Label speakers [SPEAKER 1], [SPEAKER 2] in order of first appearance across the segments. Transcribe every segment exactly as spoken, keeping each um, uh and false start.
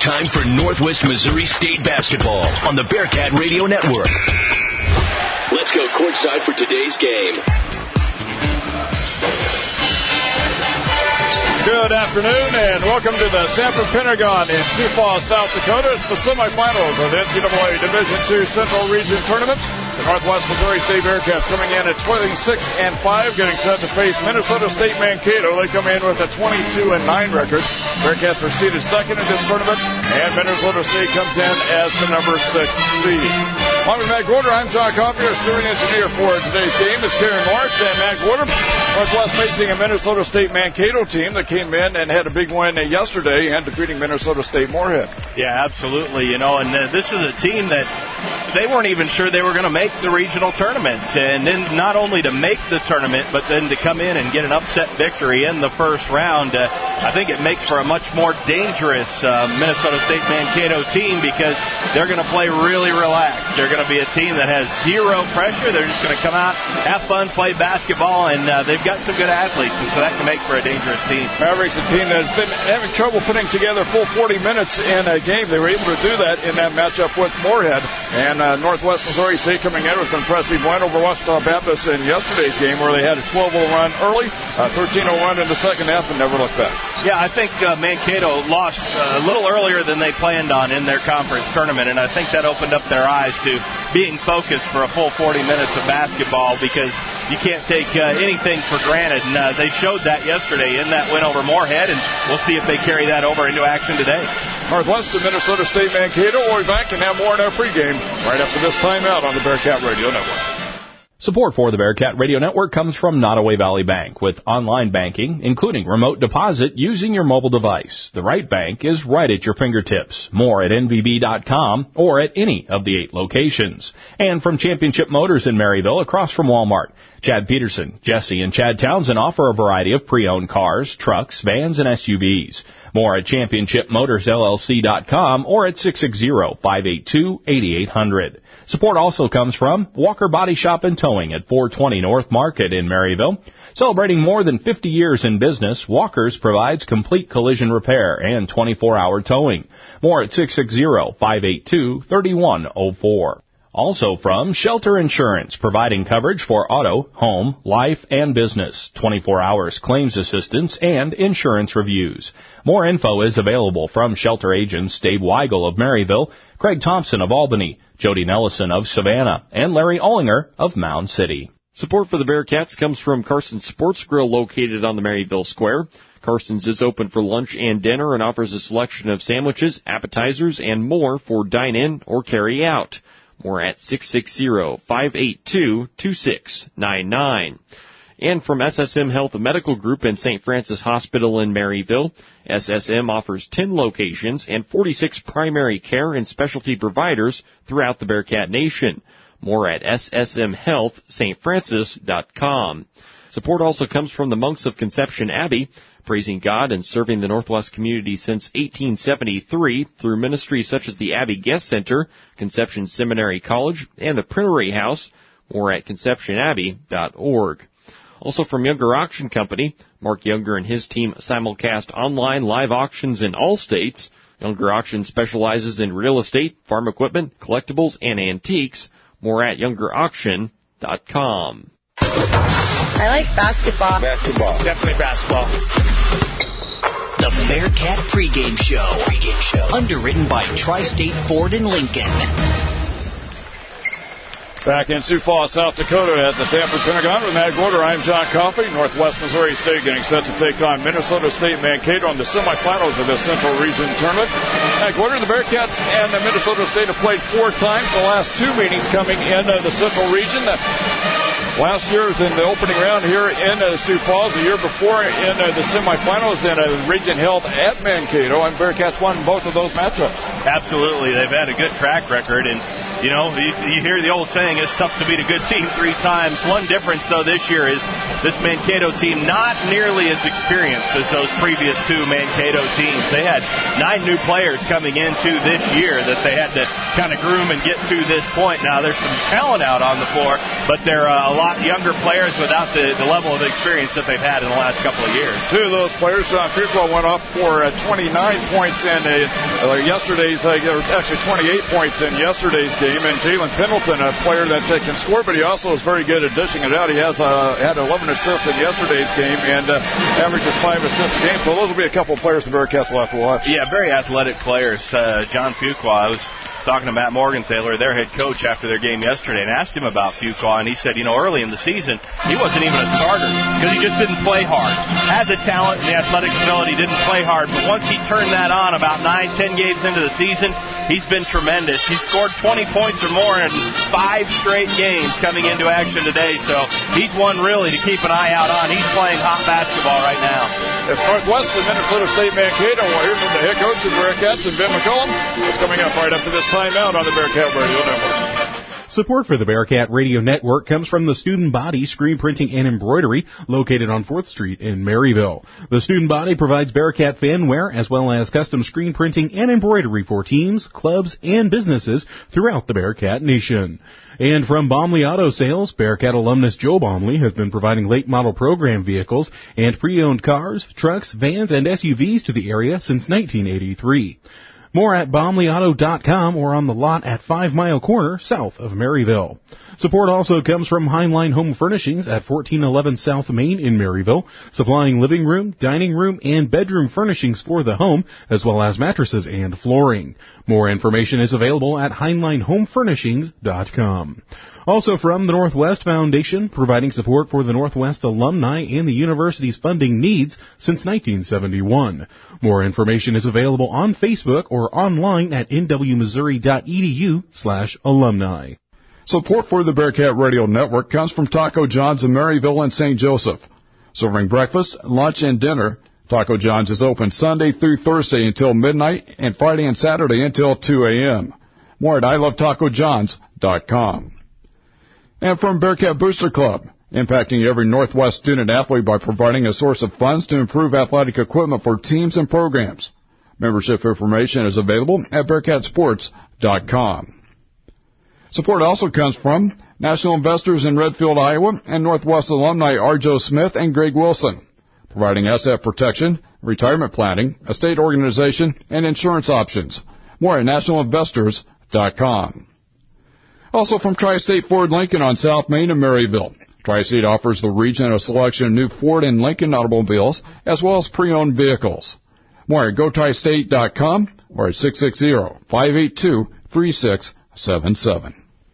[SPEAKER 1] time for Northwest Missouri State basketball on the Bearcat Radio Network. Let's go courtside for today's game.
[SPEAKER 2] Good afternoon and welcome to the Sanford Pentagon in Sioux Falls, South Dakota. It's the semifinals of the N C double A Division two Central Region Tournament. The Northwest Missouri State Bearcats coming in at twenty-six and five, getting set to face Minnesota State Mankato. They come in with a twenty-two and nine record. Bearcats are seeded second in this tournament, and Minnesota State comes in as the number six seed. I'm Matt Gorder. I'm John Coffey. Our steering engineer for today's game is Karen March and Matt Gorder. Northwest facing a Minnesota State Mankato team that came in and had a big win yesterday and defeating Minnesota State Moorhead.
[SPEAKER 3] Yeah, absolutely. You know, and uh, this is a team that they weren't even sure they were going to make the regional tournament. And then not only to make the tournament, but then to come in and get an upset victory in the first round. Uh, I think it makes for a much more dangerous uh, Minnesota State Mankato team because they're going to play really relaxed. They're going to be a team that has zero pressure. They're just going to come out, have fun, play basketball, and uh, they've got some good athletes, and so that can make for a dangerous team.
[SPEAKER 2] Mavericks, a team that's been having trouble putting together full forty minutes in a game. They were able to do that in that matchup with Moorhead. And uh, Northwest Missouri State coming in with an impressive win over Washita Baptist in yesterday's game where they had a twelve oh run early, a thirteen oh run in the second half, and never looked back.
[SPEAKER 3] Yeah, I think uh, Mankato lost uh, a little earlier than they planned on in their conference tournament, and I think that opened up their eyes to being focused for a full forty minutes of basketball because you can't take uh, anything for granted, and uh, they showed that yesterday in that win over Moorhead, and we'll see if they carry that over into action today.
[SPEAKER 2] Northwest and Minnesota State Mankato. We'll be back and have more in our pregame right after this timeout on the Bearcat Radio Network.
[SPEAKER 4] Support for the Bearcat Radio Network comes from Nottoway Valley Bank with online banking, including remote deposit using your mobile device. The right bank is right at your fingertips. More at N V B dot com or at any of the eight locations. And from Championship Motors in Maryville across from Walmart. Chad Peterson, Jesse, and Chad Townsend offer a variety of pre-owned cars, trucks, vans, and S U Vs. More at Championship Motors L L C dot com or at six six zero, five eight two, eight eight zero zero. Support also comes from Walker Body Shop and Towing at four twenty North Market in Maryville. Celebrating more than fifty years in business, Walker's provides complete collision repair and twenty-four hour towing. More at six six zero, five eight two, three one zero four. Also from Shelter Insurance, providing coverage for auto, home, life, and business, twenty-four hours claims assistance, and insurance reviews. More info is available from Shelter agents Dave Weigel of Maryville, Craig Thompson of Albany, Jody Nellison of Savannah, and Larry Ollinger of Mound City.
[SPEAKER 5] Support for the Bearcats comes from Carson's Sports Grill located on the Maryville Square. Carson's is open for lunch and dinner and offers a selection of sandwiches, appetizers, and more for dine-in or carry out. More at six six zero, five eight two, two six nine nine. And from S S M Health Medical Group and Saint Francis Hospital in Maryville, S S M offers ten locations and forty-six primary care and specialty providers throughout the Bearcat Nation. More at S S M health st francis dot com. Support also comes from the Monks of Conception Abbey, praising God and serving the Northwest community since eighteen seventy-three through ministries such as the Abbey Guest Center, Conception Seminary College, and the Printery House. More at conception abbey dot org. Also from Younger Auction Company, Mark Younger and his team simulcast online live auctions in all states. Younger Auction specializes in real estate, farm equipment, collectibles, and antiques. More at younger auction dot com.
[SPEAKER 6] I like basketball.
[SPEAKER 2] Basketball.
[SPEAKER 3] Definitely basketball.
[SPEAKER 1] The Bearcat Pregame Show. Pregame Show. Underwritten by Tri-State Ford and Lincoln.
[SPEAKER 2] Back in Sioux Falls, South Dakota at the Sanford Pentagon with Matt Gorder. I'm John Coffey. Northwest Missouri State getting set to take on Minnesota State Mankato in the semifinals of the Central Region Tournament. Matt Gorder, the Bearcats and the Minnesota State have played four times. The last two meetings coming in uh, the Central Region. Last year was in the opening round here in uh, Sioux Falls. The year before in uh, the semifinals in a region held at Mankato, and Bearcats won both of those matchups.
[SPEAKER 3] Absolutely. They've had a good track record, and, you know, you, you hear the old saying, it's tough to beat a good team three times. One difference, though, this year is this Mankato team not nearly as experienced as those previous two Mankato teams. They had nine new players coming into this year that they had to kind of groom and get to this point. Now, there's some talent out on the floor, but they're uh, a lot younger players without the, the level of experience that they've had in the last couple of years.
[SPEAKER 2] Two of those players, John Fuqua, went off for uh, twenty-nine points in uh, yesterday's, uh, actually twenty-eight points in yesterday's game, and Jalen Pendleton, a player that uh, can score, but he also is very good at dishing it out. He has uh, had eleven assists in yesterday's game and uh, averages five assists a game, so those will be a couple of players the Bearcats will have to watch.
[SPEAKER 3] Yeah, very athletic players. Uh, John Fuqua, I was talking to Matt Morgenthaler, their head coach, after their game yesterday, and asked him about Fuqua, and he said, you know, early in the season, he wasn't even a starter because he just didn't play hard. Had the talent and the athletic ability, didn't play hard, but once he turned that on about nine, ten games into the season, he's been tremendous. He scored twenty points or more in five straight games coming into action today, so he's one really to keep an eye out on. He's playing hot basketball right now.
[SPEAKER 2] It's Northwest and Minnesota State Mankato. We'll hear from the head coach of the Bearcats and Ben McCullum. It's coming up right after this timeout on the Bearcat Radio Network.
[SPEAKER 7] Support for the Bearcat Radio Network comes from the Student Body Screen Printing and Embroidery, located on fourth Street in Maryville. The Student Body provides Bearcat fan wear as well as custom screen printing and embroidery for teams, clubs, and businesses throughout the Bearcat Nation. And from Baumley Auto Sales, Bearcat alumnus Joe Baumley has been providing late model program vehicles and pre-owned cars, trucks, vans, and S U Vs to the area since nineteen eighty-three. More at Baumley Auto dot com or on the lot at Five Mile Corner, south of Maryville. Support also comes from Heinlein Home Furnishings at fourteen eleven South Main in Maryville, supplying living room, dining room, and bedroom furnishings for the home, as well as mattresses and flooring. More information is available at Heinlein Home Furnishings dot com. Also from the Northwest Foundation, providing support for the Northwest alumni and the university's funding needs since nineteen seventy-one. More information is available on Facebook or online at N W Missouri dot E D U slash alumni.
[SPEAKER 2] Support for the Bearcat Radio Network comes from Taco John's in Maryville and Saint Joseph. Serving breakfast, lunch, and dinner, Taco John's is open Sunday through Thursday until midnight and Friday and Saturday until two a.m. More at I love taco johns dot com. And from Bearcat Booster Club, impacting every Northwest student athlete by providing a source of funds to improve athletic equipment for teams and programs. Membership information is available at bearcat sports dot com. Support also comes from National Investors in Redfield, Iowa, and Northwest alumni Arjo Smith and Greg Wilson, providing asset protection, retirement planning, estate organization, and insurance options. More at national investors dot com. Also from Tri-State Ford Lincoln on South Main in Maryville. Tri-State offers the region a selection of new Ford and Lincoln automobiles, as well as pre-owned vehicles. More at go tri state dot com or at six six zero, five eight two, three six seven seven.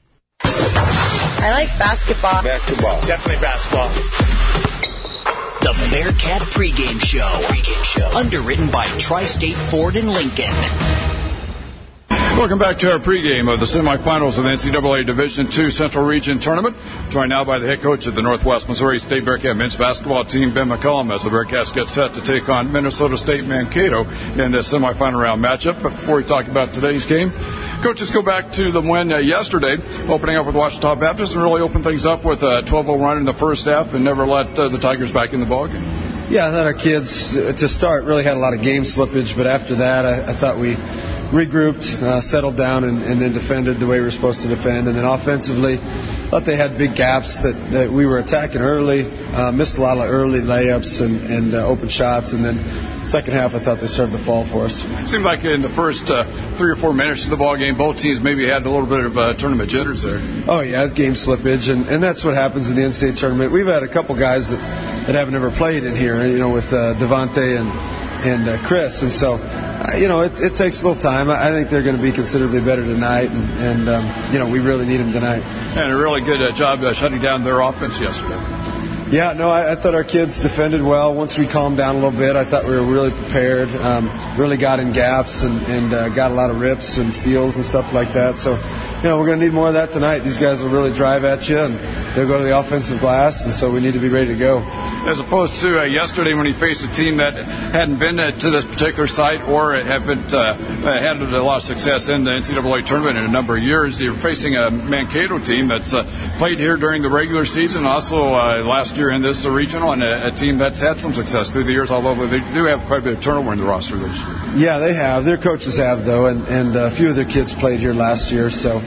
[SPEAKER 6] I like basketball.
[SPEAKER 1] Basketball.
[SPEAKER 3] Definitely basketball.
[SPEAKER 1] The Bearcat pregame show. Pregame show. Underwritten by Tri-State Ford and Lincoln.
[SPEAKER 2] Welcome back to our pregame of the semifinals of the N C double A Division two Central Region Tournament. Joined now by the head coach of the Northwest Missouri State Bearcat men's basketball team, Ben McCullum, as the Bearcats get set to take on Minnesota State Mankato in this semifinal round matchup. But before we talk about today's game, Coach, let's go back to the win uh, yesterday, opening up with Ouachita Baptist and really open things up with a twelve oh run in the first half and never let uh, the Tigers back in the ballgame.
[SPEAKER 8] Yeah, I thought our kids, uh, to start, really had a lot of game slippage, but after that, I, I thought we regrouped, uh, settled down, and, and then defended the way we were supposed to defend. And then offensively, I thought they had big gaps that, that we were attacking early, uh, missed a lot of early layups and, and uh, open shots, and then second half I thought they started to fall for us.
[SPEAKER 2] It seemed like in the first uh, three or four minutes of the ball game, both teams maybe had a little bit of uh, tournament jitters there.
[SPEAKER 8] Oh, yeah, it's game slippage, and, and that's what happens in the N C double A tournament. We've had a couple guys that, that haven't ever played in here, you know, with uh, Devontae and, and uh, Chris, and so, uh, you know, it, it takes a little time. I, I think they're going to be considerably better tonight, and, and um, you know, we really need them tonight.
[SPEAKER 2] And a really good uh, job uh, shutting down their offense yesterday.
[SPEAKER 8] Yeah, no, I, I thought our kids defended well. Once we calmed down a little bit, I thought we were really prepared, um, really got in gaps and, and uh, got a lot of rips and steals and stuff like that. So, you know, we're going to need more of that tonight. These guys will really drive at you, and they'll go to the offensive glass, and so we need to be ready to go.
[SPEAKER 2] As opposed to uh, yesterday when you faced a team that hadn't been uh, to this particular site or haven't uh, had a lot of success in the N C double A tournament in a number of years, you're facing a Mankato team that's uh, played here during the regular season, also uh, last year in this uh, regional, and a, a team that's had some success through the years, although they do have quite a bit of turnover in the roster this year.
[SPEAKER 8] Yeah, they have. Their coaches have, though, and, and a few of their kids played here last year, so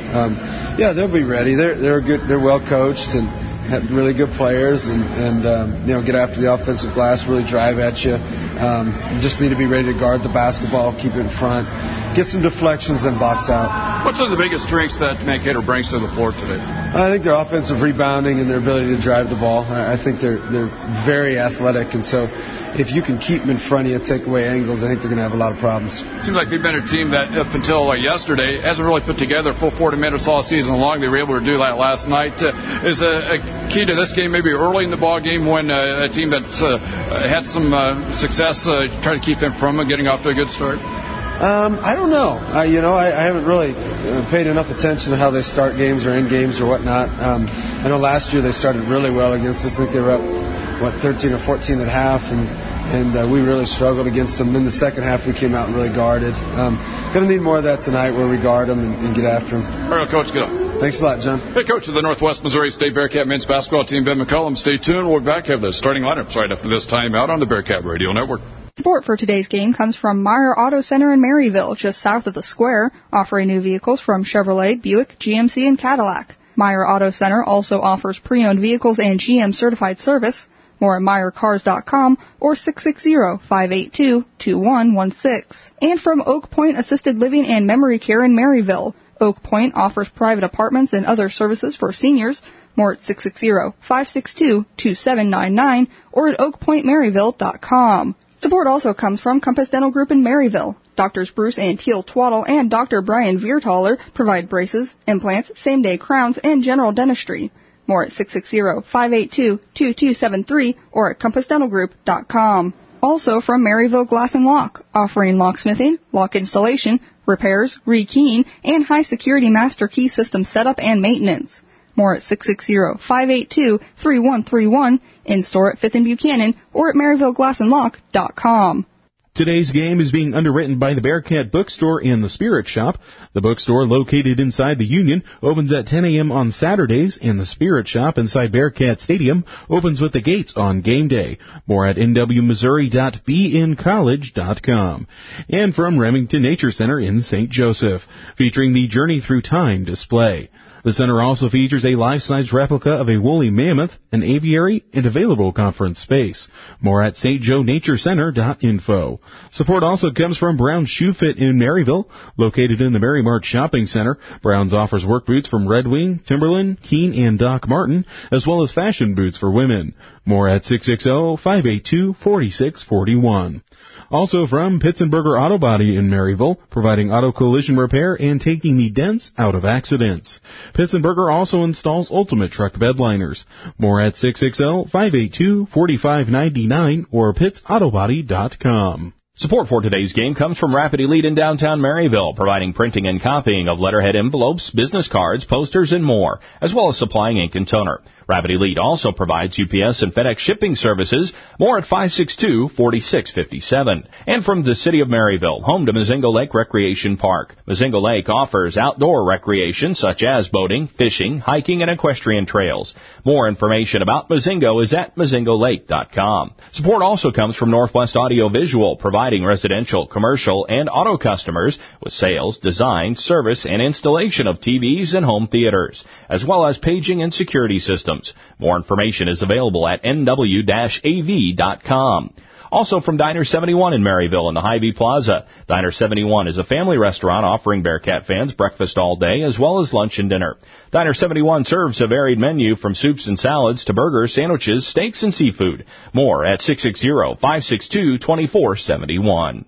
[SPEAKER 8] um, yeah, they'll be ready. They're they're good. They're well coached and have really good players, and, and um, you know, get after the offensive glass, really drive at you. Um, you just need to be ready to guard the basketball, keep it in front, get some deflections, and box out.
[SPEAKER 2] What's one of the biggest strengths that Mankato brings to the floor today?
[SPEAKER 8] I think their offensive rebounding and their ability to drive the ball. I think they're they're very athletic, and so if you can keep them in front of you, take away angles, I think they're going to have a lot of problems.
[SPEAKER 2] It seems like they've been a team that, up until uh, yesterday, hasn't really put together full forty minutes all season long. They were able to do that last night. Uh, is a, a key to this game maybe early in the ball game when uh, a team that's uh, had some uh, success uh, try to keep them from getting off to a good start?
[SPEAKER 8] Um, I don't know. I, you know, I, I haven't really uh, paid enough attention to how they start games or end games or whatnot. Um, I know last year they started really well against us. I think they were up, what, thirteen or fourteen at half, and and uh, we really struggled against them. In the second half, we came out and really guarded. Um, going to need more of that tonight where we guard them and, and get after them.
[SPEAKER 2] All right, Coach, good luck.
[SPEAKER 8] Thanks a lot, John.
[SPEAKER 2] Hey, coach of the Northwest Missouri State Bearcat men's basketball team, Ben McCullum. Stay tuned. We'll be back. Have the starting lineups right after this time out on the Bearcat Radio Network.
[SPEAKER 9] Support for today's game comes from Meyer Auto Center in Maryville, just south of the square, offering new vehicles from Chevrolet, Buick, G M C, and Cadillac. Meyer Auto Center also offers pre-owned vehicles and G M certified service. More at meyer cars dot com or six six zero, five eight two, two one one six. And from Oak Point Assisted Living and Memory Care in Maryville. Oak Point offers private apartments and other services for seniors. More at six six zero, five six two, two seven nine nine or at oak point maryville dot com. Support also comes from Compass Dental Group in Maryville. Doctors Bruce and Teal Twaddle and Doctor Brian Viertaler provide braces, implants, same-day crowns, and general dentistry. More at six six zero, five eight two, two two seven three or at compass dental group dot com. Also from Maryville Glass and Lock, offering locksmithing, lock installation, repairs, rekeying, and high-security master key system setup and maintenance. More at six six zero, five eight two, three one three one, in-store at fifth and Buchanan, or at maryville glass and lock dot com.
[SPEAKER 7] Today's game is being underwritten by the Bearcat Bookstore and the Spirit Shop. The bookstore, located inside the Union, opens at ten a.m. on Saturdays, and the Spirit Shop inside Bearcat Stadium opens with the gates on game day. More at n w missouri dot b n college dot com. And from Remington Nature Center in Saint Joseph, featuring the Journey Through Time display. The center also features a life-size replica of a woolly mammoth, an aviary, and available conference space. More at s t joe nature center dot info. Support also comes from Brown's Shoe Fit in Maryville. Located in the Mary Mart Shopping Center, Brown's offers work boots from Red Wing, Timberland, Keen, and Doc Martin, as well as fashion boots for women. More at six six zero, five eight two, four six four one. Also from Pitzenberger Auto Body in Maryville, providing auto collision repair and taking the dents out of accidents. Pitzenberger also installs ultimate truck bed liners. More at six six zero, five eight two, four five nine nine or pitts auto body dot com.
[SPEAKER 4] Support for today's game comes from Rapid Elite in downtown Maryville, providing printing and copying of letterhead envelopes, business cards, posters, and more, as well as supplying ink and toner. Rapid Elite also provides U P S and FedEx shipping services. More at five six two, four six five seven. And from the city of Maryville, home to Mozingo Lake Recreation Park. Mozingo Lake offers outdoor recreation such as boating, fishing, hiking, and equestrian trails. More information about Mozingo is at mozingo lake dot com. Support also comes from Northwest Audio Visual, providing residential, commercial, and auto customers with sales, design, service, and installation of T Vs and home theaters, as well as paging and security systems. More information is available at n w dash a v dot com. Also from Diner seventy-one in Maryville in the Hy-Vee Plaza. Diner seventy-one is a family restaurant offering Bearcat fans breakfast all day as well as lunch and dinner. Diner seventy-one serves a varied menu from soups and salads to burgers, sandwiches, steaks, and seafood. More at six six zero, five six two, two four seven one.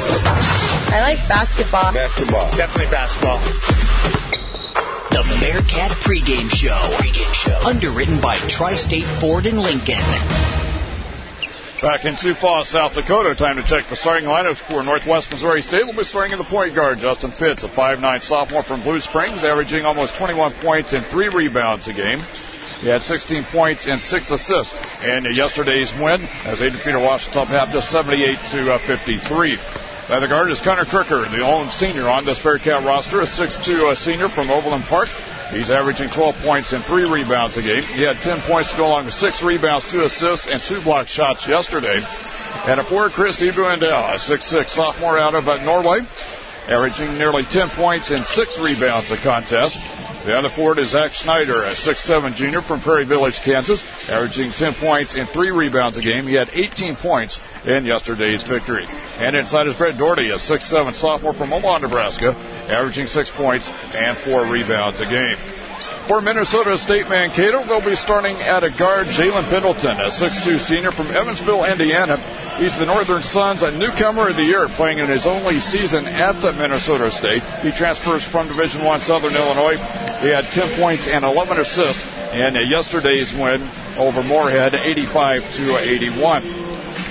[SPEAKER 6] I like basketball.
[SPEAKER 10] Basketball. Definitely basketball.
[SPEAKER 1] The Bearcat pregame show. Pre-game show. Underwritten by Tri-State Ford and Lincoln.
[SPEAKER 2] Back in Sioux Falls, South Dakota. Time to check the starting lineups for Northwest Missouri State. We'll be starting in the point guard, Justin Pitts, a five nine sophomore from Blue Springs, averaging almost twenty-one points and three rebounds a game. He had sixteen points and six assists in yesterday's win, as Adrian Peter Washington had just seventy-eight to fifty-three. The other guard is Connor Crooker, the only senior on this Bearcat roster, a six two senior from Overland Park. He's averaging twelve points and three rebounds a game. He had ten points to go along with six rebounds, two assists, and two block shots yesterday. And a forward, Chris Ibuendel, a six six sophomore out of uh, Norway. averaging nearly ten points and six rebounds a contest. The other forward is Zach Schneider, a six seven junior from Prairie Village, Kansas, averaging ten points and three rebounds a game. He had eighteen points in yesterday's victory. And inside is Brett Doherty, a six seven sophomore from Omaha, Nebraska, averaging six points and four rebounds a game. For Minnesota State Mankato, they'll be starting at a guard, Jalen Pendleton, a six two senior from Evansville, Indiana. He's the Northern Suns' newcomer of the year, playing in his only season at the Minnesota State. He transfers from Division One Southern Illinois. He had ten points and eleven assists in yesterday's win over Moorhead, eighty-five to eighty-one.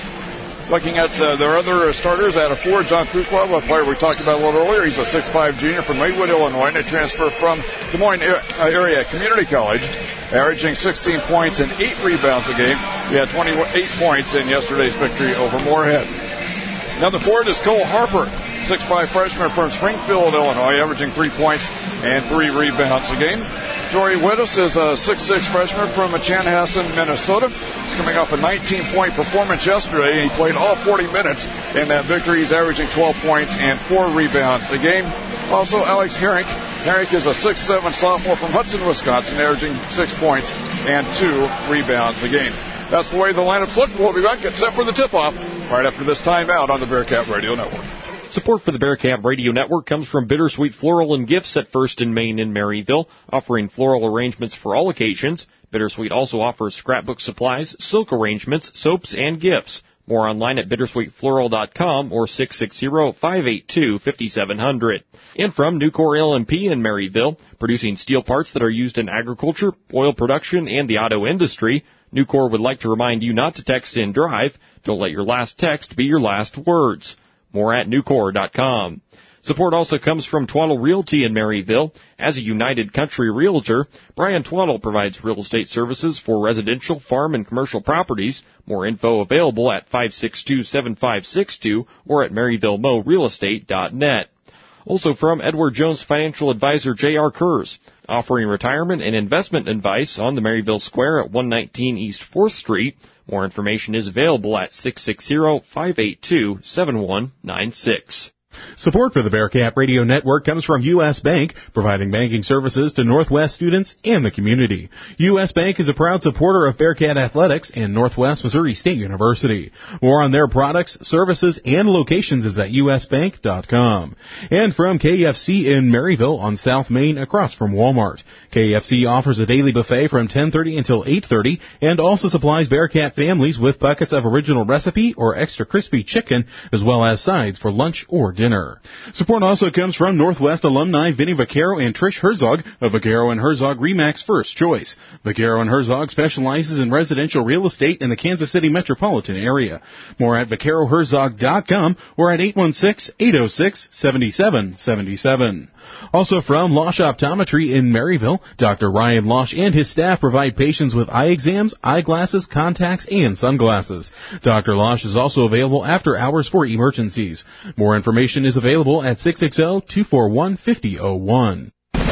[SPEAKER 2] Looking at uh, their other starters, out of four, John Kuzlov, a player we talked about a little earlier. He's a six five junior from Maywood, Illinois, and a transfer from Des Moines Area Community College, averaging sixteen points and eight rebounds a game. He had twenty-eight points in yesterday's victory over Moorhead. Another forward is Cole Harper, six five freshman from Springfield, Illinois, averaging three points and three rebounds a game. Jory Wittes is a six six freshman from Chanhassen, Minnesota. He's coming off a nineteen-point performance yesterday. He played all forty minutes in that victory. He's averaging twelve points and four rebounds a game. Also, Alex Herrick. Herrick is a six seven sophomore from Hudson, Wisconsin, averaging six points and two rebounds a game. That's the way the lineups look. We'll be back, except for the tip-off, right after this timeout on the Bearcat Radio Network.
[SPEAKER 5] Support for the Bearcat Radio Network comes from Bittersweet Floral and Gifts at First and Main in Maryville, offering floral arrangements for all occasions. Bittersweet also offers scrapbook supplies, silk arrangements, soaps, and gifts. More online at bittersweet floral dot com or six six zero, five eight two, five seven zero zero. And from Nucor L M P in Maryville, producing steel parts that are used in agriculture, oil production, and the auto industry, Nucor would like to remind you not to text and drive. Don't let your last text be your last words. More at nucor dot com. Support also comes from Twaddle Realty in Maryville. As a United Country Realtor, Brian Twaddle provides real estate services for residential, farm, and commercial properties. More info available at five six two, seven five six two or at maryville mo real estate dot net. Also from Edward Jones Financial Advisor J R Kurz, offering retirement and investment advice on the Maryville Square at one nineteen East fourth Street. More information is available at six six zero, five eight two, seven one nine six.
[SPEAKER 7] Support for the Bearcat Radio Network comes from U S. Bank, providing banking services to Northwest students and the community. U S. Bank is a proud supporter of Bearcat Athletics and Northwest Missouri State University. More on their products, services, and locations is at u s bank dot com. And from K F C in Maryville on South Main across from Walmart. K F C offers a daily buffet from ten thirty until eight thirty and also supplies Bearcat families with buckets of original recipe or extra crispy chicken as well as sides for lunch or dinner. Support also comes from Northwest alumni Vinny Vaccaro and Trish Herzog of Vaccaro and Herzog Remax First Choice. Vaccaro and Herzog specializes in residential real estate in the Kansas City metropolitan area. More at vaccaro herzog dot com or at eight one six, eight oh six, seven seven seven seven. Also from Losh Optometry in Maryville, Doctor Ryan Losh and his staff provide patients with eye exams, eyeglasses, contacts, and sunglasses. Doctor Losh is also available after hours for emergencies. More information is available at six six zero, two four one, five oh zero one.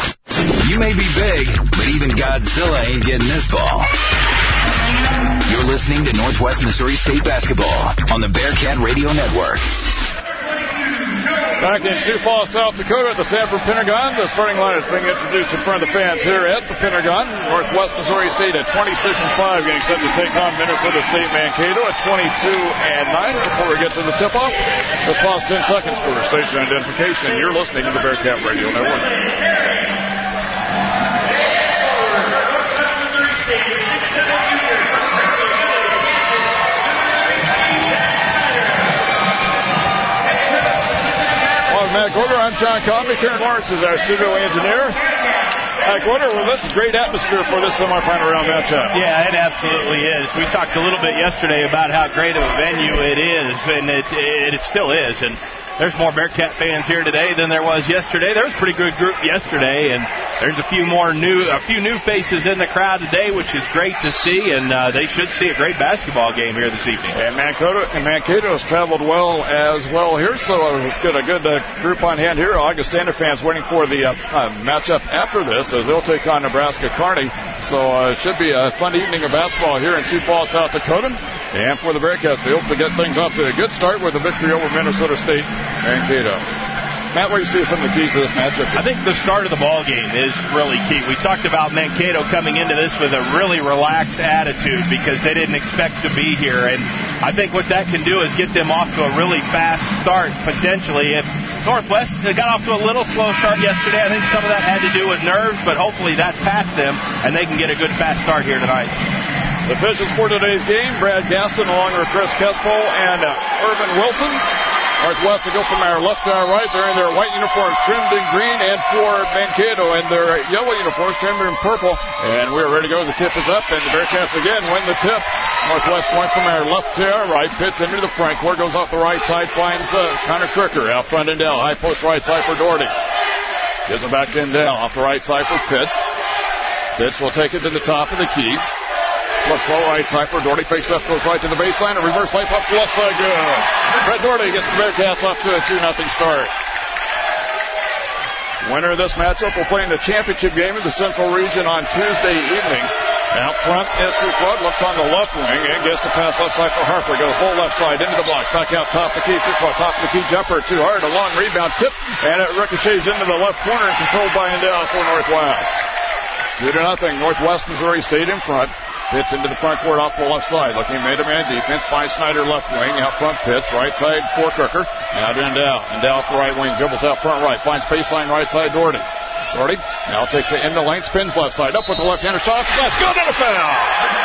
[SPEAKER 1] You may be big, but even Godzilla ain't getting this ball. You're listening to Northwest Missouri State Basketball on the Bearcat Radio Network.
[SPEAKER 2] Back in Sioux Falls, South Dakota at the Sanford Pentagon. The starting line is being introduced in front of the fans here at the Pentagon. Northwest Missouri State at twenty-six and five, getting set to take on Minnesota State Mankato at twenty-two and nine. Before we get to the tip-off, let's pause ten seconds for station identification. You're listening to the Bearcat Radio Network. Matt Gorder, I'm John Coffey. Karen Lawrence is our studio engineer. Matt Gorder, well, this is a great atmosphere for this semifinal round matchup.
[SPEAKER 3] Yeah, it absolutely is. We talked a little bit yesterday about how great of a venue it is, and it, it, it still is. And there's more Bearcat fans here today than there was yesterday. There was a pretty good group yesterday, and there's a few more new, a few new faces in the crowd today, which is great to see. And uh, they should see a great basketball game here this evening.
[SPEAKER 2] And Mankato, and Mankato has traveled well as well here, so we've got a good uh, group on hand here. Augustana fans waiting for the uh, uh, matchup after this as they'll take on Nebraska Kearney. So uh, it should be a fun evening of basketball here in Sioux Falls, South Dakota. And for the Bearcats, they hope to get things off to a good start with a victory over Minnesota State Mankato. Matt, what do you see as some of the keys to this matchup?
[SPEAKER 3] I think the start of the ball game is really key. We talked about Mankato coming into this with a really relaxed attitude because they didn't expect to be here. And I think what that can do is get them off to a really fast start, potentially. If Northwest got off to a little slow start yesterday, I think some of that had to do with nerves, but hopefully that's past them, and they can get a good fast start here tonight.
[SPEAKER 2] The officials for today's game, Brad Gaston along with Chris Kespo and uh, Irvin Wilson. Northwest will go from our left to our right. They're in their white uniforms trimmed in green, and for Mankato in their yellow uniforms trimmed in purple. And we're ready to go. The tip is up, and the Bearcats again win the tip. Northwest going from our left to our right. Pitts into the front court, goes off the right side, finds uh, Connor Crooker out front and down. High post right side for Doherty. Gives it back in down off the right side for Pitts. Pitts will take it to the top of the key. Looks low right side for Doherty. Fakes up, goes right to the baseline. A reverse layup up to left side. Good. Brett Doherty gets the Bearcats off to a two nothing start. Winner of this matchup will play in the championship game of the Central Region on Tuesday evening. Out front, Esther Flood looks on the left wing and gets the pass left side for Harper. Goes full left side into the blocks. Back out top of the key. Top of the key jumper. Too hard. A long rebound tip. And it ricochets into the left corner and controlled by Endell for Northwest. Two to nothing. Northwest Missouri State in front. Pitts into the front court off the left side. Looking man-to-man defense. Finds Snyder left wing. Out front Pitts. Right side for Crooker. Now to Endell. Endell for right wing. Dribbles out front right. Finds baseline right side Doherty. Doherty now takes it in the lane. Spins left side. Up with the left-hander shot. That's good and a foul.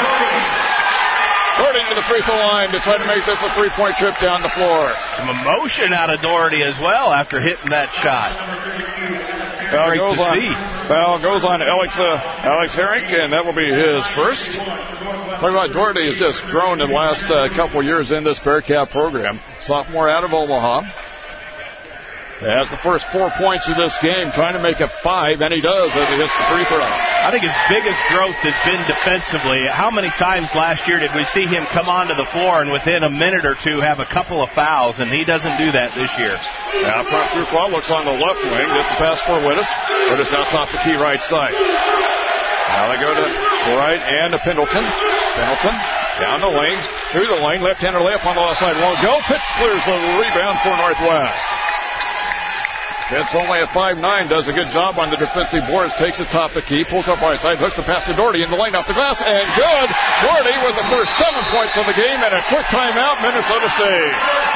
[SPEAKER 2] Doherty to the free throw line to try to make this a three-point trip down the floor.
[SPEAKER 3] Some emotion out of Doherty as well after hitting that shot.
[SPEAKER 2] Foul goes, on, foul goes on Alex, uh, Alex Herring, and that will be his first. Talk about Doherty has just grown in the last uh, couple years in this Bearcat program. Sophomore out of Omaha. Has the first four points of this game, trying to make it five, and he does as he hits the free throw.
[SPEAKER 3] I think his biggest growth has been defensively. How many times last year did we see him come onto the floor and within a minute or two have a couple of fouls, and he doesn't do that this year.
[SPEAKER 2] Now, front Fuqua looks on the left wing, gets the pass for Wittes. Wittes out top the key right side. Now they go to right and to Pendleton. Pendleton down the lane, through the lane, left-hander layup on the left side. Won't go. Pitts clears the rebound for Northwest. Pitts only at five nine, does a good job on the defensive boards, takes the top of the key, pulls up right side, hooks the pass to Doherty in the lane off the glass, and good! Doherty with the first seven points of the game and a quick timeout, Minnesota State.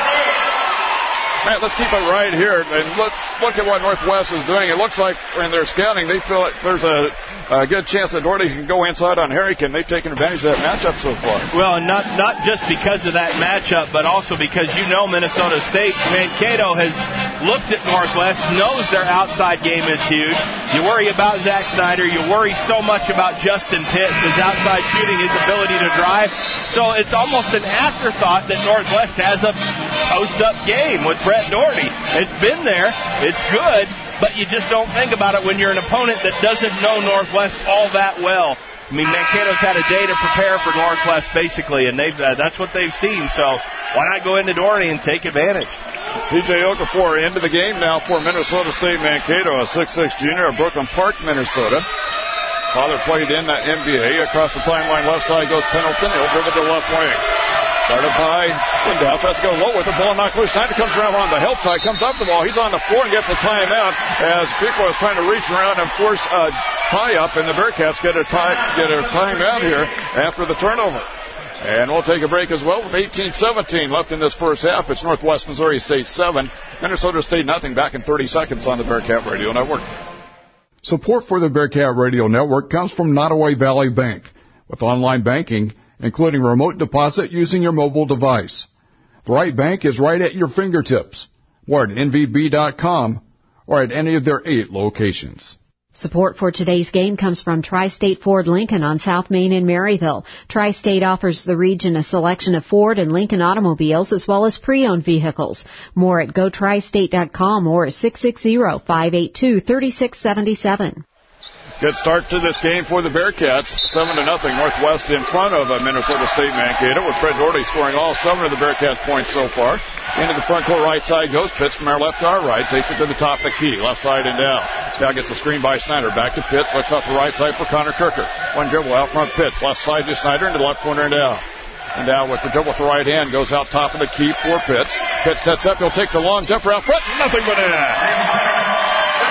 [SPEAKER 2] Matt, let's keep it right here, and let's look at what Northwest is doing. It looks like in their scouting, they feel like there's a, a good chance that Doherty can go inside on Harrican. They've taken advantage of that matchup so far.
[SPEAKER 3] Well, and not, not just because of that matchup, but also because you know Minnesota State, Mankato has looked at Northwest, knows their outside game is huge. You worry about Zach Snyder. You worry so much about Justin Pitts, his outside shooting, his ability to drive. So it's almost an afterthought that Northwest has a post-up game with Brett Doherty. It's been there. It's good, but you just don't think about it when you're an opponent that doesn't know Northwest all that well. I mean, Mankato's had a day to prepare for Northwest, basically, and they've uh, that's what they've seen. So why not go into Doherty and take advantage?
[SPEAKER 2] P J Okafor into the game now for Minnesota State Mankato, a six six junior of Brooklyn Park, Minnesota. Father played in that N B A. Across the timeline, left side goes Pendleton. He'll dribble to left wing. Started by Lindell. Let's go low with the ball. Knocked loose. Snyder comes around on the help side. Comes up the ball. He's on the floor and gets a timeout as Pico is trying to reach around and force a tie-up. And the Bearcats get a, tie, get a timeout here after the turnover. And we'll take a break as well with eighteen seventeen left in this first half. It's Northwest Missouri State seven, Minnesota State nothing. Back in thirty seconds on the Bearcat Radio Network.
[SPEAKER 11] Support for the Bearcat Radio Network comes from Nottoway Valley Bank. With online banking, including remote deposit using your mobile device. The right bank is right at your fingertips. Or at N V B dot com or at any of their eight locations.
[SPEAKER 12] Support for today's game comes from Tri-State Ford Lincoln on South Main in Maryville. Tri-State offers the region a selection of Ford and Lincoln automobiles as well as pre-owned vehicles. More at go tri state dot com or six six zero, five eight two, three six seven seven.
[SPEAKER 2] Good start to this game for the Bearcats. Seven to nothing. Northwest in front of Minnesota State Mankato with Fred Doherty scoring all seven of the Bearcats points so far. Into the front court right side goes Pitts from our left to our right. Takes it to the top of the key. Left side and down. Now gets a screen by Snyder. Back to Pitts. Looks off the right side for Connor Crooker. One dribble out front Pitts. Left side to Snyder into the left corner and down. And down with the dribble with the right hand. Goes out top of the key for Pitts. Pitts sets up. He'll take the long jumper out front. Nothing but in.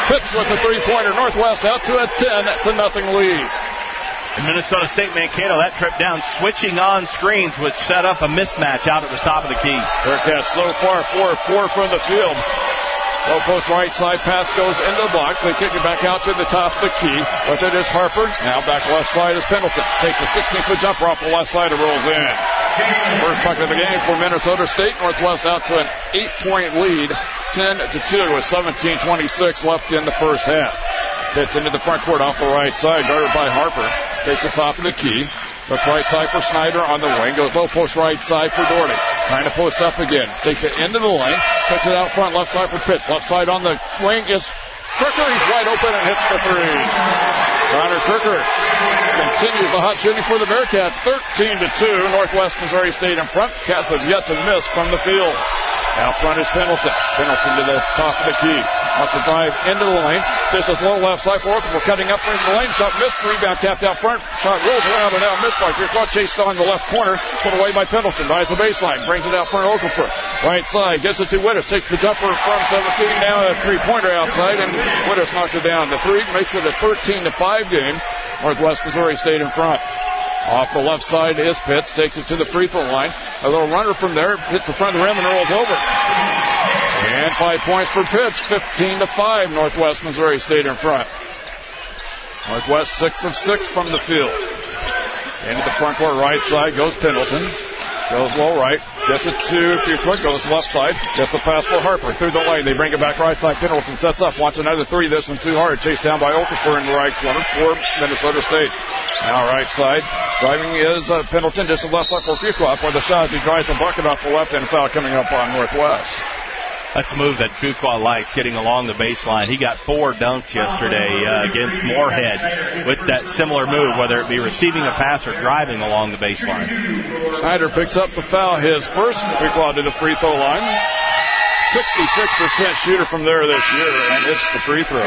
[SPEAKER 2] Pitts with the three-pointer. Northwest out to a ten to nothing lead.
[SPEAKER 3] And Minnesota State Mankato, that trip down, switching on screens, which set up a mismatch out at the top of the key.
[SPEAKER 2] Bearcats so far four of four from the field. Low post right side pass goes into the box. They kick it back out to the top of the key. With it is Harper. Now back left side is Pendleton. Takes a sixteen-foot jumper off the left side and rolls in. First bucket of the game for Minnesota State. Northwest out to an eight-point lead, ten to two with seventeen twenty-six left in the first half. Hits into the front court off the right side, guarded by Harper. Takes the top of the key. Looks right side for Snyder on the wing. Goes low post right side for Doherty. Trying to post up again. Takes it into the lane. Puts it out front left side for Pitts. Left side on the wing is Kirker. He's wide open and hits the three. Connor Kirker continues the hot shooting for the Bearcats. thirteen to two. Northwest Missouri State in front. Cats have yet to miss from the field. Out front is Pendleton. Pendleton to the top of the key. Wants to drive into the lane. This is low left side for Okafor. Cutting up into the lane. Shot missed. Rebound tapped out front. Shot rolls around and out. Missed by Kirkwood. Chased on the left corner. Put away by Pendleton. Drives the baseline. Brings it out front. Okafor. Right side. Gets it to Wittes. Takes the jumper from seventeen. Now a three-pointer outside. And Wittes knocks it down. The three makes it a thirteen to five game. Northwest Missouri State in front. Off the left side is Pitts. Takes it to the free throw line. A little runner from there. Hits the front of the rim and rolls over. And five points for Pitts. fifteen to five. Northwest Missouri State in front. Northwest six of six from the field. Into the front court right side goes Pendleton. Goes low right. Gets it to Kirkwood. Goes left side. Gets the pass for Harper. Through the lane. They bring it back right side. Pendleton sets up. Wants another three. This one too hard. Chased down by Okafor in the right corner for Minnesota State. Now right side. Driving is uh, Pendleton. Just the left side for Fuqua. For the shots. He drives a bucket off the left and foul coming up on Northwest.
[SPEAKER 3] That's a move that Fuqua likes, getting along the baseline. He got four dunks yesterday uh, against Moorhead with that similar move, whether it be receiving a pass or driving along the baseline.
[SPEAKER 2] Snyder picks up the foul, his first. Fuqua to the free throw line. sixty-six percent shooter from there this year and hits the free throw.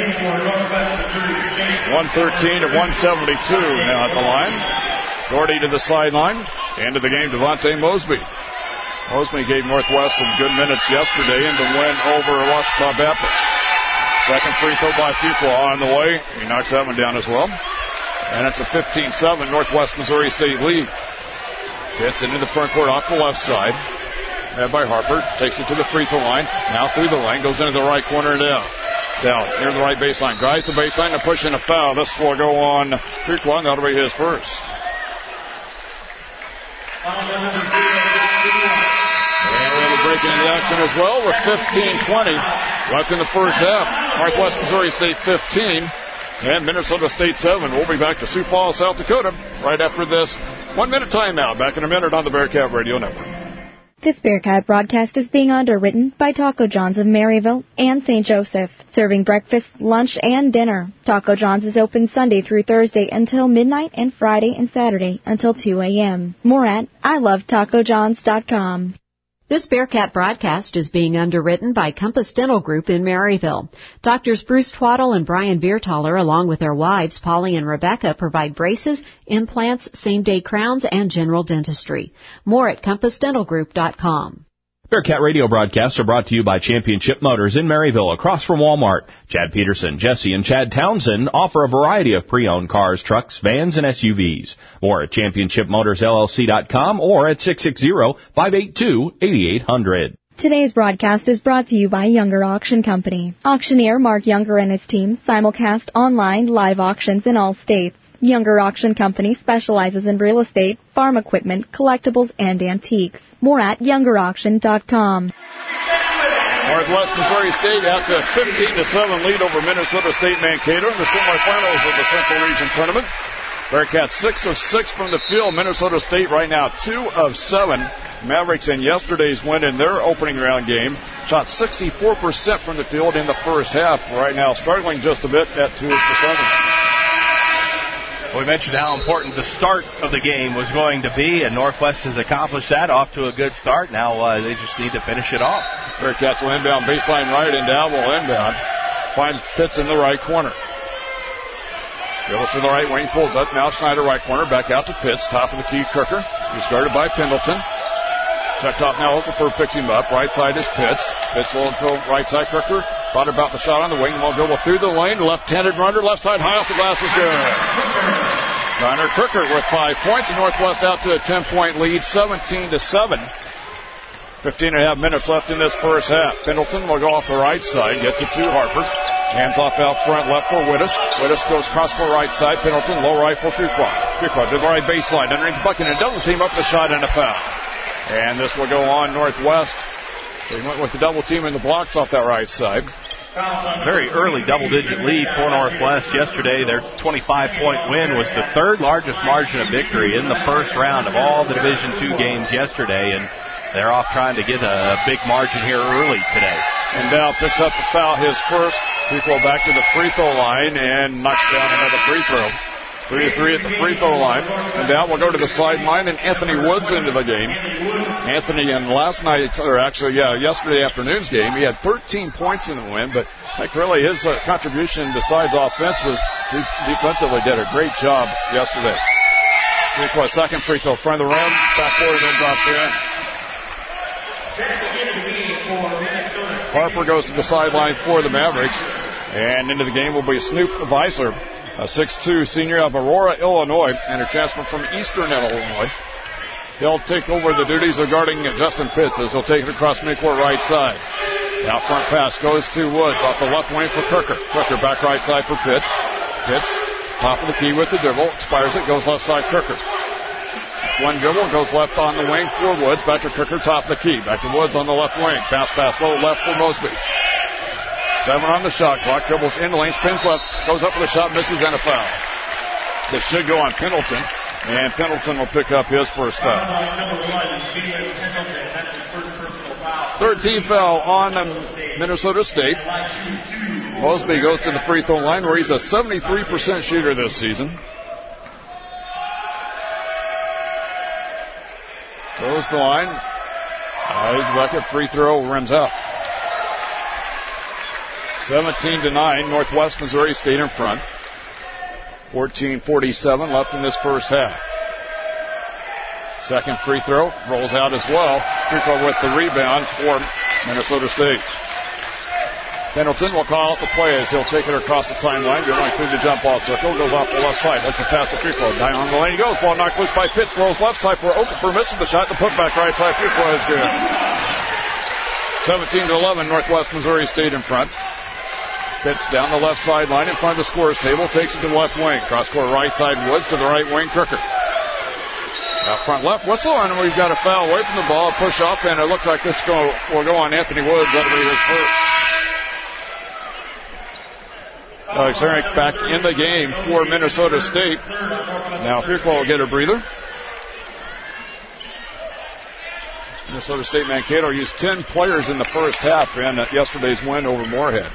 [SPEAKER 2] one thirteen to one seventy-two now at the line. Doherty to the sideline. End of the game, Devontae Mosby. Mosby gave Northwest some good minutes yesterday in the win over Ouachita Baptist. Second free throw by Fuqua on the way. He knocks that one down as well. And it's a fifteen seven Northwest Missouri State lead. Gets into the front court off the left side. Had by Harper. Takes it to the free throw line. Now through the lane. Goes into the right corner and down. Down near the right baseline. Drives the baseline to push in a foul. This will go on Fuqua. That'll be his first. And we have a break into action as well with fifteen twenty left in the first half. Northwest Missouri State fifteen and Minnesota State seven. We'll be back to Sioux Falls, South Dakota right after this one-minute timeout. Back in a minute on the Bearcat Radio Network.
[SPEAKER 13] This Bearcat broadcast is being underwritten by Taco John's of Maryville and Saint Joseph, serving breakfast, lunch, and dinner. Taco John's is open Sunday through Thursday until midnight and Friday and Saturday until two a.m. More at I love taco johns dot com.
[SPEAKER 12] This Bearcat broadcast is being underwritten by Compass Dental Group in Maryville. Doctors Bruce Twaddle and Brian Biertaler, along with their wives, Polly and Rebecca, provide braces, implants, same-day crowns, and general dentistry. More at compass dental group dot com.
[SPEAKER 4] Bearcat radio broadcasts are brought to you by Championship Motors in Maryville, across from Walmart. Chad Peterson, Jesse, and Chad Townsend offer a variety of pre-owned cars, trucks, vans, and S U Vs. More at championship motors L L C dot com or at six six zero, five eight two, eight eight zero zero.
[SPEAKER 13] Today's broadcast is brought to you by Younger Auction Company. Auctioneer Mark Younger and his team simulcast online live auctions in all states. Younger Auction Company specializes in real estate, farm equipment, collectibles, and antiques. More at younger auction dot com.
[SPEAKER 2] Northwest Missouri State out to a fifteen to seven lead over Minnesota State Mankato in the semifinals of the Central Region Tournament. Bearcats six of six from the field. Minnesota State right now two of seven. Mavericks in yesterday's win in their opening round game shot sixty-four percent from the field in the first half. Right now struggling just a bit at two for seven.
[SPEAKER 3] We mentioned how important the start of the game was going to be, and Northwest has accomplished that. Off to a good start. Now uh, they just need to finish it off.
[SPEAKER 2] Bearcats will inbound baseline right, and down will inbound. Finds Pitts in the right corner. Goes to the right wing, pulls up. Now Snyder right corner, back out to Pitts. Top of the key, Kirker. He's guarded by Pendleton. Checked off now, Okafor picks him up. Right side is Pitts. Pitts will go right side, Kirker. Thought about the shot on the wing. Will dribble through the lane. Left-handed runner. Left side high off the glass is good. Connor Crooker with five points. Northwest out to a ten-point lead, seventeen to seven. fifteen and a half minutes left in this first half. Pendleton will go off the right side. Gets it to Harper. Hands off out front left for Wittes. Wittes goes cross for right side. Pendleton low right for Fuqua. Fuqua to the right baseline. Underneath the bucket and double team up the shot and a foul. And this will go on Northwest. They went with the double team in the blocks off that right side.
[SPEAKER 3] Very early double-digit lead for Northwest yesterday. Their twenty-five point win was the third largest margin of victory in the first round of all the Division two games yesterday, and they're off trying to get a big margin here early today.
[SPEAKER 2] And Dow picks up the foul, his first. Equal back to the free throw line and knocks down another free throw. Three to three at the free throw line. And Dow will go to the sideline and Anthony Woods into the game. Anthony in last night, or actually, yeah, yesterday afternoon's game, he had thirteen points in the win, but like really his uh, contribution besides offense was de- defensively did a great job yesterday. Equal second free throw, front of the rim, back forward and drops in. Harper goes to the sideline for the Mavericks. And into the game will be Snoop Weisler, a six two senior of Aurora, Illinois, and a transfer from Eastern Illinois. He'll take over the duties of guarding Justin Pitts as he'll take it across midcourt right side. The out front pass goes to Woods off the left wing for Crooker. Crooker back right side for Pitts. Pitts, top of the key with the dribble, expires it, goes left side Crooker. One dribble, goes left on the wing for Woods. Back to Crooker, top of the key. Back to Woods on the left wing. Pass, pass, low left for Mosby. Seven on the shot clock. Dribbles in the lane, spins left, goes up for the shot, misses, and a foul. This should go on Pendleton, and Pendleton will pick up his first foul. Third team foul on Minnesota State. Mosby goes to the free throw line where he's a seventy-three percent shooter this season. Goes the line. Eyes bucket, free throw, rims out. seventeen to nine, Northwest Missouri State in front. fourteen forty-seven left in this first half. Second free throw rolls out as well. Fuqua with the rebound for Minnesota State. Pendleton will call out the play as he'll take it across the timeline, going through the jump ball circle, goes off the left side, lets it pass to Fuqua. Down on the lane he goes, ball knocked loose by Pitts, rolls left side for Okafor, misses the shot, the putback right side, Fuqua is good. seventeen to eleven, Northwest Missouri State in front. Pitts down the left sideline in front of the scorer's table, takes it to the left wing. Cross-court right side, Woods to the right wing, Crooker. Out front left, whistle, and we've got a foul away from the ball, push off, and it looks like this go, will go on Anthony Woods. That'll be his first. Alex Herrick back in the game for Minnesota State. Now Fuqua will get a breather. Minnesota State Mankato used ten players in the first half in yesterday's win over Moorhead.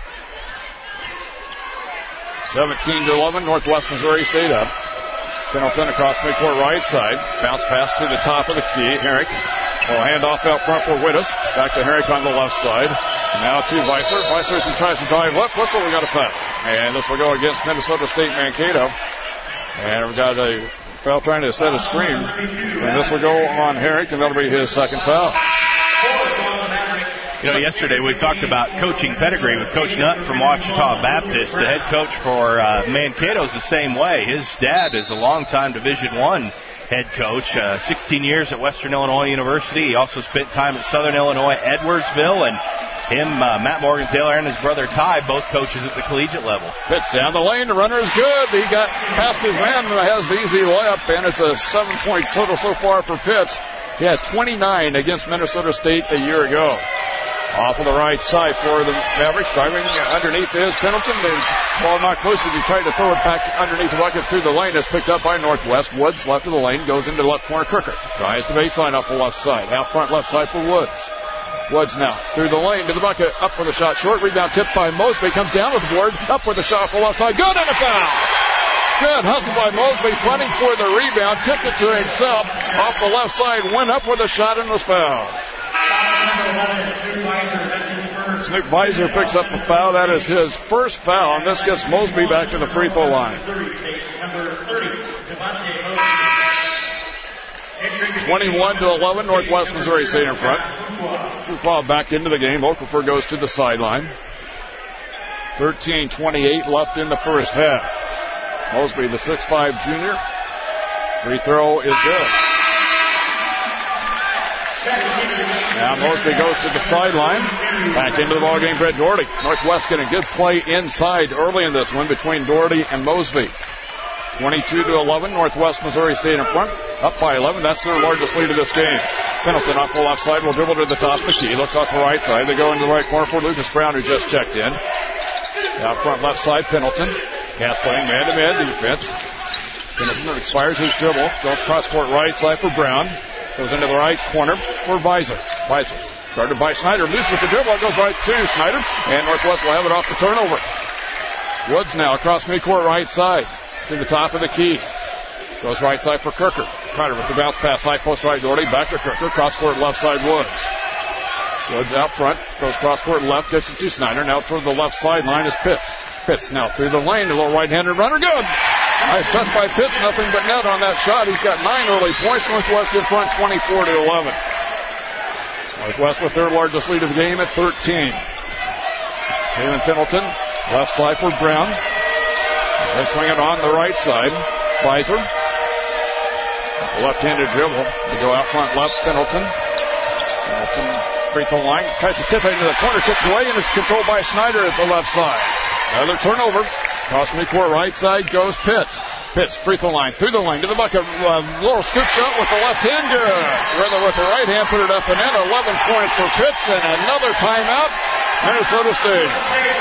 [SPEAKER 2] seventeen to eleven, Northwest Missouri State up. Pendleton across midcourt right side. Bounce pass to the top of the key. Herrick will hand off out front for Wittes. Back to Herrick on the left side. Now to Weisler. Weisler tries to drive left. Whistle, we got a foul. And this will go against Minnesota State Mankato. And we've got a foul trying to set a screen. And this will go on Herrick, and that'll be his second foul.
[SPEAKER 3] You know, yesterday we talked about coaching pedigree with Coach Nutt from Ouachita Baptist. The head coach for uh, Mankato is the same way. His dad is a longtime Division One head coach, uh, sixteen years at Western Illinois University. He also spent time at Southern Illinois Edwardsville, and him, uh, Matt Morgan-Taylor, and his brother Ty, both coaches at the collegiate level.
[SPEAKER 2] Pitch down the lane. The runner is good. He got past his man and has the easy layup, and it's a seven-point total so far for Pitts. He had twenty-nine against Minnesota State a year ago. Off of the right side for the Mavericks, driving underneath is Pendleton. The ball knocked loose as he tried to throw it back underneath the bucket through the lane. It's picked up by Northwest. Woods left of the lane, goes into the left corner. Crooker tries the baseline off the left side. Out front left side for Woods. Woods now through the lane to the bucket, up for the shot. Short rebound tipped by Mosby. Comes down with the board, up for the shot for left side. Good, and a foul. Good hustle by Mosby, fighting for the rebound. Tipped it to himself off the left side. Went up with a shot and was fouled. Snoop Weiser picks up the foul. That is his first foul, and this gets Mosby back to the free throw line. twenty-one to eleven, Northwest Missouri State in front. Fuqua back into the game. Okafor goes to the sideline. thirteen twenty-eight left in the first half. Mosby, the six five junior. Free throw is good. Now Mosby goes to the sideline. Back into the ballgame, Brett Doherty. Northwest getting good play inside early in this one between Doherty and Mosby. twenty-two to eleven, Northwest Missouri State in front. Up by eleven, that's their largest lead of this game. Pendleton off the left side will dribble to the top of the key. Looks off the right side. They go into the right corner for Lucas Brown, who just checked in. Out front left side, Pendleton. Cass playing man-to-man defense. Pendleton expires his dribble. Goes cross-court right side for Brown. Goes into the right corner for Visor. Visor started by Snyder. Loses the dribble. It goes right to Snyder. And Northwest will have it off the turnover. Woods now across midcourt right side to the top of the key. Goes right side for Kirker. Carter with the bounce pass. High post right. Doherty back to Kirker. Cross-court left side Woods. Woods out front. Goes cross-court left. Gets it to Snyder. Now toward the left sideline is Pitts. Pitts now through the lane. A little right-handed runner. Good. Nice touch by Pitts. Nothing but net on that shot. He's got nine early points. Northwest in front twenty-four to eleven. Northwest with their largest lead of the game at thirteen. Kalen Pendleton, left side for Brown. They swing it on the right side. Visor. Left-handed dribble. They go out front left. Pendleton. Pendleton free throw line. Tries to tip it into the corner. Tips away and it's controlled by Snyder at the left side. Another turnover. Cross midcourt right side goes Pitts. Pitts, free throw line, through the lane to the bucket. Uh, little scoop shot with the left hand. Good. Rather with the right hand, put it up and in. eleven points for Pitts and another timeout. Minnesota State.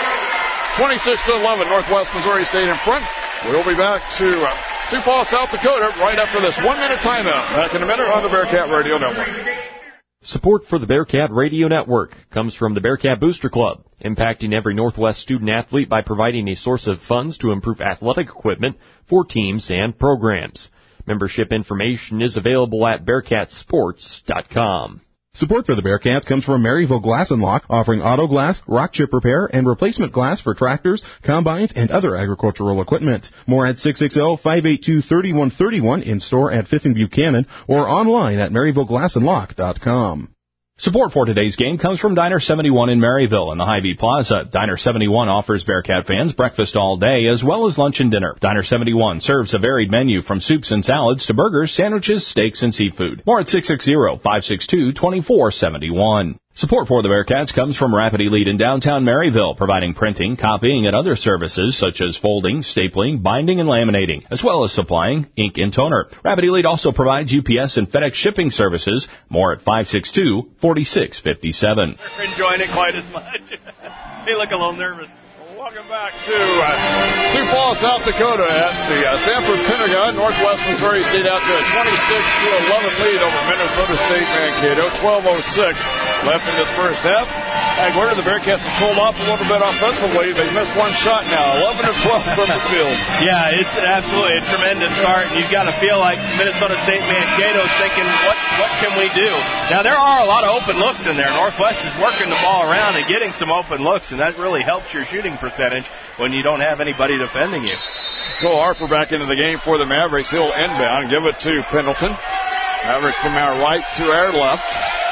[SPEAKER 2] twenty-six to eleven, Northwest Missouri State in front. We'll be back to uh, Sioux Falls, South Dakota right after this one-minute timeout. Back in a minute on the Bearcat Radio Network.
[SPEAKER 5] Support for the Bearcat Radio Network comes from the Bearcat Booster Club, impacting every Northwest student-athlete by providing a source of funds to improve athletic equipment for teams and programs. Membership information is available at bearcat sports dot com.
[SPEAKER 7] Support for the Bearcats comes from Maryville Glass and Lock, offering auto glass, rock chip repair, and replacement glass for tractors, combines, and other agricultural equipment. More at six six zero, five eight two, three one three one, in-store at Fifth and Buchanan, or online at maryville glass and lock dot com.
[SPEAKER 4] Support for today's game comes from Diner seventy-one in Maryville and the Hy-Vee Plaza. Diner seventy-one offers Bearcat fans breakfast all day as well as lunch and dinner. Diner seventy-one serves a varied menu from soups and salads to burgers, sandwiches, steaks, and seafood. More at six six zero, five six two, two four seven one. Support for the Bearcats comes from Rapid Elite in downtown Maryville, providing printing, copying, and other services such as folding, stapling, binding, and laminating, as well as supplying ink and toner. Rapid Elite also provides U P S and FedEx shipping services. More at five six two, four six five seven.
[SPEAKER 3] They're enjoying it quite as much. They look a little nervous.
[SPEAKER 2] Welcome back to uh, Sioux Falls, South Dakota at the uh, Sanford Pentagon. Northwest Missouri State out to a twenty-six to eleven lead over Minnesota State Mankato. twelve oh six left in this first half. Aguirre, the Bearcats have pulled off a little bit offensively. They've missed one shot now, eleven of twelve from the field.
[SPEAKER 3] Yeah, it's absolutely a tremendous start, and you've got to feel like Minnesota State Mankato's thinking, what what can we do? Now, there are a lot of open looks in there. Northwest is working the ball around and getting some open looks, and that really helps your shooting percentage when you don't have anybody defending you.
[SPEAKER 2] Cole Harper back into the game for the Mavericks. He'll inbound and give it to Pendleton. Mavericks from our right to our left.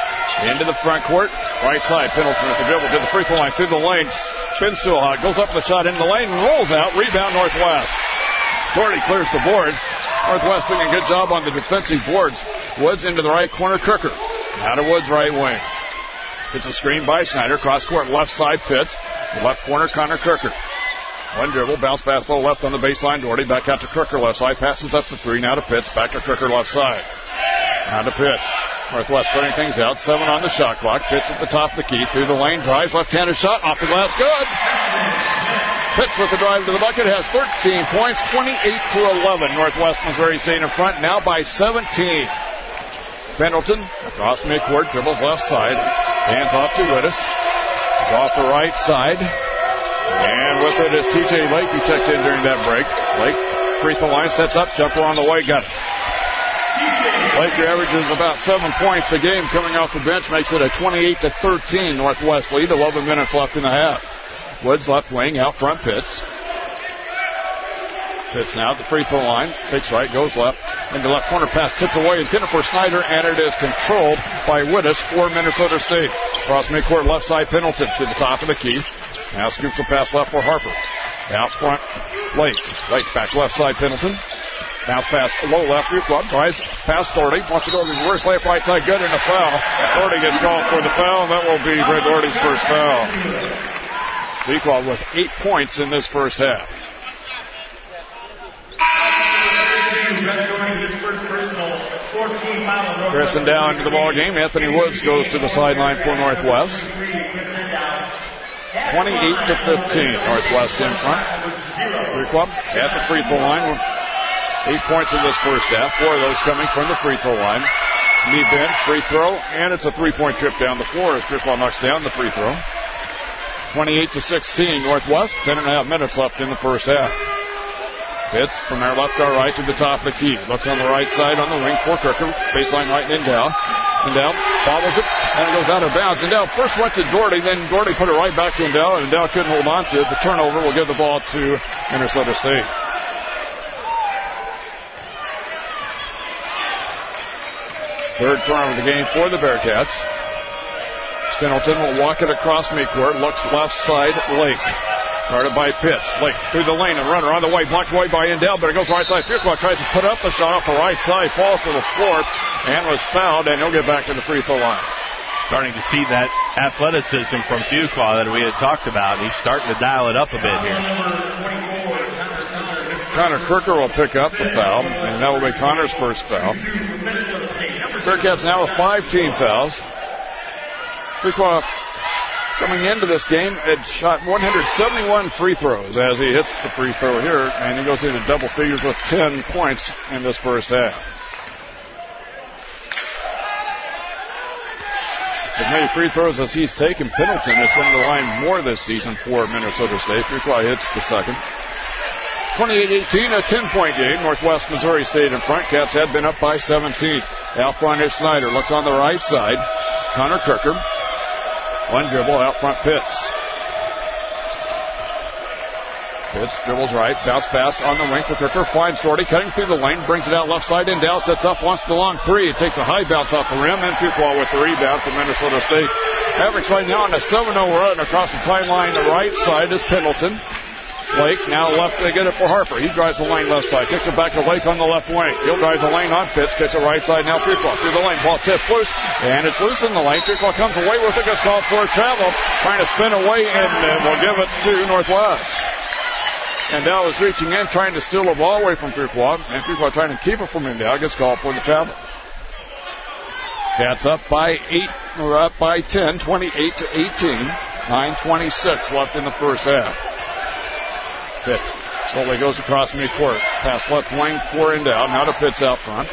[SPEAKER 2] Into the front court. Right side, Pendleton with the dribble to the free throw line, through the lane. Spins to a hog, goes up with the shot into the lane, and rolls out. Rebound Northwest. Doherty clears the board. Northwest doing a good job on the defensive boards. Woods into the right corner, Kirker. Out of Woods' right wing. It's a screen by Snyder. Cross court left side, Pitts. Left corner, Connor Kirker. One dribble, bounce pass low left on the baseline. Doherty back out to Kirker left side. Passes up to three. Now to Pitts. Back to Kirker left side. Now to Pitts. Northwest putting things out. Seven on the shot clock. Pitts at the top of the key. Through the lane. Drives. Left-handed shot. Off the glass. Good. Pitts with the drive to the bucket. Has thirteen points. twenty-eight to eleven. Northwest Missouri State in front. Now by seventeen. Pendleton across midcourt. Dribbles left side. Hands off to Wittes. Off the right side. And with it is T J Lake. He checked in during that break. Lake, free throw line, sets up. Jumper on the way. Got it. Lake averages about seven points a game coming off the bench. Makes it a twenty-eight to thirteen Northwest lead. eleven minutes left in the half. Woods left wing, out front Pitts. Pitts now at the free throw line. Takes right, goes left. In the left corner pass tipped away, intended for Snyder, and it is controlled by Wittes for Minnesota State. Cross midcourt left side, Pendleton to the top of the key. Now scoops the pass left for Harper. Out front, Lake. Lake back left side, Pendleton. Bounce pass low left, Fuqua tries past Doherty. Wants to go to the reverse layup right side, good, and a foul. Doherty gets called for the foul, and that will be Greg Doherty's first foul. Fuqua with eight points in this first half. Grayson down to the ball game. Anthony Woods goes to the sideline for Northwest. twenty-eight to fifteen. Northwest in front. Fuqua at the free throw line. Eight points in this first half. Four of those coming from the free throw line. Knee bend, free throw, and it's a three-point trip down the floor as Fuqua knocks down the free throw. twenty-eight to sixteen. Northwest. Ten and a half minutes left in the first half. Pitts from our left to our right to the top of the key. Looks on the right side on the wing for Crooker. Baseline right and Endow. Endow follows it and it goes out of bounds. Endow first went to Doherty, then Doherty put it right back to Endow, and Endow couldn't hold on to it. The turnover will give the ball to Minnesota State. Third turnover of the game for the Bearcats. Pendleton will walk it across midcourt. Looks left side, Lake. Started by Pitts. Lake through the lane and runner on the way. Blocked away by Endow, but it goes right side. Fuqua tries to put up the shot off the right side. Falls to the floor and was fouled, and he'll get back to the free throw line.
[SPEAKER 3] Starting to see that athleticism from Fuqua that we had talked about. He's starting to dial it up a bit here.
[SPEAKER 2] Connor Crooker will pick up the foul, and that will be Connor's first foul. Bearcats now with five team fouls. Fuqua, coming into this game, had shot one hundred seventy-one free throws as he hits the free throw here, and he goes into double figures with ten points in this first half. As many free throws as he's taken, Pendleton has been to the line more this season for Minnesota State. Fuqua hits the second. twenty-eight eighteen, a ten-point game. Northwest Missouri State in front. Cats had been up by seventeen. Out front is Snyder. Looks on the right side. Connor Crooker. One dribble, out front Pitts. Pitts dribbles right, bounce pass on the wing for Crooker. Finds Doherty, cutting through the lane, brings it out left side. Endow sets up, wants the long three. It takes a high bounce off the rim, and Fuqua with the rebound for Minnesota State. Average right now on a seven oh run across the timeline. The right side is Pendleton. Lake now left, they get it for Harper. He drives the lane left side, kicks it back to Lake on the left wing. He'll drive the lane on Pitts, kicks it right side now. Fuqua through the lane, ball tipped loose, and it's loose in the lane. Fuqua comes away with it, gets called for a travel, trying to spin away, and uh, will give it to Northwest. And Dow is reaching in, trying to steal the ball away from Fuqua, and Fuqua trying to keep it from him. Dow gets called for the travel. Cats up by eight, or up by ten, twenty-eight to eighteen. nine twenty-six left in the first half. Pitts slowly goes across midcourt. Pass left wing for Endow. Now to Pitts out front.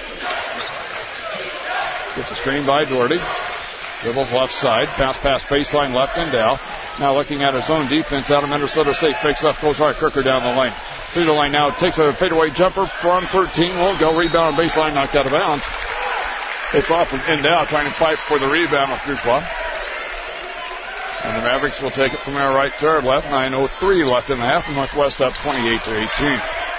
[SPEAKER 2] Gets a screen by Doherty. Dribbles left side. Pass pass baseline left Endow. Now looking at his own defense out of Minnesota State. Fakes up, goes right. Crooker down the lane. Through the lane now. Takes a fadeaway jumper from thirteen. Won't go. Rebound on baseline. Knocked out of bounds. It's off of Endow trying to fight for the rebound with Fuqua. And the Mavericks will take it from our right to our left. nine oh three left in the half. And Northwest up twenty-eight to eighteen.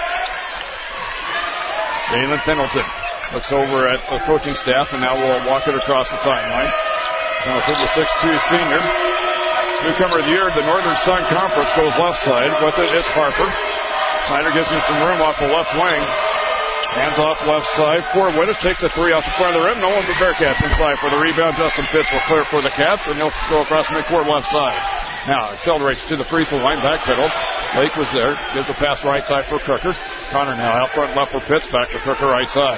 [SPEAKER 2] Jalen Pendleton looks over at the coaching staff, and now we'll walk it across the timeline. Pendleton, the six two senior. Newcomer of the year, the Northern Sun Conference, goes left side. With it, it's Harper. Snyder gives him some room off the left wing. Hands off left side for Wittes. Takes the three off the front of the rim. No one but Bearcats inside for the rebound. Justin Pitts will clear for the Cats, and he'll go across midcourt left side. Now accelerates to the free throw line. Back pedals. Lake was there. Gives a pass right side for Crooker. Connor now out front left for Pitts. Back to Crooker right side.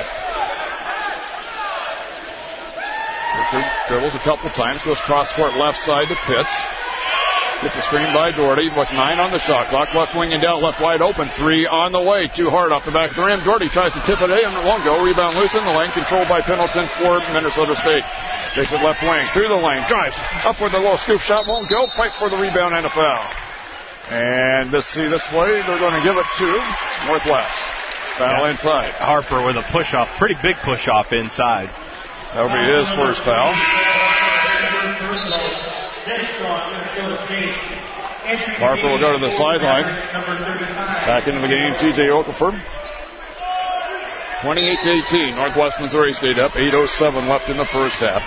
[SPEAKER 2] Crooker dribbles a couple times. Goes cross court left side to Pitts. Gets a screen by Doherty with nine on the shot clock. Left wing and down, left wide open. Three on the way. Too hard off the back of the rim. Doherty tries to tip it in and it won't go. Rebound loose in the lane. Controlled by Pendleton for Minnesota State. Takes it left wing. Through the lane. Drives. Up with a little scoop shot. Won't go. Fight for the rebound and a foul. And let's see this way. They're going to give it to Northwest. Foul yeah. Inside.
[SPEAKER 3] Harper with a push off. Pretty big push off inside.
[SPEAKER 2] That'll be his first foul. Harper will go to the sideline. Back into the game, T J Okafor. twenty-eight to eighteen, Northwest Missouri State up. eight oh seven left in the first half.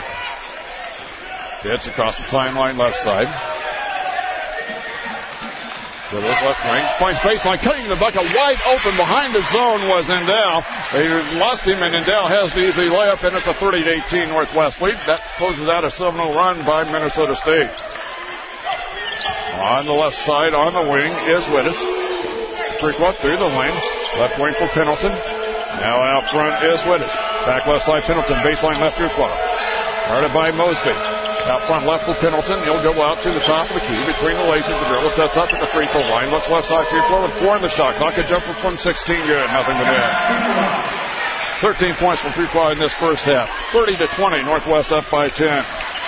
[SPEAKER 2] Pitch across the timeline left side. Dribbles left wing, finds baseline, cutting the bucket wide open behind the zone was Endell. They lost him, and Endell has the easy layup, and it's a thirty to eighteen Northwest lead. That closes out a seven oh run by Minnesota State. On the left side, on the wing, is Wittes. Frequent through the lane. Left wing for Pendleton. Now out front is Wittes. Back left side, Pendleton. Baseline left Frequent. Guarded by Mosby. Out front left for Pendleton. He'll go out to the top of the key. Between the legs of the dribble. Sets up at the free throw line. Looks left side free throw with four in the shot clock. A jumper from sixteen. Good. Nothing but net. thirteen points from Frequent in this first half. thirty to twenty. Northwest up by ten.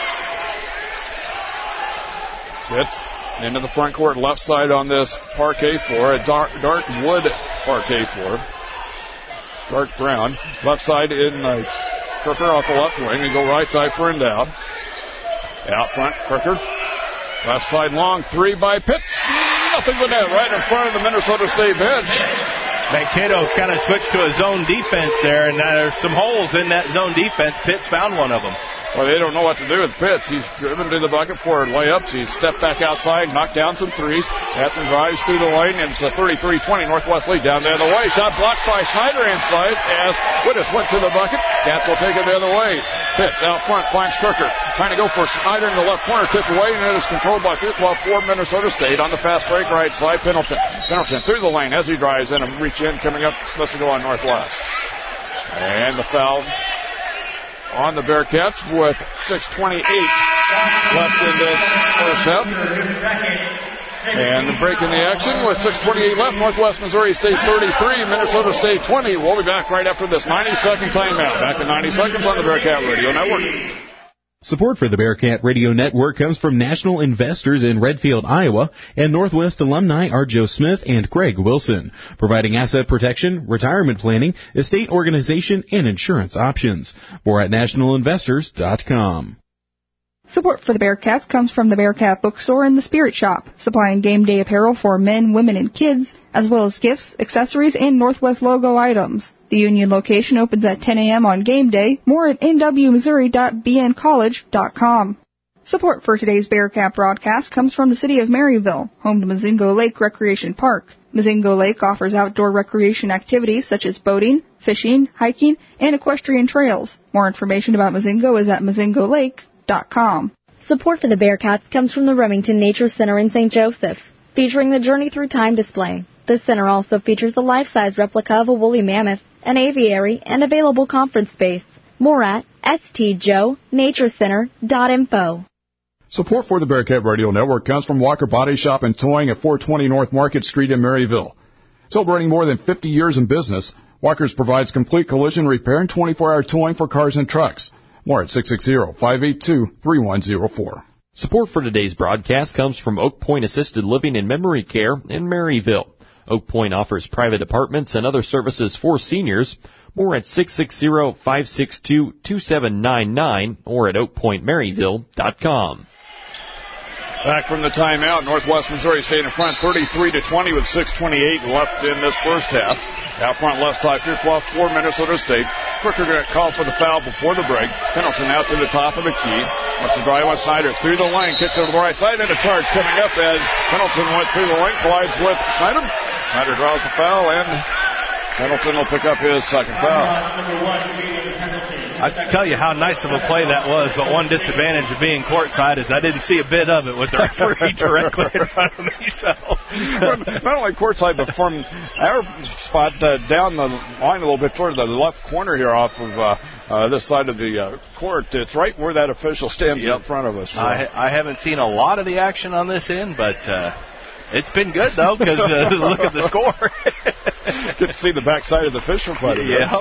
[SPEAKER 2] Gets into the front court. Left side on this parquet floor. A dark, dark wood parquet floor. Dark brown. Left side in uh, Crooker off the left wing. And go right side for Endell. Out front, Crooker. Left side long, three by Pitts. Nothing but net right in front of the Minnesota State bench.
[SPEAKER 3] Mankato kind of switched to a zone defense there, and there's some holes in that zone defense. Pitts found one of them.
[SPEAKER 2] Well, they don't know what to do with Pitts. He's driven to the bucket for layups. He's stepped back outside, knocked down some threes, had some drives through the lane, and it's a thirty-three twenty Northwest lead down the other way. Shot blocked by Snyder inside as Wittes went to the bucket. Katz will take it the other way. Pitts out front finds Crooker. Trying to go for Snyder in the left corner, tipped away, and it is controlled by Frequent for Minnesota State on the fast break right side. Pendleton. Pendleton through the lane as he drives in and reach in, coming up. Let's go on Northwest. And the foul on the Bearcats with six twenty-eight left in this first half. And the break in the action with six twenty-eight left. Northwest Missouri State thirty-three, Minnesota State twenty. We'll be back right after this ninety-second timeout. Back in ninety seconds on the Bearcat Radio Network.
[SPEAKER 7] Support for the Bearcat Radio Network comes from National Investors in Redfield, Iowa, and Northwest alumni are Joe Smith and Craig Wilson, providing asset protection, retirement planning, estate organization, and insurance options. More at national investors dot com.
[SPEAKER 9] Support for the Bearcats comes from the Bearcat Bookstore and the Spirit Shop, supplying game day apparel for men, women, and kids, as well as gifts, accessories, and Northwest logo items. The Union location opens at ten a.m. on game day. More at n w missouri dot b n college dot com. Support for today's Bearcat broadcast comes from the city of Maryville, home to Mozingo Lake Recreation Park. Mozingo Lake offers outdoor recreation activities such as boating, fishing, hiking, and equestrian trails. More information about Mozingo is at mozingo lake dot com.
[SPEAKER 13] Support for the Bearcats comes from the Remington Nature Center in Saint Joseph, featuring the Journey Through Time display. The center also features a life-size replica of a woolly mammoth, an aviary, and available conference space. More at s t joe nature center dot info.
[SPEAKER 11] Support for the Bearcat Radio Network comes from Walker Body Shop and Towing at four twenty North Market Street in Maryville. Celebrating more than fifty years in business, Walker's provides complete collision repair and twenty-four hour towing for cars and trucks. More at six six zero, five eight two, three one zero four.
[SPEAKER 5] Support for today's broadcast comes from Oak Point Assisted Living and Memory Care in Maryville. Oak Point offers private apartments and other services for seniors. More at six six zero, five six two, two seven nine nine or at oak point maryville dot com.
[SPEAKER 2] Back from the timeout, Northwest Missouri State in front thirty-three to twenty with six twenty-eight left in this first half. Out front left side, Frequent for Minnesota State. Crooker got called for the foul before the break. Pendleton out to the top of the key. Wants to drive on Snyder through the lane, kicks it to the right side, and a charge coming up as Pendleton went through the lane, collides with Snyder. Snyder draws the foul, and Pendleton will pick up his second foul.
[SPEAKER 3] I can tell you how nice of a play that was, but one disadvantage of being courtside is I didn't see a bit of it with the referee directly in front of me. So,
[SPEAKER 2] not only courtside, but from our spot uh, down the line a little bit toward the left corner here off of uh, uh, this side of the uh, court. It's right where that official stands yep. in front of us. So.
[SPEAKER 3] I, I haven't seen a lot of the action on this end, but uh, it's been good, though, because uh, look at the score.
[SPEAKER 2] Get to see the backside of the official quite a bit.
[SPEAKER 3] Yep.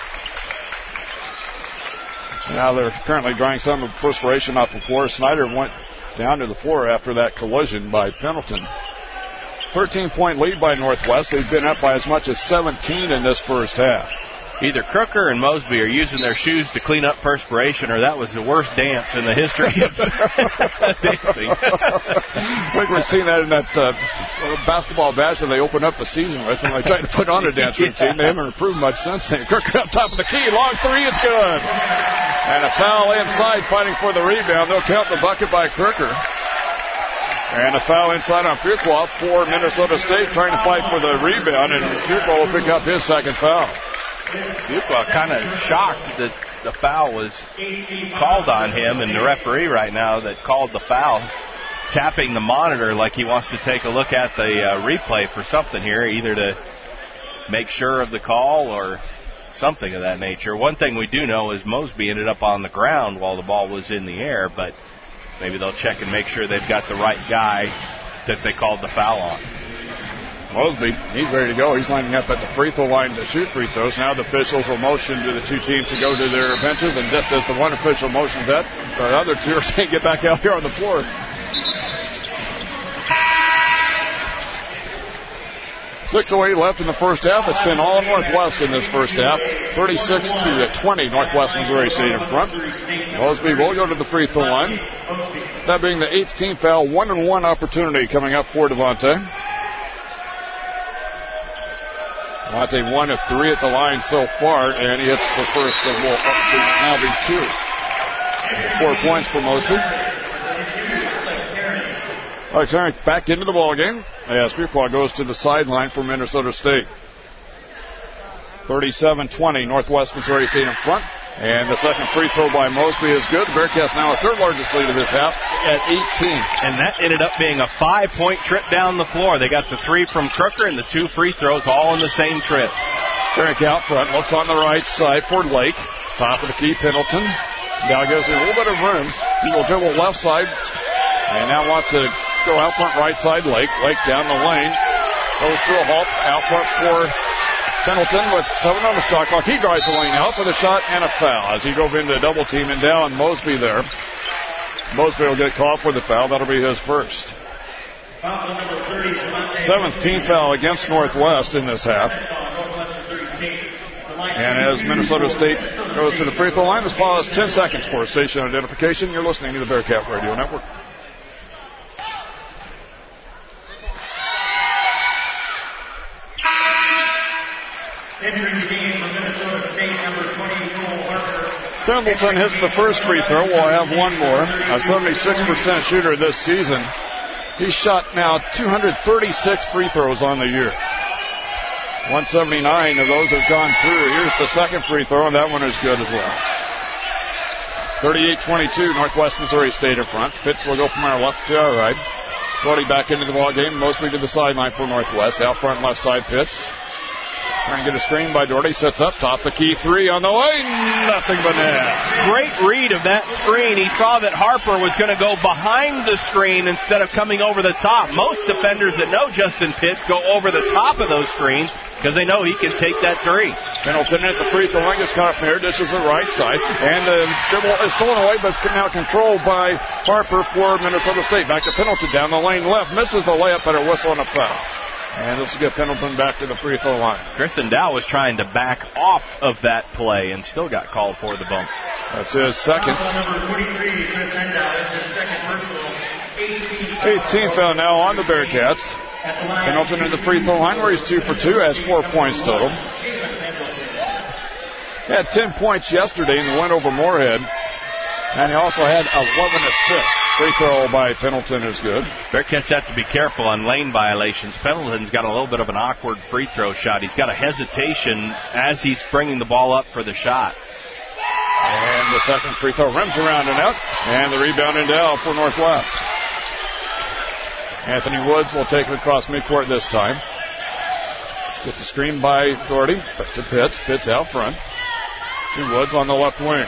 [SPEAKER 2] Now they're currently drying some of the perspiration off the floor. Snyder went down to the floor after that collision by Pendleton. thirteen point lead by Northwest. They've been up by as much as seventeen in this first half.
[SPEAKER 3] either Crooker and Mosby are using their shoes to clean up perspiration, or that was the worst dance in the history of dancing.
[SPEAKER 2] I think we've seen that in that uh, basketball badge that they opened up the season with, and they tried to put on a dance routine. They haven't improved much since then. Crooker up top of the key, long three, it's good. And a foul inside, fighting for the rebound. They'll count the bucket by Crooker. And a foul inside on Fuqua for Minnesota State, trying to fight for the rebound, and Fuqua will pick up his second foul.
[SPEAKER 3] Fuqua kind of shocked that the foul was called on him, and the referee right now that called the foul tapping the monitor like he wants to take a look at the uh, replay for something here, either to make sure of the call or something of that nature. One thing we do know is Mosby ended up on the ground while the ball was in the air, but maybe they'll check and make sure they've got the right guy that they called the foul on.
[SPEAKER 2] Mosby, he's ready to go. He's lining up at the free throw line to shoot free throws. Now the officials will motion to the two teams to go to their benches, and just as the one official motions that, the other two are saying get back out here on the floor. six oh eight left in the first half. It's been all Northwest in this first half. thirty-six to twenty, Northwest Missouri State in front. Mosby will go to the free throw line. That being the eighth team foul, one and one opportunity coming up for Devontae. Devontae one of three at the line so far, and he hits the first that will up to now be two. Four points for Mosby. All right, turn back into the ball game as Fuqua goes to the sideline for Minnesota State. thirty-seven twenty, Northwest Missouri State in front. And the second free throw by Mosby is good. The Bearcats now a third largest lead of this half at eighteen.
[SPEAKER 3] And that ended up being a five-point trip down the floor. They got the three from Crooker and the two free throws all in the same trip.
[SPEAKER 2] Derek out front, looks on the right side for Lake. Top of the key, Pendleton. Now gives him a little bit of room. He will dribble left side. And now wants to go out front right side, Lake. Lake down the lane. Goes to a halt out front for Pendleton with seven on the shot clock. He drives the lane out for the shot and a foul as he drove into double team and down Mosby there. Mosby will get called for the foul. That'll be his first. Seventh team foul against Northwest in this half. And as Minnesota State goes to the free throw line, this ball has ten seconds for station identification. You're listening to the Bearcat Radio Network.
[SPEAKER 14] Entering the game for Minnesota State, number twenty, Cole Harper.
[SPEAKER 2] Pendleton hits the first free throw. We'll have one more. A seventy-six percent shooter this season. He's shot now two hundred thirty-six free throws on the year. one seventy-nine of those have gone through. Here's the second free throw, and that one is good as well. thirty-eight twenty-two, Northwest Missouri State in front. Pitts will go from our left to our right. Brody back into the ball game. Mosby to the sideline for Northwest. Out front left side, Pitts. Trying to get a screen by Doherty. Sets up. Top the key three on the way. Nothing but net.
[SPEAKER 3] Great read of that screen. He saw that Harper was going to go behind the screen instead of coming over the top. Most defenders that know Justin Pitts go over the top of those screens because they know he can take that three.
[SPEAKER 2] Pendleton at the free throw line gets caught up there. Dishes the right side. And the dribble is stolen away, but now controlled by Harper for Minnesota State. Back to Pendleton down the lane left. Misses the layup, but a whistle and a foul. And this will get Pendleton back to the free throw line.
[SPEAKER 3] Chris Dow was trying to back off of that play and still got called for the bump.
[SPEAKER 2] That's his second. eighteenth foul now on the Bearcats. Pendleton in the free throw line where he's two for two, has four points total. He had ten points yesterday in the win over Moorhead. And he also had eleven assists. Free throw by Pendleton is good.
[SPEAKER 3] Bearcats have to be careful on lane violations. Pendleton's got a little bit of an awkward free throw shot. He's got a hesitation as he's bringing the ball up for the shot.
[SPEAKER 2] And the second free throw rims around and out. And the rebound in Dow for Northwest. Anthony Woods will take it across midcourt this time. Gets a screen by Doherty. Back to Pitts. Pitts out front. To Woods on the left wing.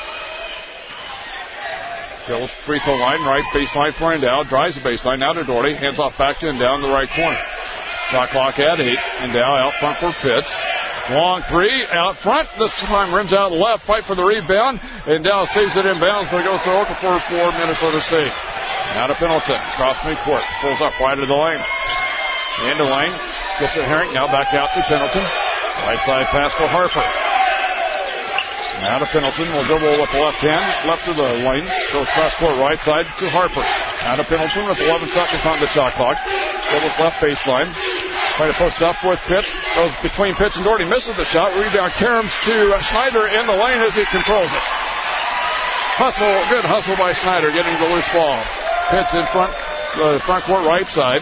[SPEAKER 2] Goes free throw line, right baseline for Endow. Drives the baseline, now to Doherty. Hands off back to Endow in the right corner. Shot clock at eight. Endow out front for Pitts. Long three, out front. This time rims out left. Fight for the rebound. Endow saves it inbounds, but it goes to Okafor for Minnesota State. Now to Pendleton. Cross midcourt. Pulls up wide of the lane. Into lane. Gets it Herring. Now back out to Pendleton. Right side pass for Harper. Now to Pendleton. Will dribble with the left hand. Left of the lane. Goes cross court right side to Harper. Now to Pendleton with eleven seconds on the shot clock. Dribbles left baseline. Trying to post up with Pitts. Goes between Pitts and Doherty. Misses the shot. Rebound caroms to Schneider in the lane as he controls it. Hustle. Good hustle by Schneider getting the loose ball. Pitts in front. The front court right side.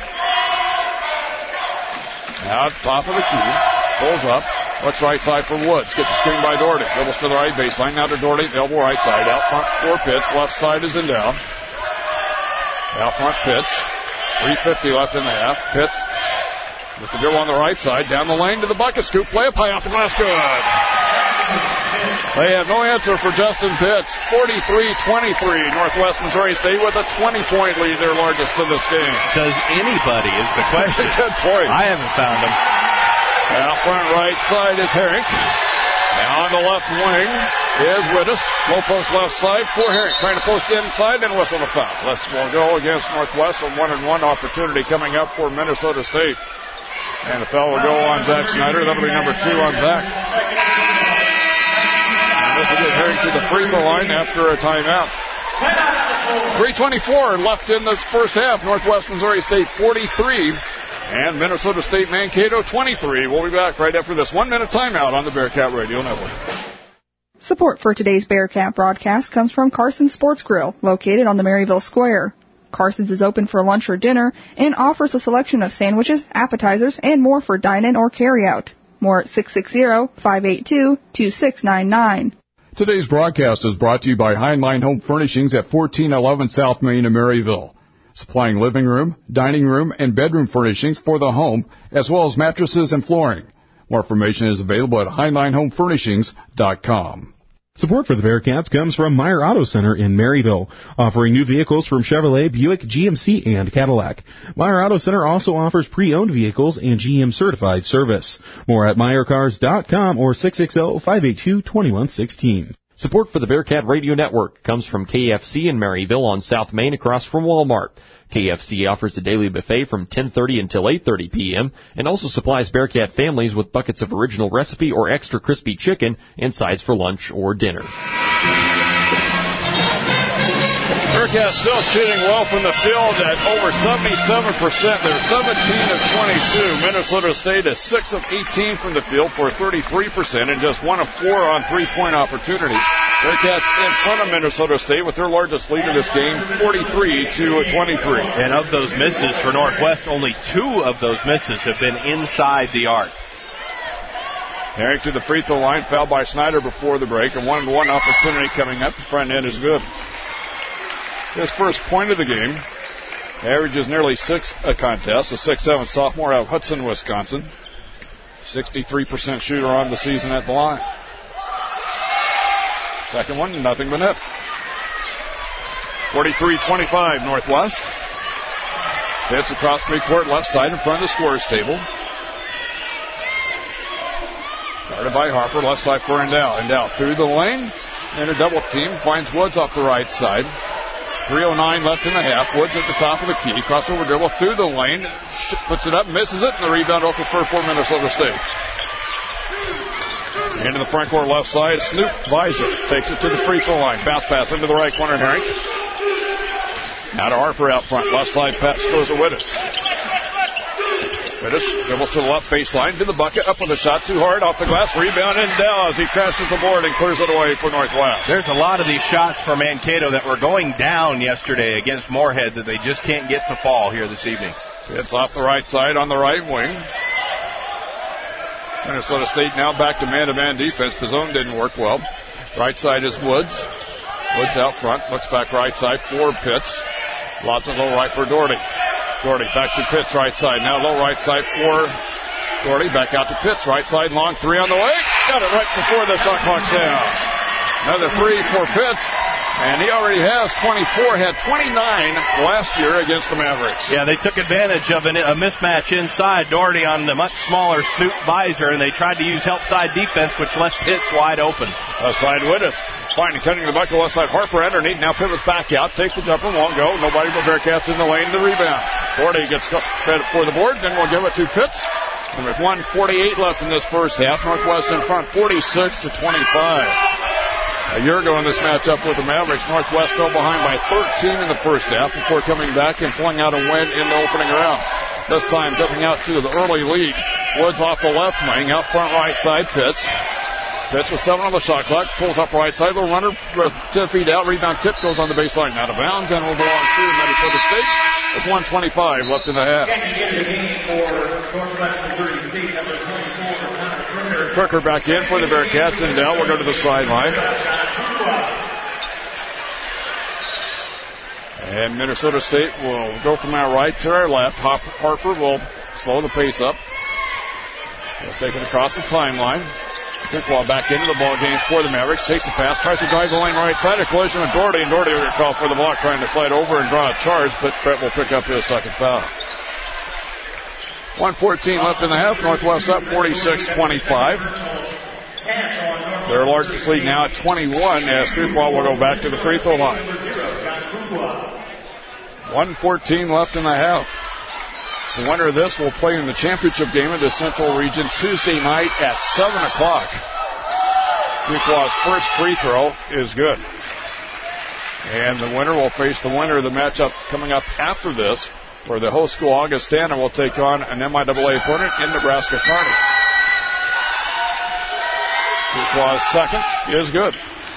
[SPEAKER 2] Now top of the key. Pulls up. Looks right side for Woods. Gets a screen by Doherty. Dribbles to the right baseline. Now to Doherty. Elbow right side. Out front for Pitts. Left side is in down. Out front Pitts. three fifty left in the half. Pitts with the dribble on the right side. Down the lane to the bucket scoop. Play up high off the glass. Good. They have no answer for Justin Pitts. forty-three twenty-three. Northwest Missouri State with a twenty-point lead. Their largest in this game.
[SPEAKER 3] Does anybody is the question.
[SPEAKER 2] Good point.
[SPEAKER 3] I haven't found him.
[SPEAKER 2] Out front right side is Herrick. Now on the left wing is Wittes. Slow post left side for Herrick. Trying to post inside and whistle the foul. This will go against Northwest. A one and one opportunity coming up for Minnesota State. And the foul will go on Zach Schneider. That'll be number two on Zach. And this will get Herrick to the free throw line after a timeout. three twenty-four left in this first half. Northwest Missouri State forty-three. And Minnesota State Mankato twenty-three. We'll be back right after this one-minute timeout on the Bearcat Radio Network.
[SPEAKER 9] Support for today's Bearcat broadcast comes from Carson's Sports Grill, located on the Maryville Square. Carson's is open for lunch or dinner and offers a selection of sandwiches, appetizers, and more for dine-in or carry-out. More at six six zero, five eight two, two six nine nine.
[SPEAKER 11] Today's broadcast is brought to you by Heinlein Home Furnishings at fourteen eleven South Main in Maryville. Supplying living room, dining room, and bedroom furnishings for the home, as well as mattresses and flooring. More information is available at heinlein home furnishings dot com.
[SPEAKER 7] Support for the Bearcats comes from Meyer Auto Center in Maryville, offering new vehicles from Chevrolet, Buick, G M C, and Cadillac. Meyer Auto Center also offers pre-owned vehicles and G M certified service. More at meyer cars dot com or six six zero, five eight two, two one one six.
[SPEAKER 5] Support for the Bearcat Radio Network comes from K F C in Maryville on South Main across from Walmart. K F C offers a daily buffet from ten thirty until eight thirty p.m. and also supplies Bearcat families with buckets of original recipe or extra crispy chicken and sides for lunch or dinner.
[SPEAKER 2] Bearcats still shooting well from the field at over seventy-seven percent. They're seventeen of twenty-two. Minnesota State is six of eighteen from the field for thirty-three percent and just one of four on three-point opportunities. Bearcats in front of Minnesota State with their largest lead in this game, forty-three to twenty-three.
[SPEAKER 3] And of those misses for Northwest, only two of those misses have been inside the arc.
[SPEAKER 2] Herrick to the free throw line, fouled by Schneider before the break. A one-and-one opportunity coming up. The front end is good. His first point of the game, averages nearly six a contest. A six seven sophomore out of Hudson, Wisconsin. sixty-three percent shooter on the season at the line. Second one, nothing but net. forty-three twenty-five Northwest. Hits across midcourt, left side in front of the scorer's table. Guarded by Harper, left side for Endow. Endow through the lane, and a double team. Finds Woods off the right side. three oh nine left in the half. Woods at the top of the key. Crossover dribble through the lane. Puts it up, misses it, and the rebound off the first for Minnesota State. Into the front court left side. Snoop Visor takes it to the free throw line. Bounce pass into the right corner. Herrick. Now to Harper out front. Left side pass goes to Wittes. Wittes dribbles to the left baseline. To the bucket. Up with a shot. Too hard. Off the glass. Rebound in down as he crashes the board and clears it away for Northwest.
[SPEAKER 3] There's a lot of these shots for Mankato that were going down yesterday against Moorhead that they just can't get to fall here this evening.
[SPEAKER 2] It's off the right side on the right wing. Minnesota State now back to man-to-man defense. The zone didn't work well. Right side is Woods. Woods out front. Looks back right side for Pitts. Lots of low right for Doherty. Doherty back to Pitts right side. Now low right side for Doherty. Back out to Pitts. Right side long three on the way. Got it right before the shot clock stops. Another three for Pitts. And he already has twenty-four, had twenty-nine last year against the Mavericks.
[SPEAKER 3] Yeah, they took advantage of an, a mismatch inside. Doherty on the much smaller Snoop Visor, and they tried to use help side defense, which left Pitts wide open.
[SPEAKER 2] Left side Wittes. Finding cutting the bucket, left side Harper underneath. Now pivots back out, takes the jumper, won't go. Nobody but Bearcats in the lane. The rebound. Doherty gets credit for the board, then we'll give it to Pitts. And with one forty-eight left in this first half, Northwest in front forty-six to twenty-five. A year ago in this matchup with the Mavericks, Northwest fell behind by thirteen in the first half before coming back and pulling out a win in the opening round. This time jumping out to the early lead. Woods off the left wing, out front right side, Pitts. Pitts with seven on the shot clock, pulls up right side, little runner, ten feet out, rebound tip goes on the baseline, out of bounds, and will belong to Minnesota State with one twenty-five left in the half. Crooker back in for the Bearcats, and Dell will go to the sideline. And Minnesota State will go from our right to our left. Harper will slow the pace up. They'll take it across the timeline. Drinkwall back into the ball game for the Mavericks. Takes the pass, tries to drive the lane right side. A collision with Doherty, and Doherty will get called for the block, trying to slide over and draw a charge, but Brett will pick up his second foul. one fourteen left in the half. Northwest up forty-six twenty-five. Their largest lead now at twenty-one as Drinkwall will go back to the free throw line. one fourteen left in the half. The winner of this will play in the championship game of the Central Region Tuesday night at seven o'clock. Drinkwall's first free throw is good. And the winner will face the winner of the matchup coming up after this, where the host school Augustana will take on an M I A A opponent in Nebraska Kearney. Drinkwall's second is good.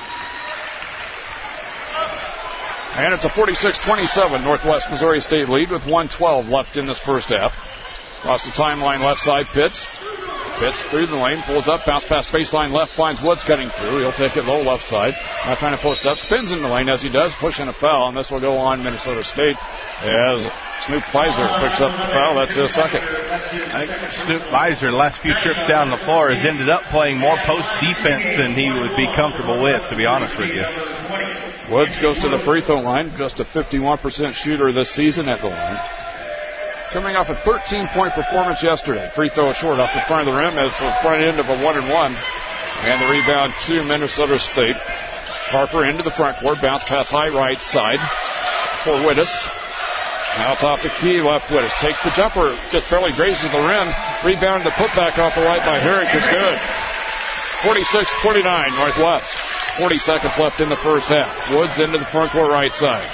[SPEAKER 2] And it's a forty-six twenty-seven Northwest Missouri State lead with one twelve left in this first half. Across the timeline left side, Pitts. Pitts through the lane, pulls up, bounce past baseline left, finds Woods cutting through. He'll take it low left side. Now trying to post up, spins in the lane as he does, pushing a foul, and this will go on Minnesota State as Snoop Pfizer picks up the foul. That's his second.
[SPEAKER 3] I think Snoop Pfizer, the last few trips down the floor, has ended up playing more post defense than he would be comfortable with, to be honest with you.
[SPEAKER 2] Woods goes to the free throw line, just a fifty-one percent shooter this season at the line. Coming off a thirteen-point performance yesterday. Free throw short off the front of the rim as the front end of a one and one. And the rebound to Minnesota State. Harper into the front court, bounce pass high right side for Wittes. Now top the key, left Wittes. Takes the jumper, just barely grazes the rim. Rebound, the putback off the right by Herrick is good. forty-six twenty-nine Northwest. forty seconds left in the first half. Woods into the front court right side.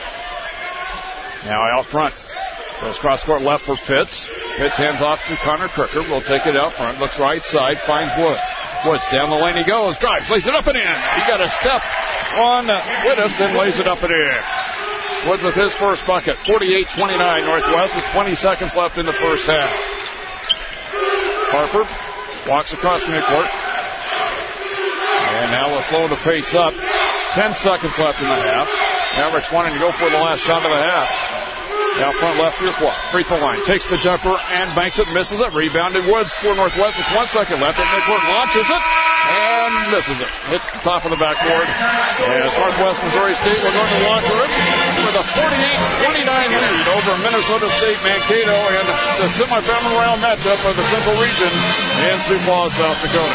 [SPEAKER 2] Now out front. Goes cross court left for Pitts. Pitts hands off to Connor Crooker. Will take it out front. Looks right side. Finds Woods. Woods down the lane he goes. Drives. Lays it up and in. He got a step on Wittes and lays it up and in. Woods with his first bucket. forty-eight twenty-nine Northwest with twenty seconds left in the first half. Harper walks across midcourt. And now we'll slow the pace up. Ten seconds left in the half. Mavericks wanting to go for the last shot of the half. Out front left rear quad. Free throw line. Takes the jumper and banks it. Misses it. Rebounded Woods for Northwest with one second left. At midcourt launches it and misses it. Hits the top of the backboard. As Northwest Missouri State will go to the locker room with a forty-eight twenty-nine lead over Minnesota State Mankato in the semifinal round matchup of the Central Region in Sioux Falls, South Dakota.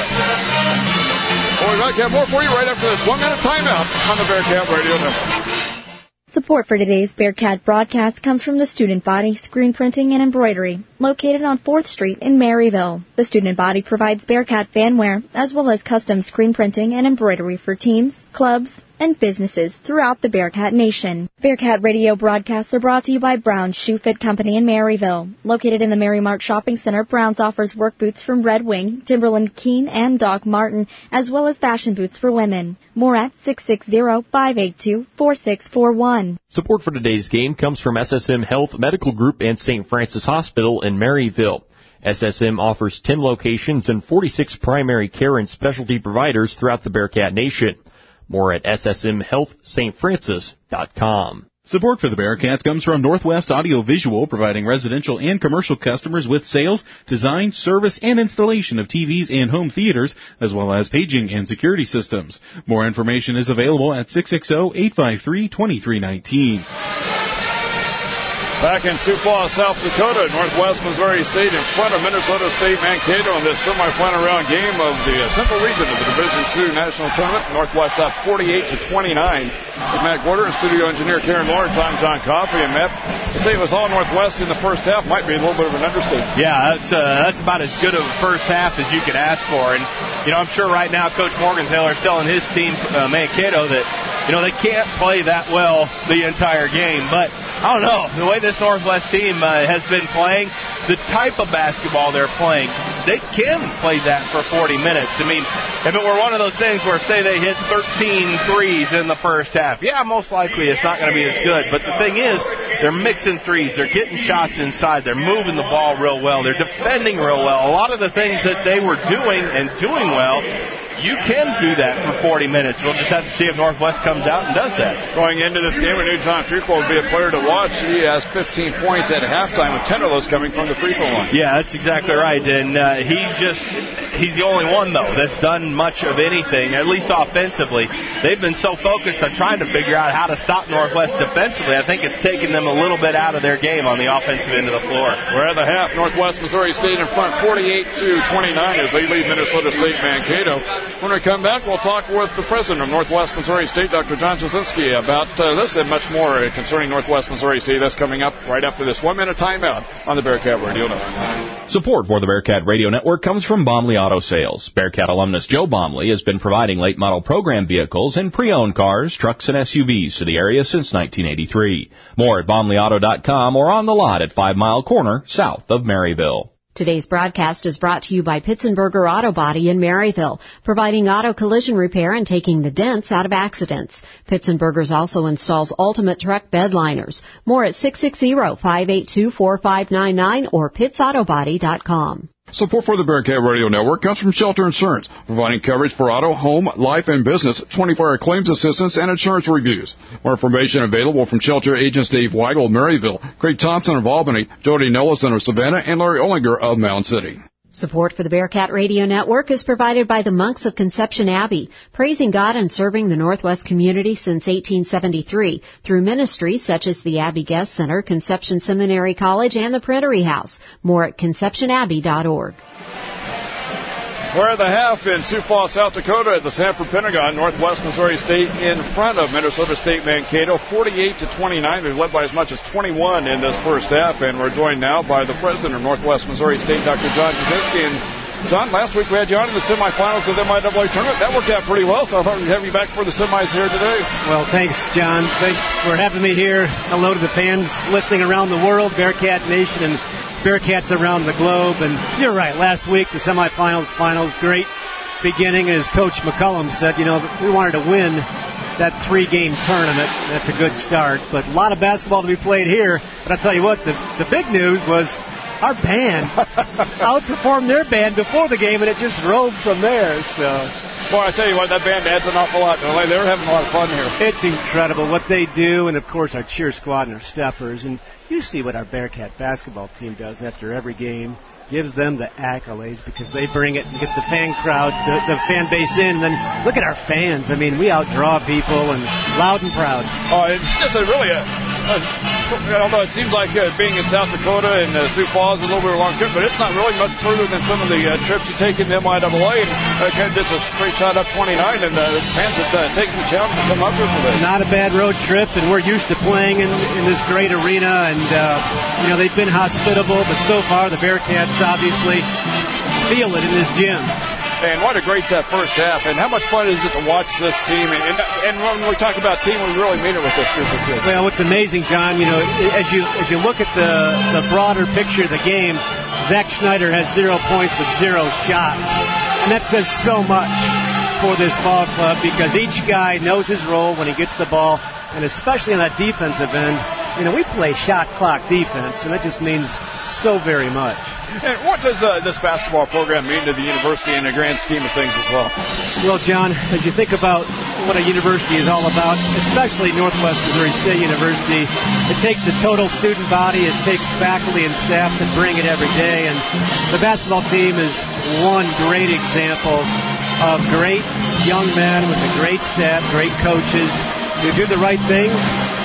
[SPEAKER 2] We're going to have more for you right after this one-minute timeout on the Bearcat Radio Network.
[SPEAKER 13] Support for today's Bearcat broadcast comes from the Student Body Screen Printing and Embroidery, located on fourth Street in Maryville. The Student Body provides Bearcat fanwear, as well as custom screen printing and embroidery for teams, clubs, and businesses throughout the Bearcat Nation. Bearcat radio broadcasts are brought to you by Brown's Shoe Fit Company in Maryville. Located in the Mary Mart Shopping Center, Brown's offers work boots from Red Wing, Timberland Keen, and Doc Martin, as well as fashion boots for women. More at six six zero, five eight two, four six four one.
[SPEAKER 5] Support for today's game comes from S S M Health Medical Group and Saint Francis Hospital in Maryville. S S M offers ten locations and forty-six primary care and specialty providers throughout the Bearcat Nation. More at S S M health st francis dot com.
[SPEAKER 7] Support for the Bearcats comes from Northwest Audio Visual, providing residential and commercial customers with sales, design, service, and installation of T Vs and home theaters, as well as paging and security systems. More information is available at six six zero, eight five three, two three one nine.
[SPEAKER 2] Back in Sioux Falls, South Dakota, Northwest Missouri State in front of Minnesota State Mankato in this semifinal round game of the Central Region of the Division two National Tournament. Northwest up forty-eight to twenty-nine. With Matt Gorder and studio engineer Karen Lawrence, I'm John Coffey. And Matt, to say it was all Northwest in the first half might be a little bit of an understatement.
[SPEAKER 3] Yeah, that's uh, that's about as good of a first half as you could ask for. And, you know, I'm sure right now Coach Morgenthaler is telling his team, uh, Mankato, that, you know, they can't play that well the entire game. But I don't know, the way this Northwest team uh, has been playing, the type of basketball they're playing, they can play that for forty minutes. I mean, if it were one of those things where, say, they hit thirteen threes in the first half, yeah, most likely it's not going to be as good. But the thing is, they're mixing threes, they're getting shots inside, they're moving the ball real well, they're defending real well. A lot of the things that they were doing and doing well, you can do that for forty minutes. We'll just have to see if Northwest comes out and does that.
[SPEAKER 2] Going into this game, we knew John Fuqua would be a player to watch. He has fifteen points at halftime, with ten of those coming from the free throw line.
[SPEAKER 3] Yeah, that's exactly right. And uh, he just, he's the only one, though, that's done much of anything, at least offensively. They've been so focused on trying to figure out how to stop Northwest defensively, I think it's taken them a little bit out of their game on the offensive end of the floor.
[SPEAKER 2] We're at the half. Northwest Missouri State in front forty-eight to twenty-nine as they lead Minnesota State Mankato. When we come back, we'll talk with the president of Northwest Missouri State, Doctor John Jasinski, about uh, this and much more concerning Northwest Missouri State. That's coming up right after this one-minute timeout on the Bearcat Radio Network.
[SPEAKER 4] Support for the Bearcat Radio Network comes from Bomley Auto Sales. Bearcat alumnus Joe Bomley has been providing late model program vehicles and pre-owned cars, trucks, and S U Vs to the area since nineteen eighty-three. More at bomley auto dot com or on the lot at Five Mile Corner, south of Maryville.
[SPEAKER 12] Today's broadcast is brought to you by Pitzenberger Auto Body in Maryville, providing auto collision repair and taking the dents out of accidents. Pitzenberger's also installs ultimate truck bed liners. More at six six zero, five eight two, four five nine nine or pitts auto body dot com.
[SPEAKER 11] Support for the Bearcat Radio Network comes from Shelter Insurance, providing coverage for auto, home, life, and business, twenty-four hour claims assistance, and insurance reviews. More information available from Shelter agents Dave Weigel of Maryville, Craig Thompson of Albany, Jody Nellison of Savannah, and Larry Ollinger of Mound City.
[SPEAKER 12] Support for the Bearcat Radio Network is provided by the Monks of Conception Abbey, praising God and serving the Northwest community since eighteen seventy-three through ministries such as the Abbey Guest Center, Conception Seminary College, and the Printery House. More at conception abbey dot org.
[SPEAKER 2] We're at the half in Sioux Falls, South Dakota at the Sanford Pentagon. Northwest Missouri State in front of Minnesota State Mankato, forty-eight to twenty-nine. They've led by as much as twenty-one in this first half, and we're joined now by the president of Northwest Missouri State, Doctor John Jasinski. And John, last week we had you on in the semifinals of the M I A A tournament. That worked out pretty well, so I thought we'd have you back for the semis here today.
[SPEAKER 10] Well, thanks, John. Thanks for having me here. Hello to the fans listening around the world, Bearcat Nation, and Bearcats around the globe. And you're right, last week, the semifinals, finals, great beginning. As Coach McCullum said, you know, we wanted to win that three-game tournament. That's a good start. But a lot of basketball to be played here. But I'll tell you what, the, the big news was our band outperformed their band before the game, and it just rolled from there. So,
[SPEAKER 2] boy, I tell you what, that band adds an awful lot. They were having a lot of fun here.
[SPEAKER 10] It's incredible what they do, and, of course, our cheer squad and our steppers. And you see what our Bearcat basketball team does after every game. Gives them the accolades because they bring it and get the fan crowd, the, the fan base in. And then look at our fans. I mean, we outdraw people and loud and proud.
[SPEAKER 2] Oh, it's just a really a, a although it seems like uh, being in South Dakota and uh, Sioux Falls is a little bit of a long trip, but it's not really much further than some of the uh, trips you take in the M I A A. And uh, kind of just a straight shot up twenty-nine, and uh, the fans have uh, taken the challenge to come up here for this.
[SPEAKER 10] Not a bad road trip, and we're used to playing in, in this great arena. And uh, you know, they've been hospitable, but so far the Bearcats obviously feel it in this gym.
[SPEAKER 2] And what a great uh, first half. And how much fun is it to watch this team? And, and, and when we talk about team, we really mean it with this group of kids.
[SPEAKER 10] Well, what's amazing, John, you know, as you as you look at the, the broader picture of the game, Zach Schneider has zero points with zero shots. And that says so much for this ball club because each guy knows his role when he gets the ball. And especially on that defensive end, you know, we play shot clock defense, and that just means so very much.
[SPEAKER 2] And what does uh, this basketball program mean to the university in the grand scheme of things as well?
[SPEAKER 10] Well, John, as you think about what a university is all about, especially Northwest Missouri State University, it takes a total student body. It takes faculty and staff to bring it every day. And the basketball team is one great example of great young men with a great staff, great coaches who do the right things,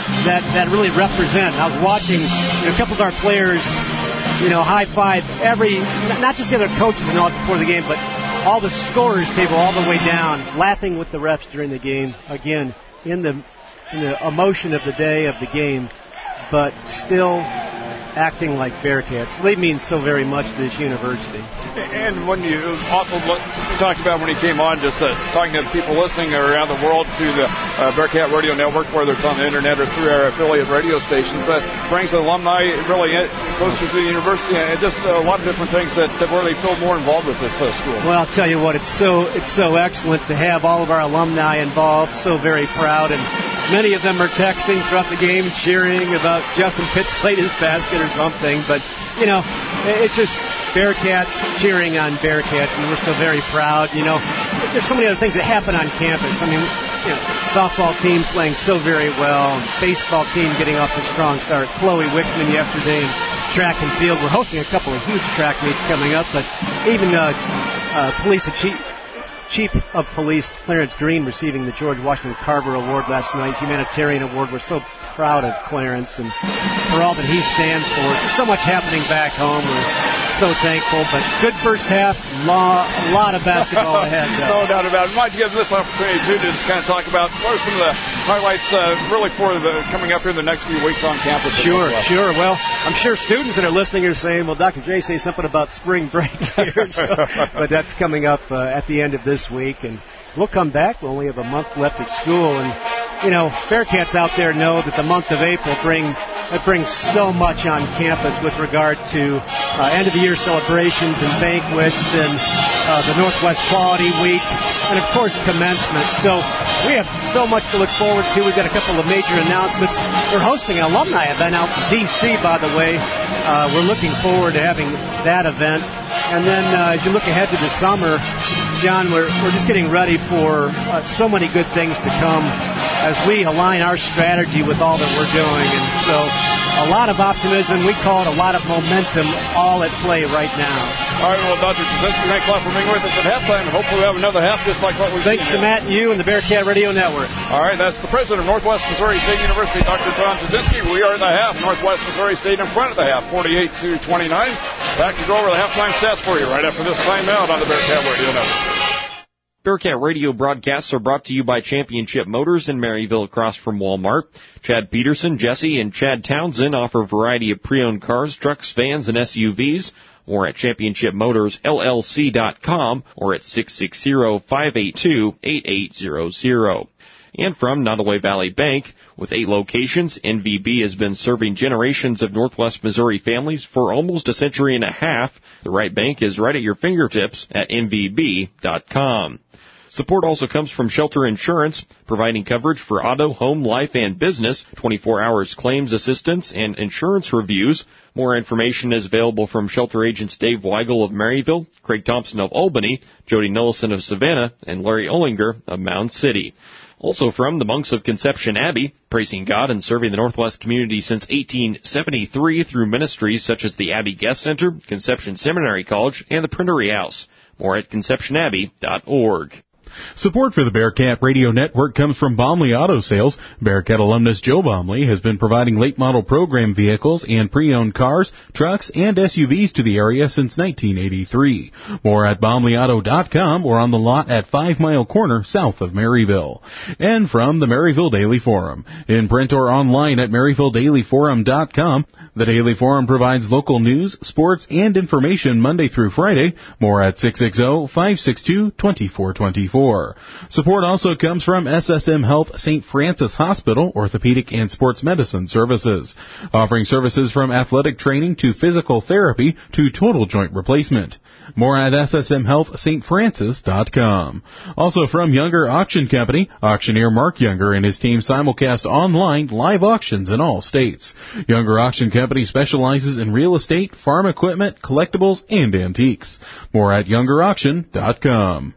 [SPEAKER 10] that, that really represent. I was watching you know, a couple of our players, you know, high five every, not just the other coaches and all before the game, but all the scorers table all the way down, laughing with the refs during the game. Again, in the in the emotion of the day of the game, but still acting like Bearcats. They mean so very much to this university.
[SPEAKER 2] And when you also look, you talked about when he came on, just uh, talking to people listening around the world through the uh, Bearcat Radio Network, whether it's on the internet or through our affiliate radio stations, but brings the alumni really closer to the university and just a lot of different things that, that really feel more involved with this uh, school.
[SPEAKER 10] Well, I'll tell you what, it's so it's so excellent to have all of our alumni involved. So very proud, and many of them are texting throughout the game, cheering about Justin Pitts played his basket or something. But, you know, it's just Bearcats cheering on Bearcats, and we're so very proud. You know, there's so many other things that happen on campus. I mean, you know, softball team playing so very well, baseball team getting off to a strong start. Chloe Wickman yesterday in track and field. We're hosting a couple of huge track meets coming up, but even uh, uh, police and chief. Chief of Police Clarence Green receiving the George Washington Carver Award last night, humanitarian award. We're so proud of Clarence and for all that he stands for. There's so much happening back home. We're so thankful. But good first half, law, a lot of basketball ahead.
[SPEAKER 2] No doubt about it. Might give this opportunity too to just kind of talk about what are some of the highlights uh, really for the coming up here in the next few weeks on campus.
[SPEAKER 10] Sure, sure. Well, I'm sure students that are listening are saying, "Well, Doctor J, say something about spring break here," so, but that's coming up uh, at the end of this week, and we'll come back. We only have a month left at school, and you know, Bearcats out there know that the month of April bring it brings so much on campus with regard to uh, end of the year celebrations and banquets and uh, the Northwest Quality Week, and of course commencement. So we have so much to look forward to. We've got a couple of major announcements. We're hosting an alumni event out in D C, by the way. Uh, we're looking forward to having that event. And then uh, as you look ahead to the summer, John, we're, we're just getting ready for uh, so many good things to come as we align our strategy with all that we're doing. And so a lot of optimism. We call it a lot of momentum all at play right now.
[SPEAKER 2] All right, well, Doctor Jasinski, thanks a lot for being with us at halftime, and hopefully we have another half just like what we've
[SPEAKER 10] Thanks
[SPEAKER 2] seen.
[SPEAKER 10] to Matt and you and the Bearcat Radio Network.
[SPEAKER 2] All right, that's the president of Northwest Missouri State University, Doctor John Jasinski. We are in the half. Northwest Missouri State in front of the half, forty-eight to twenty-nine. Back to go over the halftime stats for you right after this timeout on the Bearcat Radio Network.
[SPEAKER 5] Bearcat Radio broadcasts are brought to you by Championship Motors in Maryville across from Walmart. Chad Peterson, Jesse, and Chad Townsend offer a variety of pre-owned cars, trucks, vans, and S U Vs. More at championship motors L L C dot com or at six six zero, five eight two, eight eight zero zero. And from Nottoway Valley Bank, with eight locations, N V B has been serving generations of Northwest Missouri families for almost a century and a half. The right bank is right at your fingertips at N V B dot com. Support also comes from Shelter Insurance, providing coverage for auto, home, life, and business, twenty-four hours claims assistance, and insurance reviews. More information is available from Shelter agents Dave Weigel of Maryville, Craig Thompson of Albany, Jody Nullison of Savannah, and Larry Ollinger of Mound City. Also from the Monks of Conception Abbey, praising God and serving the Northwest community since eighteen seventy-three through ministries such as the Abbey Guest Center, Conception Seminary College, and the Printery House. More at conception abbey dot org.
[SPEAKER 7] Support for the Bearcat Radio Network comes from Baumley Auto Sales. Bearcat alumnus Joe Baumley has been providing late model program vehicles and pre-owned cars, trucks, and S U Vs to the area since nineteen eighty-three. More at baumley auto dot com or on the lot at Five Mile Corner south of Maryville. And from the Maryville Daily Forum. In print or online at maryville daily forum dot com. The Daily Forum provides local news, sports, and information Monday through Friday. More at six six zero, five six two, two four two four. Support also comes from S S M Health Saint Francis Hospital, Orthopedic and Sports Medicine Services, offering services from athletic training to physical therapy to total joint replacement. More at S S M health st francis dot com. Also from Younger Auction Company, auctioneer Mark Younger and his team simulcast online live auctions in all states. Younger Auction Company specializes in real estate, farm equipment, collectibles, and antiques. More at younger auction dot com.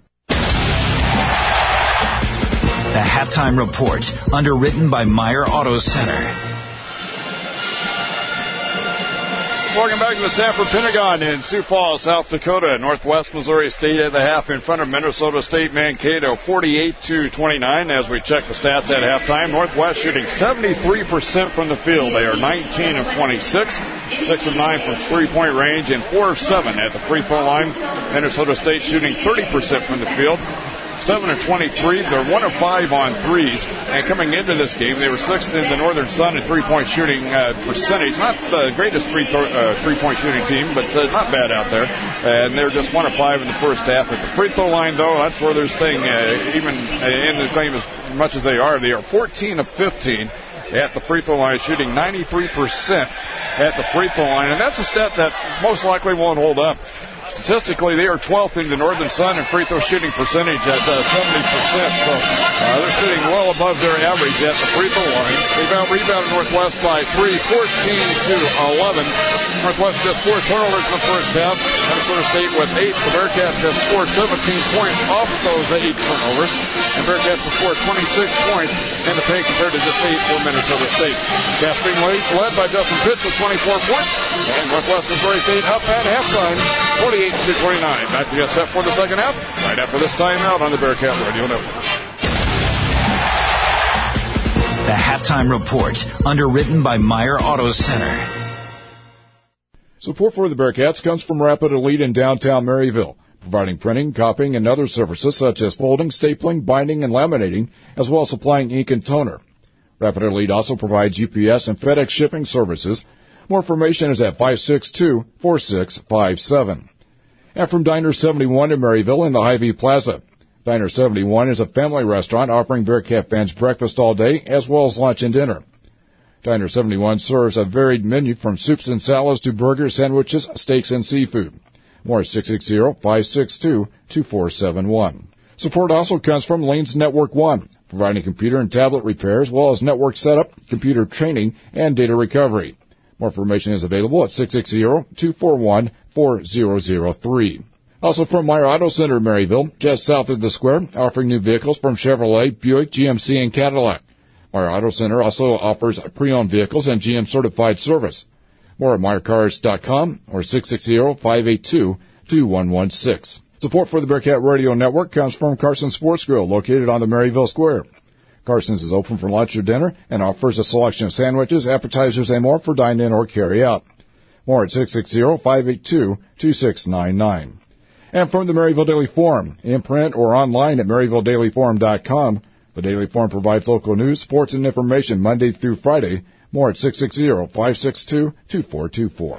[SPEAKER 1] The Halftime Report, underwritten by Meyer Auto Center.
[SPEAKER 2] Welcome back to the Sanford Pentagon in Sioux Falls, South Dakota. Northwest Missouri State at the half in front of Minnesota State Mankato, forty-eight to twenty-nine. As we check the stats at halftime, Northwest shooting seventy-three percent from the field. They are nineteen of twenty-six, six of nine from three-point range, and four of seven at the free throw line. Minnesota State shooting thirty percent from the field, seven of twenty-three. They're one of five on threes. And coming into this game, they were sixth in the Northern Sun in three-point shooting uh, percentage. Not the greatest free throw, uh, three-point shooting team, but uh, not bad out there. And they're just one of five in the first half. At the free throw line, though, that's where they're staying uh, even uh, in the game as much as they are. They are fourteen of fifteen at the free throw line, shooting ninety-three percent at the free throw line. And that's a stat that most likely won't hold up. Statistically, they are twelfth in the Northern Sun in free throw shooting percentage at uh, seventy percent. So uh, they're sitting well above their average at the free throw line. They've out-rebounded Northwest by three, fourteen to eleven. Northwest just four turnovers in the first half. Minnesota State with eight. The Bearcats have scored seventeen points off those eight turnovers. And Bearcats have scored twenty-six points in the paint compared to just eight for Minnesota State. Cats being led by Justin Pitts with twenty-four points. And Northwest Missouri State up at halftime, forty-eight to twenty-nine. Back to get set for the second half, right after this timeout on the Bearcat Radio Network.
[SPEAKER 1] The Halftime Report, underwritten by Meyer Auto Center.
[SPEAKER 11] Support for the Bearcats comes from Rapid Elite in downtown Maryville, providing printing, copying, and other services such as folding, stapling, binding, and laminating, as well as supplying ink and toner. Rapid Elite also provides U P S and FedEx shipping services. More information is at five six two, four six five seven. And from Diner seventy-one in Maryville in the Hy-Vee Plaza. Diner seventy-one is a family restaurant offering Bearcat fans breakfast all day as well as lunch and dinner. Diner seventy-one serves a varied menu from soups and salads to burgers, sandwiches, steaks, and seafood. More at six six zero, five six two, two four seven one. Support also comes from Lanes Network One, providing computer and tablet repairs as well as network setup, computer training, and data recovery. More information is available at six six zero, two four one, four zero zero three. Also from Meyer Auto Center in Maryville, just south of the square, offering new vehicles from Chevrolet, Buick, G M C, and Cadillac. Meyer Auto Center also offers pre-owned vehicles and G M certified service. More at meyer cars dot com or six six zero, five eight two, two one one six. Support for the Bearcat Radio Network comes from Carson Sports Grill, located on the Maryville Square. Carson's is open for lunch or dinner and offers a selection of sandwiches, appetizers, and more for dine-in or carry-out. More at six six zero, five eight two, two six nine nine. And from the Maryville Daily Forum, in print or online at maryville daily forum dot com, the Daily Forum provides local news, sports, and information Monday through Friday. More at six six zero, five six two, two four two four.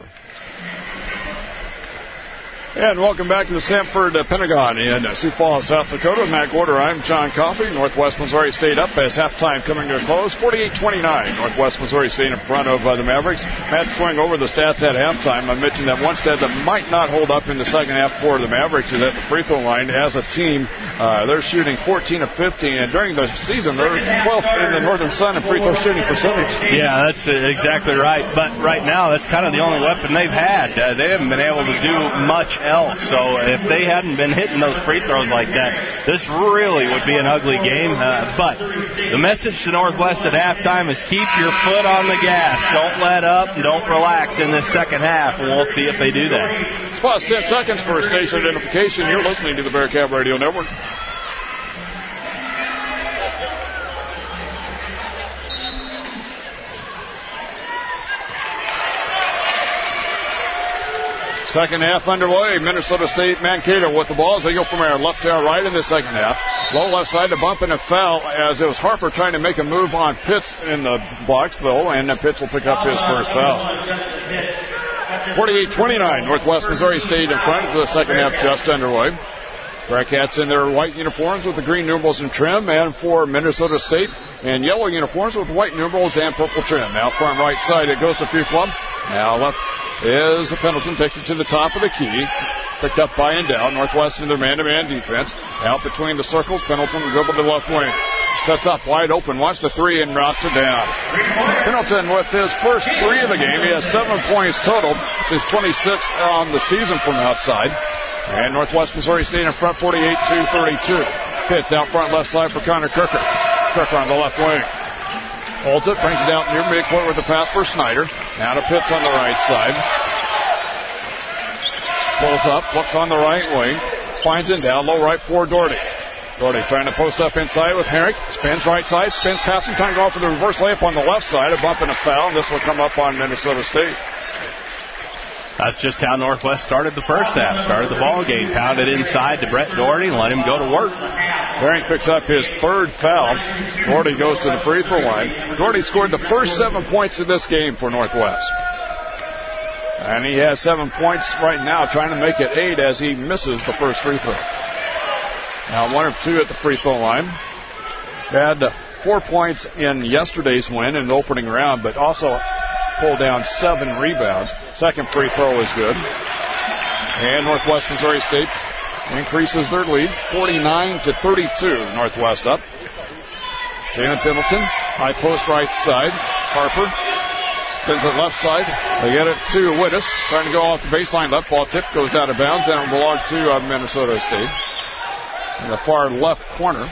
[SPEAKER 2] And welcome back to the Sanford uh, Pentagon in uh, Sioux Falls, South Dakota. Matt Gorder, I'm John Coffey. Northwest Missouri State up as halftime coming to a close, forty-eight twenty-nine. Northwest Missouri State in front of uh, the Mavericks. Matt's going over the stats at halftime. I mentioned that one stat that might not hold up in the second half for the Mavericks is at the free throw line. As a team, uh, they're shooting fourteen of fifteen, and during the season, they're twelfth in the Northern Sun in free throw shooting percentage.
[SPEAKER 3] Yeah, that's exactly right. But right now, that's kind of the only weapon they've had. Uh, they haven't been able to do much else. So if they hadn't been hitting those free throws like that, this really would be an ugly game. Uh, but the message to Northwest at halftime is keep your foot on the gas. Don't let up and don't relax in this second half, and we'll see if they do that.
[SPEAKER 2] It's past ten seconds for station identification. You're listening to the Bearcat Radio Network. Second half underway. Minnesota State, Mankato with the ball as they go from there left to right in the second half. Low left side to bump and a foul as it was Harper trying to make a move on Pitts in the box, though, and Pitts will pick up his first foul. forty-eight twenty-nine, Northwest Missouri State in front for the second half just underway. Bearcats in their white uniforms with the green numerals and trim, and for Minnesota State in yellow uniforms with white numerals and purple trim. Now front right side it goes to Fuflum. Now left is Pendleton, takes it to the top of the key. Picked up by and down. Northwest in their man-to-man defense. Out between the circles. Pendleton dribbled to left wing. Sets up wide open. Wants the three and knocks it down. Pendleton with his first three of the game. He has seven points total. It's his twenty-sixth on the season from outside. And Northwest Missouri State in front forty-eight to thirty-two. Pitts out front left side for Connor Kirker. Kirker on the left wing. Holds it, brings it out near midcourt with the pass for Snyder. Now to Pitts on the right side. Pulls up, looks on the right wing, finds it down, low right for Doherty. Doherty trying to post up inside with Herrick. Spins right side, spins passing, trying to go for the reverse layup on the left side. A bump and a foul, and this will come up on Minnesota State.
[SPEAKER 3] That's just how Northwest started the first half. Started the ball game, pounded inside to Brett Doherty and let him go to work.
[SPEAKER 2] Herrick picks up his third foul. Doherty goes to the free throw line. Doherty scored the first seven points of this game for Northwest. And he has seven points right now, trying to make it eight as he misses the first free throw. Now one of two at the free throw line. Had four points in yesterday's win in the opening round, but also pulled down seven rebounds. Second free throw is good. And Northwest Missouri State increases their lead, forty-nine to thirty-two. Northwest up. Jalen Pendleton, high post right side. Harper spins it left side. They get it to Wittes, trying to go off the baseline. Left ball tip goes out of bounds, and it will belong to uh, Minnesota State in the far left corner.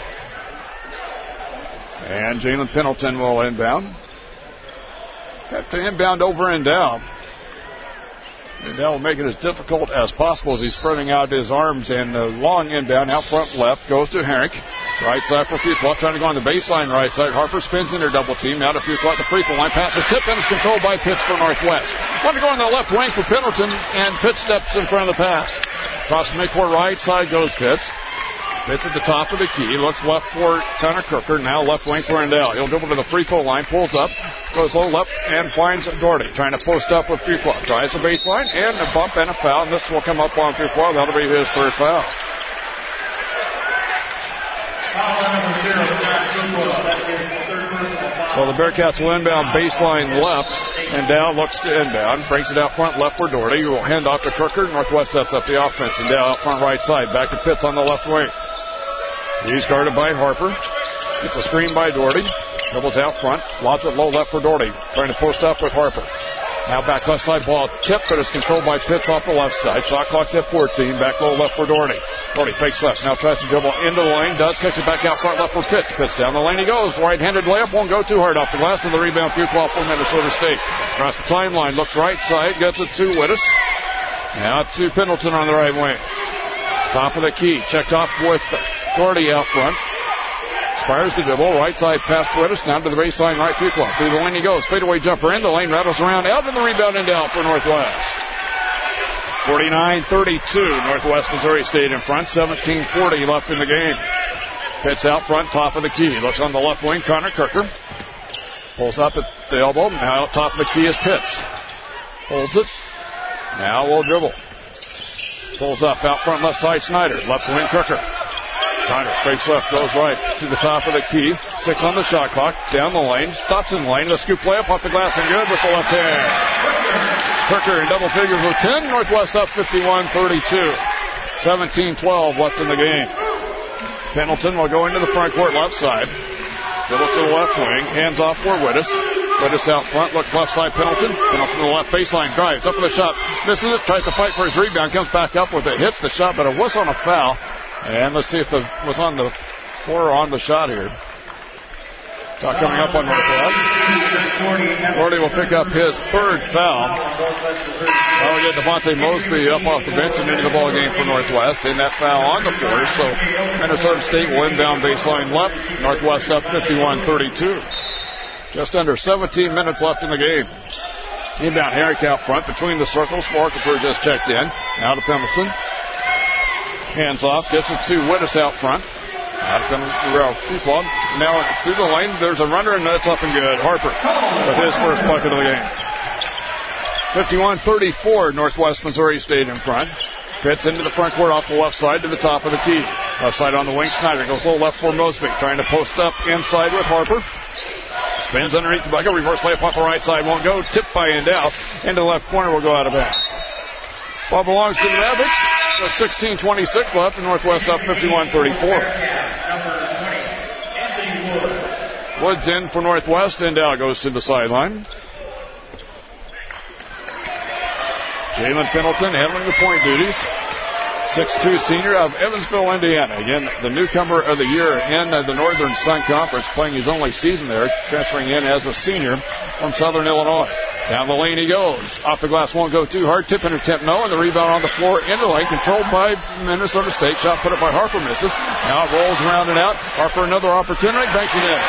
[SPEAKER 2] And Jalen Pendleton will inbound. Have to inbound over and down. And that will make it as difficult as possible as he's spreading out his arms. And the long inbound out front left goes to Herrick. Right side for Fuqua, trying to go on the baseline right side. Harper spins in their double team. Now to Fuqua at the free throw line. Passes tip and is controlled by Pitts for Northwest. Want to go on the left wing for Pendleton, and Pitts steps in front of the pass. Across the midcourt right side goes Pitts. Pitts at the top of the key. Looks left for Connor Crooker. Now left wing for Rendell. He'll dribble to the free throw line. Pulls up. Goes low left and finds Doherty. Trying to post up with Fuqua. Tries the baseline and a bump and a foul. And this will come up on Fuqua. That'll be his third foul. So the Bearcats will inbound baseline left, and Dow looks to inbound, brings it out front left for Doherty, who will hand off to Crooker. Northwest sets up the offense, and Dow out front right side, back to Pitts on the left wing. He's guarded by Harper, gets a screen by Doherty, dribbles out front, lobs it low left for Doherty, trying to post up with Harper. Now back left side ball tipped, but is controlled by Pitts off the left side. Shot clock's at fourteen. Back low left for Doherty. Doherty fakes left. Now tries to dribble into the lane. Does. Kicks it back out front left for Pitts. Pitts down the lane he goes. Right-handed layup. Won't go too hard off the glass. And the rebound Fuqua for Minnesota State. Across the timeline. Looks right side. Gets it to Wittes. Now to Pendleton on the right wing. Top of the key. Checked off with Doherty out front. Fires the dribble, right side pass for Wittes, down to the baseline, right Fuqua. Through the lane he goes, fadeaway jumper in the lane, rattles around, out in the rebound and down for Northwest. forty-nine thirty-two, Northwest Missouri State in front, seventeen forty left in the game. Pitts out front, top of the key, looks on the left wing, Connor Crooker. Pulls up at the elbow, now top of the key is Pitts. Holds it, now will dribble. Pulls up, out front left side, Snyder, left wing Crooker. Snyder fakes left, goes right to the top of the key. Six on the shot clock, down the lane, stops in the lane. A scoop layup off the glass and good with the left hand. Crooker in double figures with ten. Northwest up fifty-one thirty-two. seventeen twelve left in the game. Pendleton will go into the front court left side. Dribbles to the left wing, hands off for Wittes. Wittes out front, looks left side Pendleton. Pendleton to the left baseline, drives up for the shot, misses it, tries to fight for his rebound, comes back up with it, hits the shot, but it was on a foul. And let's see if it was on the floor or on the shot here. Shot coming up on Northwest. Doherty will pick up his third foul. Now we get Devontae Mosby up off the bench and into the ball game for Northwest. And that foul on the floor. So Minnesota State will inbound baseline left. Northwest up fifty-one thirty-two. Just under seventeen minutes left in the game. Inbound Herrick out front between the circles. Morkifer just checked in. Now to Pendleton. Hands off, gets it to Wittes out front. Out of Fuqua. Now through the lane, there's a runner, and that's up and good. Harper with his first bucket of the game. fifty-one thirty-four, Northwest Missouri State in front. Pitts into the front court off the left side to the top of the key. Left side on the wing, Snyder goes low left for Mosby, trying to post up inside with Harper. Spins underneath the bucket, reverse layup off the right side, won't go. Tipped by Endell. Into the left corner, will go out of bounds. Ball belongs to the Mavericks. sixteen twenty-six left, and Northwest up fifty-one thirty-four. Woods in for Northwest, and Dow goes to the sideline. Jalen Pendleton handling the point duties. six two senior of Evansville, Indiana. Again, the newcomer of the year in the Northern Sun Conference, playing his only season there, transferring in as a senior from Southern Illinois. Down the lane he goes. Off the glass won't go too hard. Tip and attempt no, and the rebound on the floor into the lane. Controlled by Minnesota State. Shot put up by Harper, misses. Now it rolls around and out. Harper another opportunity. Banks it in.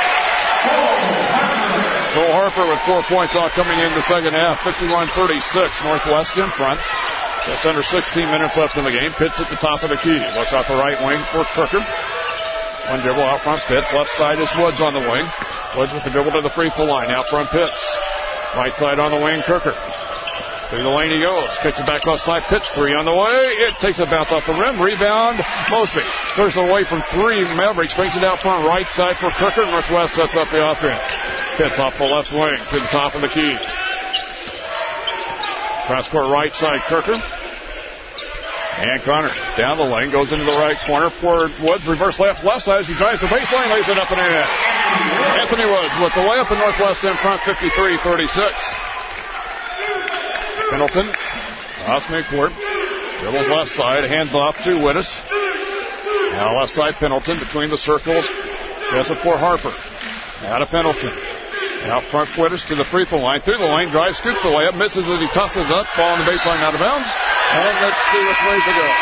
[SPEAKER 2] Cole Harper with four points all coming in the second half. fifty-one thirty-six. Northwest in front. Just under sixteen minutes left in the game. Pitts at the top of the key. Looks out the right wing for Kirker. One dribble out front. Pitts. Left side is Woods on the wing. Woods with the dribble to the free throw line. Out front Pitts. Right side on the wing, Kirker. Through the lane he goes. Kicks it back left side. Pitch three on the way. It takes a bounce off the rim. Rebound, Mosby. Scores away from three. Mavericks brings it out front. Right side for Kirker. Northwest sets up the offense. Pitts off the left wing to the top of the key. Cross court right side, Kirker. And Connor down the lane. Goes into the right corner for Woods. Reverse left, left side as he drives the baseline. Lays it up and in. Anthony Woods with the layup, and Northwest in front, fifty-three thirty-six. Pendleton, across midcourt, dribbles left side, hands off to Wittes. Now left side Pendleton between the circles. Gets it for Harper. Now to Pendleton. Out front Wittes to the free throw line. Through the lane, drives, scoops the layup, misses as he tosses up. Ball on the baseline out of bounds. And let's see which way to go.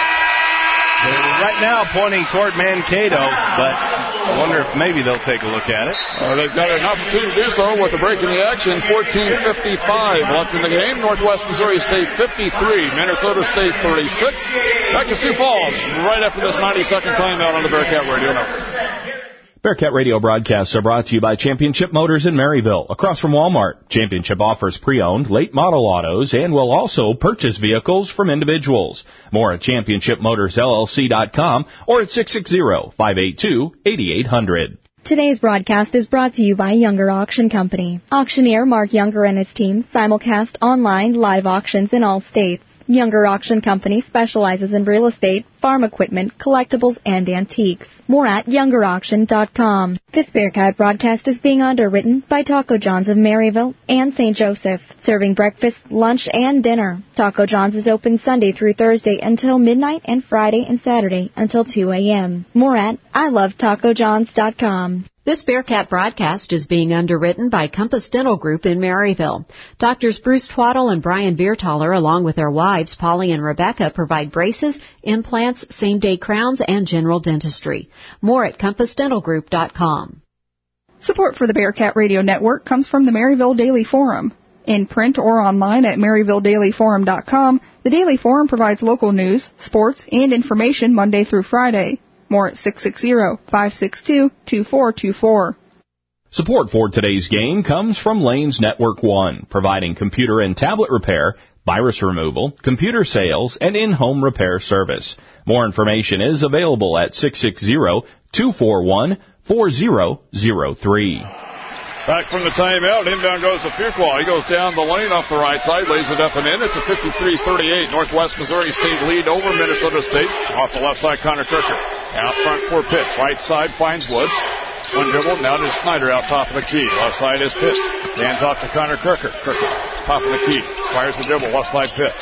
[SPEAKER 3] Right now pointing toward Mankato, but I wonder if maybe they'll take a look at it.
[SPEAKER 2] Uh, they've got an opportunity to do so with a break in the action. fourteen fifty-five left in the game. Northwest Missouri State fifty-three, Minnesota State thirty-six. Back to Sioux Falls right after this ninety-second timeout on the Bearcat Radio Network.
[SPEAKER 4] Bearcat Radio broadcasts are brought to you by Championship Motors in Maryville, across from Walmart. Championship offers pre-owned, late model autos, and will also purchase vehicles from individuals. More at championship motors L L C dot com or at six six zero, five eight two, eight eight zero zero.
[SPEAKER 13] Today's broadcast is brought to you by Younger Auction Company. Auctioneer Mark Younger and his team simulcast online live auctions in all states. Younger Auction Company specializes in real estate, farm equipment, collectibles, and antiques. More at younger auction dot com. This Bearcat broadcast is being underwritten by Taco John's of Maryville and Saint Joseph, serving breakfast, lunch, and dinner. Taco John's is open Sunday through Thursday until midnight and Friday and Saturday until two a.m. More at I love taco johns dot com.
[SPEAKER 12] This Bearcat broadcast is being underwritten by Compass Dental Group in Maryville. Doctors Bruce Twaddle and Brian Biertaler, along with their wives, Polly and Rebecca, provide braces, implants, same-day crowns, and general dentistry. More at compass dental group dot com.
[SPEAKER 9] Support for the Bearcat Radio Network comes from the Maryville Daily Forum. In print or online at maryville daily forum dot com, the Daily Forum provides local news, sports, and information Monday through Friday. More at six six zero, five six two, two four two four.
[SPEAKER 4] Support for today's game comes from Lanes Network One, providing computer and tablet repair, virus removal, computer sales, and in-home repair service. More information is available at six six zero, two four one, four zero zero three.
[SPEAKER 2] Back from the timeout, inbound goes to Fuqua. He goes down the lane off the right side, lays it up and in. It's a fifty-three thirty-eight Northwest Missouri State lead over Minnesota State. Off the left side, Connor Kirker. Out front for Pitts. Right side finds Woods. One dribble, now to Snyder out top of the key. Left side is Pitts. Hands off to Connor Kirker. Kirker, top of the key. Fires the dribble, left side Pitts.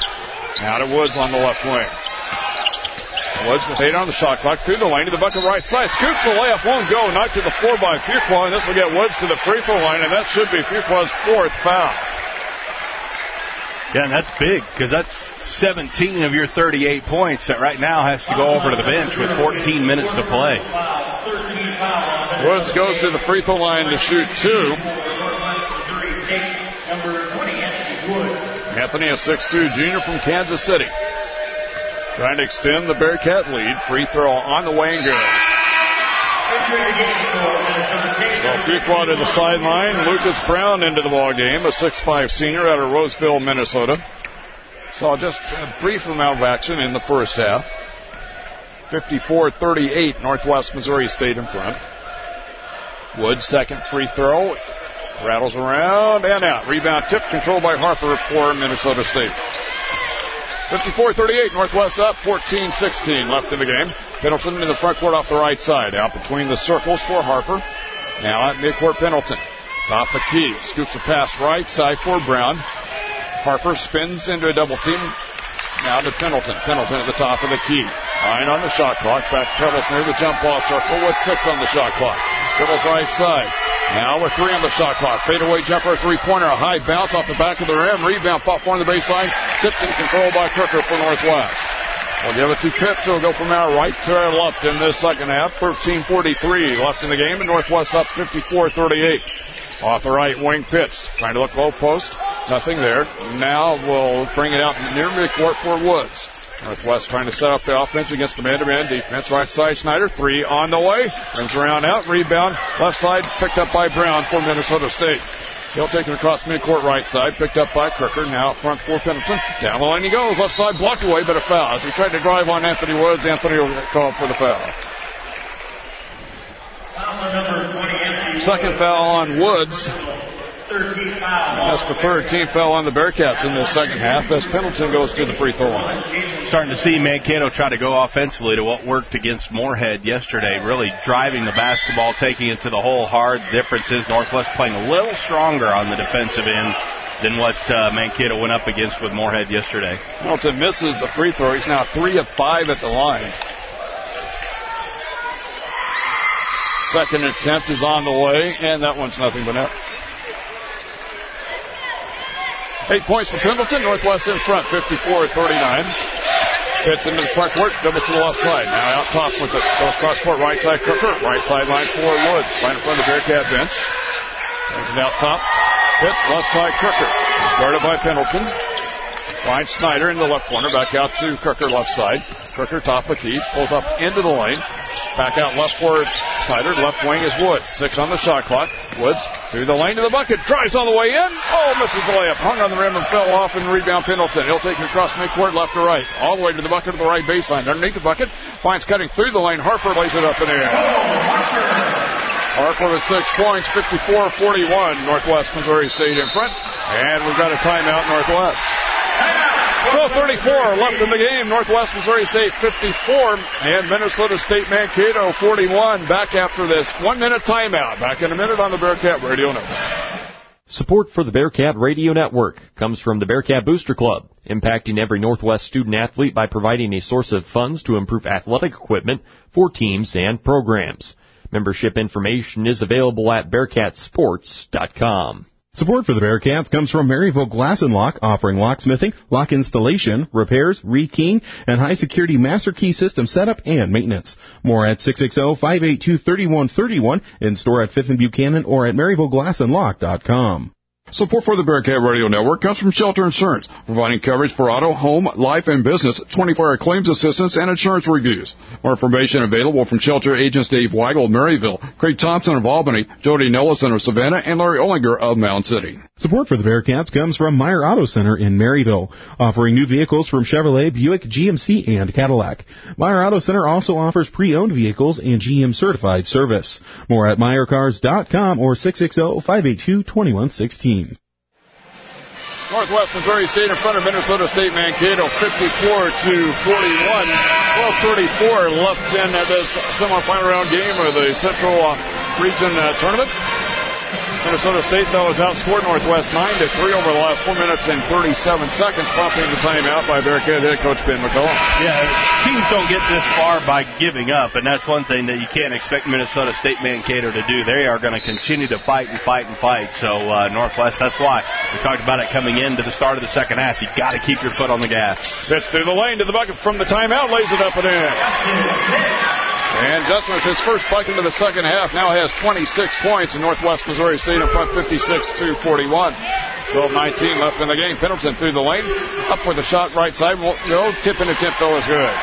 [SPEAKER 2] Now to Woods on the left wing. Woods with eight on the shot clock. Through the lane to the bucket right side. Scoops the layup, won't go. Knocked to the floor by Fuqua, and this will get Woods to the free throw line, and that should be Fuqua's fourth foul.
[SPEAKER 3] Yeah, and that's big, because that's seventeen of your thirty-eight points that right now has to go over to the bench with fourteen minutes to play.
[SPEAKER 2] Woods goes to the free throw line to shoot two. Anthony, a six two junior from Kansas City. Trying to extend the Bearcat lead. Free throw on the way and good. So Fuqua to the sideline. Lucas Brown into the ball game, a six five senior out of Roseville, Minnesota. Saw just a brief amount of action in the first half. fifty-four thirty-eight, Northwest Missouri State in front. Woods, second free throw. Rattles around and out. Rebound tip controlled by Harper for Minnesota State. fifty-four thirty-eight, Northwest up, fourteen sixteen left in the game. Pendleton in the front court off the right side. Out between the circles for Harper. Now at midcourt, Pendleton. Top the key. Scoops a pass right side for Brown. Harper spins into a double team. Now to Pendleton. Pendleton at the top of the key. Nine on the shot clock. Back pedals near the jump ball circle with six on the shot clock. Dribbles right side. Now with three on the shot clock. Fadeaway jumper, three-pointer, a high bounce off the back of the rim. Rebound fought for on the baseline. Tipped and controlled by Crooker for Northwest. We'll give it to Pitts, who will go from our right to our left in this second half. thirteen forty-three left in the game, and Northwest up fifty-four thirty-eight. Off the right wing, Pitts trying to look low post. Nothing there. Now we'll bring it out near midcourt for Woods. Northwest trying to set up the offense against the man-to-man defense. Right side, Snyder. Three on the way. Brings around out. Rebound. Left side picked up by Brown for Minnesota State. He'll take it across midcourt right side. Picked up by Crooker. Now up front for Pendleton. Down the line he goes. Left side blocked away, but a foul. As he tried to drive on Anthony Woods, Anthony will get called for the foul. Second foul on Woods. That's the third team foul on the Bearcats in this second half as Pendleton goes to the free throw line.
[SPEAKER 3] Starting to see Mankato try to go offensively to what worked against Moorhead yesterday, really driving the basketball, taking it to the hole hard. The difference is Northwest playing a little stronger on the defensive end than what uh, Mankato went up against with Moorhead yesterday.
[SPEAKER 2] Pendleton misses the free throw. He's now three of five at the line. Second attempt is on the way, and that one's nothing but net. Eight points for Pendleton. Northwest in front, fifty-four thirty-nine. Fits into the front court, doubles to the left side. Now out top with it. Goes cross court, right side Crooker. Right sideline for Woods. Right in front of the Bearcat bench. Brings it out top. Fits, left side Crooker. Guarded by Pendleton. Finds Snyder in the left corner. Back out to Crooker, left side. Crooker, top of the key. Pulls up into the lane. Back out left for Snyder. Left wing is Woods. Six on the shot clock. Woods through the lane to the bucket. Drives on the way in. Oh, misses the layup. Hung on the rim and fell off and rebound Pendleton. He'll take it across midcourt left to right. All the way to the bucket to the right baseline. Underneath the bucket. Finds cutting through the lane. Harper lays it up in the air. Harper with six points. fifty-four forty-one. Northwest Missouri State in front. And we've got a timeout Northwest. twelve thirty-four left in the game. Northwest Missouri State fifty-four and Minnesota State Mankato forty-one. Back after this one-minute timeout. Back in a minute on the Bearcat Radio Network.
[SPEAKER 5] Support for the Bearcat Radio Network comes from the Bearcat Booster Club, impacting every Northwest student-athlete by providing a source of funds to improve athletic equipment for teams and programs. Membership information is available at bearcat sports dot com.
[SPEAKER 7] Support for the Bearcats comes from Maryville Glass and Lock, offering locksmithing, lock installation, repairs, rekeying, and high-security master key system setup and maintenance. More at six six zero, five eight two, three one three one, in store at fifth and Buchanan or at maryville glass and lock dot com.
[SPEAKER 11] Support for the Bearcat Radio Network comes from Shelter Insurance, providing coverage for auto, home, life, and business, twenty-four hour claims assistance, and insurance reviews. More information available from Shelter agents Dave Weigel of Maryville, Craig Thompson of Albany, Jody Nellison of Savannah, and Larry Ollinger of Mound City.
[SPEAKER 7] Support for the Bearcats comes from Meyer Auto Center in Maryville, offering new vehicles from Chevrolet, Buick, G M C, and Cadillac. Meyer Auto Center also offers pre-owned vehicles and G M certified service. More at meyer cars dot com or six six zero, five eight two, two one one six.
[SPEAKER 2] Northwest Missouri State in front of Minnesota State Mankato, fifty-four to forty-one. twelve thirty-four left in this semifinal round game of the Central uh, Region uh, Tournament. Minnesota State, though, has outscored Northwest nine to three over the last four minutes and thirty-seven seconds, prompting the timeout by Bearcat head coach Ben McCullum.
[SPEAKER 3] Yeah, teams don't get this far by giving up, and that's one thing that you can't expect Minnesota State Mankato to do. They are going to continue to fight and fight and fight. So uh, Northwest, that's why we talked about it coming into the start of the second half. You've got to keep your foot on the gas.
[SPEAKER 2] Pitch through the lane to the bucket from the timeout, lays it up and in. And Justin, with his first bucket of the second half, now has twenty-six points, and Northwest Missouri State in front fifty-six to forty-one. twelve nineteen left in the game. Pendleton through the lane. Up for the shot right side. No, tip and attempt, though, is good.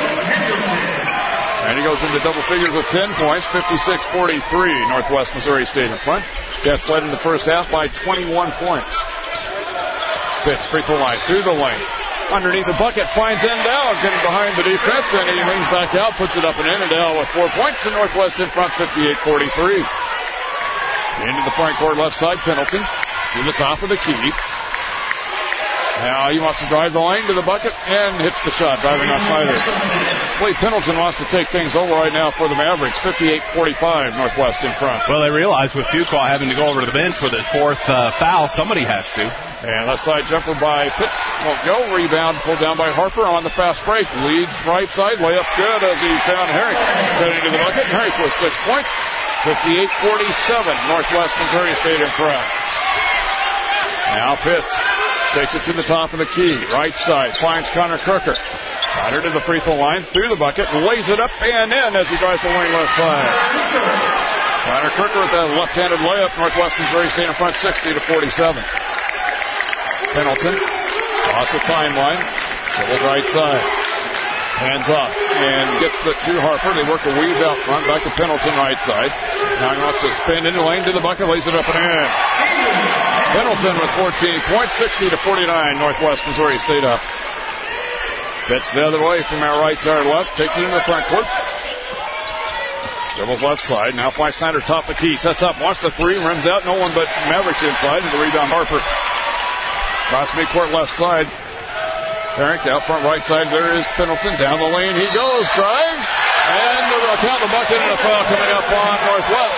[SPEAKER 2] And he goes into double figures with ten points, fifty-six forty-three. Northwest Missouri State in front. Cats led in the first half by twenty-one points. Pitch, free throw line, through the lane. Underneath the bucket, finds Endell, getting behind the defense, and he leans back out, puts it up and in. Endell with four points, and Northwest in front, fifty-eight forty-three. Into the front court, left side, Pendleton to the top of the key. Now he wants to drive the lane to the bucket and hits the shot, driving on Snyder. Blake Pendleton wants to take things over right now for the Mavericks, fifty-eight forty-five, Northwest in front.
[SPEAKER 3] Well, they realize with Fuqua having to go over to the bench with his fourth uh, foul, somebody has to.
[SPEAKER 2] And left side jumper by Pitts won't go. Rebound pulled down by Harper on the fast break. Leads right side. Layup good as he found Herrick. Heading to the bucket. Herrick with six points. fifty-eight forty-seven, Northwest Missouri State in front. Now Pitts takes it to the top of the key. Right side, finds Connor Crooker. Got her to the free throw line, through the bucket, lays it up and in as he drives the wing left side. Connor Crooker with that left-handed layup. Northwest Missouri State in front, sixty to forty-seven. Pendleton, across the timeline, dribbles right side. Hands off and gets it to Harper. They work a weave out front, back to Pendleton right side. Now he wants to spin in the lane to the bucket, lays it up and in. Pendleton with fourteen points, sixty to forty-nine. Northwest Missouri State up. Pitts the other way from our right to our left, takes it into the front court. Dribbles left side, now finds Snyder top of the key, sets up, wants the three, rims out, no one but Mavericks inside, and the rebound Harper. Cross midcourt left side. Herrick out front right side, there is Pendleton, down the lane he goes, drives, and they'll count the bucket and a foul coming up on Northwest.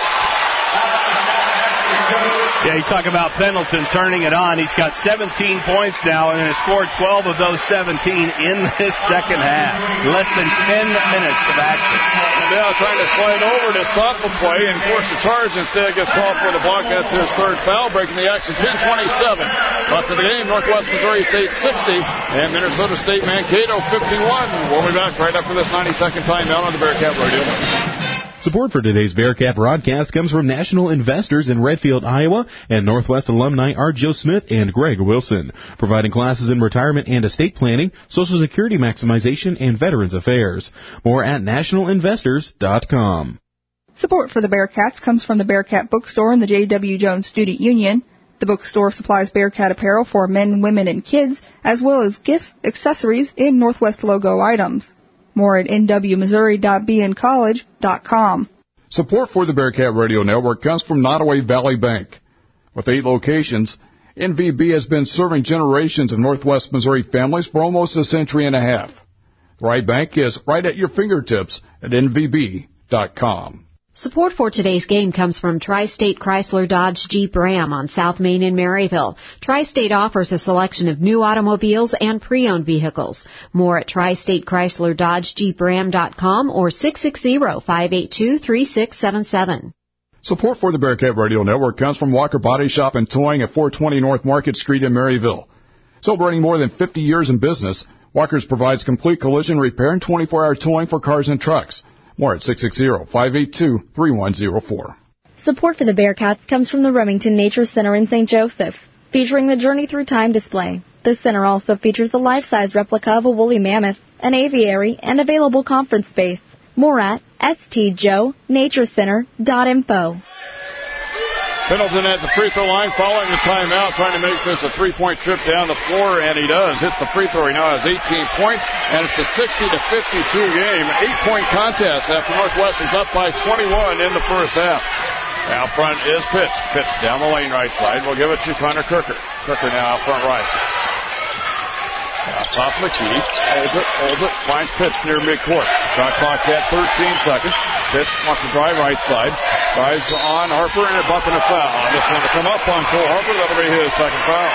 [SPEAKER 3] Yeah, you talk about Pendleton turning it on. He's got seventeen points now and has scored twelve of those seventeen in this second half. Less than ten minutes of action.
[SPEAKER 2] Now trying to slide over to stop the play, and force the charge instead gets called for the block. That's his third foul, breaking the action. ten twenty-seven left in the game. Northwest Missouri State sixty and Minnesota State Mankato fifty-one. We'll be back right after this ninety-second timeout on the Bearcat Radio.
[SPEAKER 7] Support for today's Bearcat broadcast comes from National Investors in Redfield, Iowa, and Northwest alumni are Joe Smith and Greg Wilson, providing classes in retirement and estate planning, Social Security maximization, and Veterans Affairs. More at national investors dot com.
[SPEAKER 9] Support for the Bearcats comes from the Bearcat Bookstore and the J W. Jones Student Union. The bookstore supplies Bearcat apparel for men, women, and kids, as well as gifts, accessories, and Northwest logo items. More at n w missouri dot b n college dot com.
[SPEAKER 11] Support for the Bearcat Radio Network comes from Nottoway Valley Bank. With eight locations, N V B has been serving generations of Northwest Missouri families for almost a century and a half. The right bank is right at your fingertips at n v b dot com.
[SPEAKER 12] Support for today's game comes from Tri-State Chrysler Dodge Jeep Ram on South Main in Maryville. Tri-State offers a selection of new automobiles and pre-owned vehicles. More at tri state chrysler dodge jeep ram dot com or six six zero, five eight two, three six seven seven.
[SPEAKER 11] Support for the Bearcat Radio Network comes from Walker Body Shop and Towing at four twenty North Market Street in Maryville. Celebrating more than fifty years in business, Walker's provides complete collision repair and twenty-four hour towing for cars and trucks. More at six six zero, five eight two, three one zero four.
[SPEAKER 13] Support for the Bearcats comes from the Remington Nature Center in Saint Joseph, featuring the Journey Through Time display. The center also features a life-size replica of a woolly mammoth, an aviary, and available conference space. More at s t joe nature center dot info.
[SPEAKER 2] Pendleton at the free throw line, following the timeout, trying to make this a three-point trip down the floor, and he does. Hits the free throw. He now has eighteen points, and it's a sixty to fifty-two game. Eight-point contest after Northwest is up by twenty-one in the first half. Out front is Pitts. Pitts down the lane right side. We'll give it to Connor Crooker. Crooker now out front right. Now top of the key. Holds it, holds it, finds Pitts near midcourt. Shot clock's at thirteen seconds. Pitts wants to drive right side. Drives on Harper and a bump and a foul. This one to come up on Cole Harper. That'll be his second foul.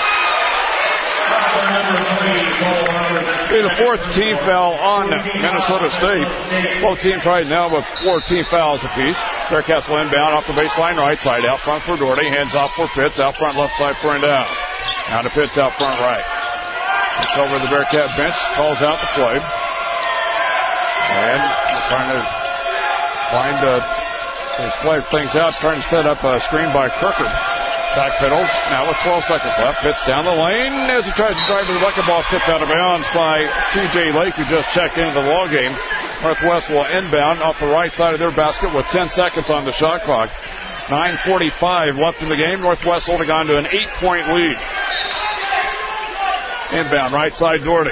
[SPEAKER 2] Be the fourth team foul on Minnesota State. Both teams right now with four team fouls apiece. Bearcats will inbound off the baseline right side. Out front for Doherty. Hands off for Pitts. Out front left side for and down. Now to Pitts out front right. It's over the Bearcat bench. Calls out the play. And trying to find uh, play things out. Trying to set up a screen by Crooker. Back pedals. Now with twelve seconds left. Pitts down the lane as he tries to drive to the bucket. Ball tipped out of bounds by T J Lake, who just checked into the ball game. Northwest will inbound off the right side of their basket with ten seconds on the shot clock. nine forty-five left in the game. Northwest holding on to an eight-point lead. Inbound, right side, Doherty.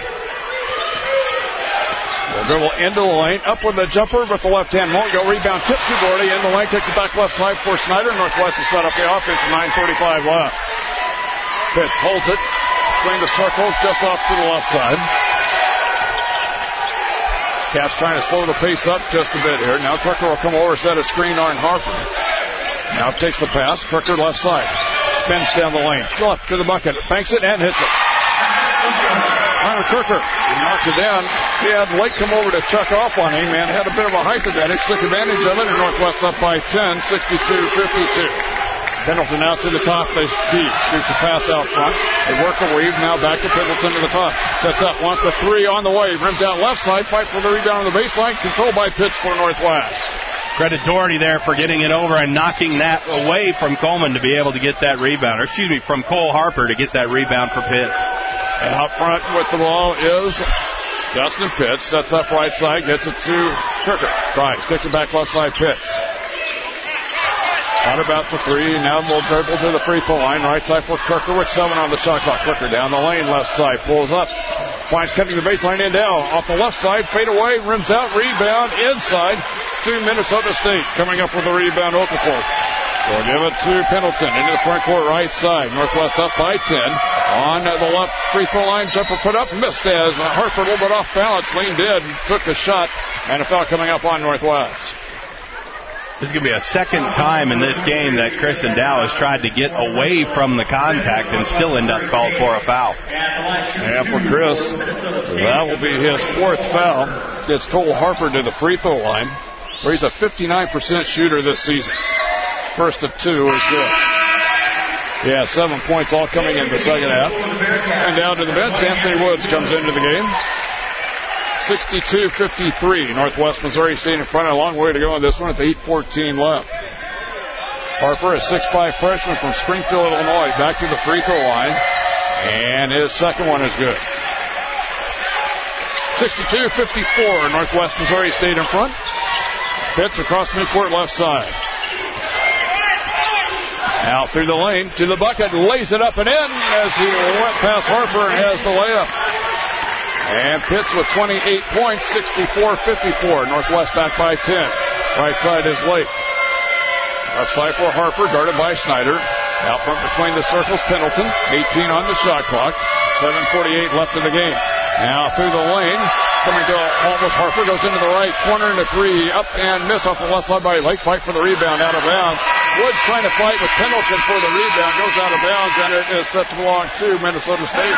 [SPEAKER 2] Will dribble into the lane, up with the jumper, but the left hand won't go. Rebound, tip to Doherty, in the lane, takes it back left side for Snyder. Northwest has set up the offense with nine thirty-five left. Pitts holds it, between the circles, just off to the left side. Cats trying to slow the pace up just a bit here. Now Crooker will come over, set a screen on Harper. Now takes the pass, Crooker left side. Spins down the lane, left to the bucket, banks it and hits it. Connor Crooker knocks it down. He had Lake come over to check off on him and had a bit of a height advantage. Took advantage of it, and Northwest up by ten, sixty-two fifty-two. Pendleton out to the top of the key. Scoots a pass out front. They work a weave. Now back to Pendleton to the top. Sets up. Wants the three on the way. Rims out left side. Fight for the rebound on the baseline. Controlled by Pitts for Northwest.
[SPEAKER 3] Credit Doherty there for getting it over and knocking that away from Coleman to be able to get that rebound. Or excuse me, from Cole Harper to get that rebound for Pitts.
[SPEAKER 2] And up front with the ball is Justin Pitts. Sets up right side. Gets it to Kirker. Tries. Kicks it back left side. Pitts. Out about for three. Now we'll dribble to the free throw line. Right side for Kirker with seven on the shot clock. Kirker down the lane. Left side. Pulls up. Finds cutting the baseline in down. Off the left side. Fade away. Rims out. Rebound inside to Minnesota State. Coming up with the rebound. Okafor. We'll give it to Pendleton into the front court right side. Northwest up by ten. On the left free throw line. Jumper put up. Missed as Harper a little bit off balance. Leaned in. Took the shot. And a foul coming up on Northwest.
[SPEAKER 3] This is going to be a second time in this game that Chris and Dow has tried to get away from the contact and still end up called for a foul.
[SPEAKER 2] And for Chris, that will be his fourth foul. Gets Cole Harper to the free throw line, where he's a fifty-nine percent shooter this season. First of two is good. Yeah, seven points all coming in the second half. And down to the bench, Anthony Woods comes into the game. sixty-two fifty-three. Northwest Missouri State in front. A long way to go in this one with eight fourteen left. Harper, a six five freshman from Springfield, Illinois, back to the free throw line. And his second one is good. sixty-two fifty-four. Northwest Missouri State in front. Pitts across midcourt left side. Out through the lane to the bucket. Lays it up and in as he went past Harper and has the layup. And Pitts with twenty-eight points, sixty-four fifty-four. Northwest back by ten. Right side is Lake. Left side for Harper, guarded by Snyder. Out front between the circles, Pendleton. eighteen on the shot clock. seven forty-eight left in the game. Now through the lane. Coming to almost Harper. Goes into the right corner and a three. Up and miss off the left side by Lake. Fight for the rebound out of bounds. Woods trying to fight with Pendleton for the rebound. Goes out of bounds and it is set to belong to Minnesota State.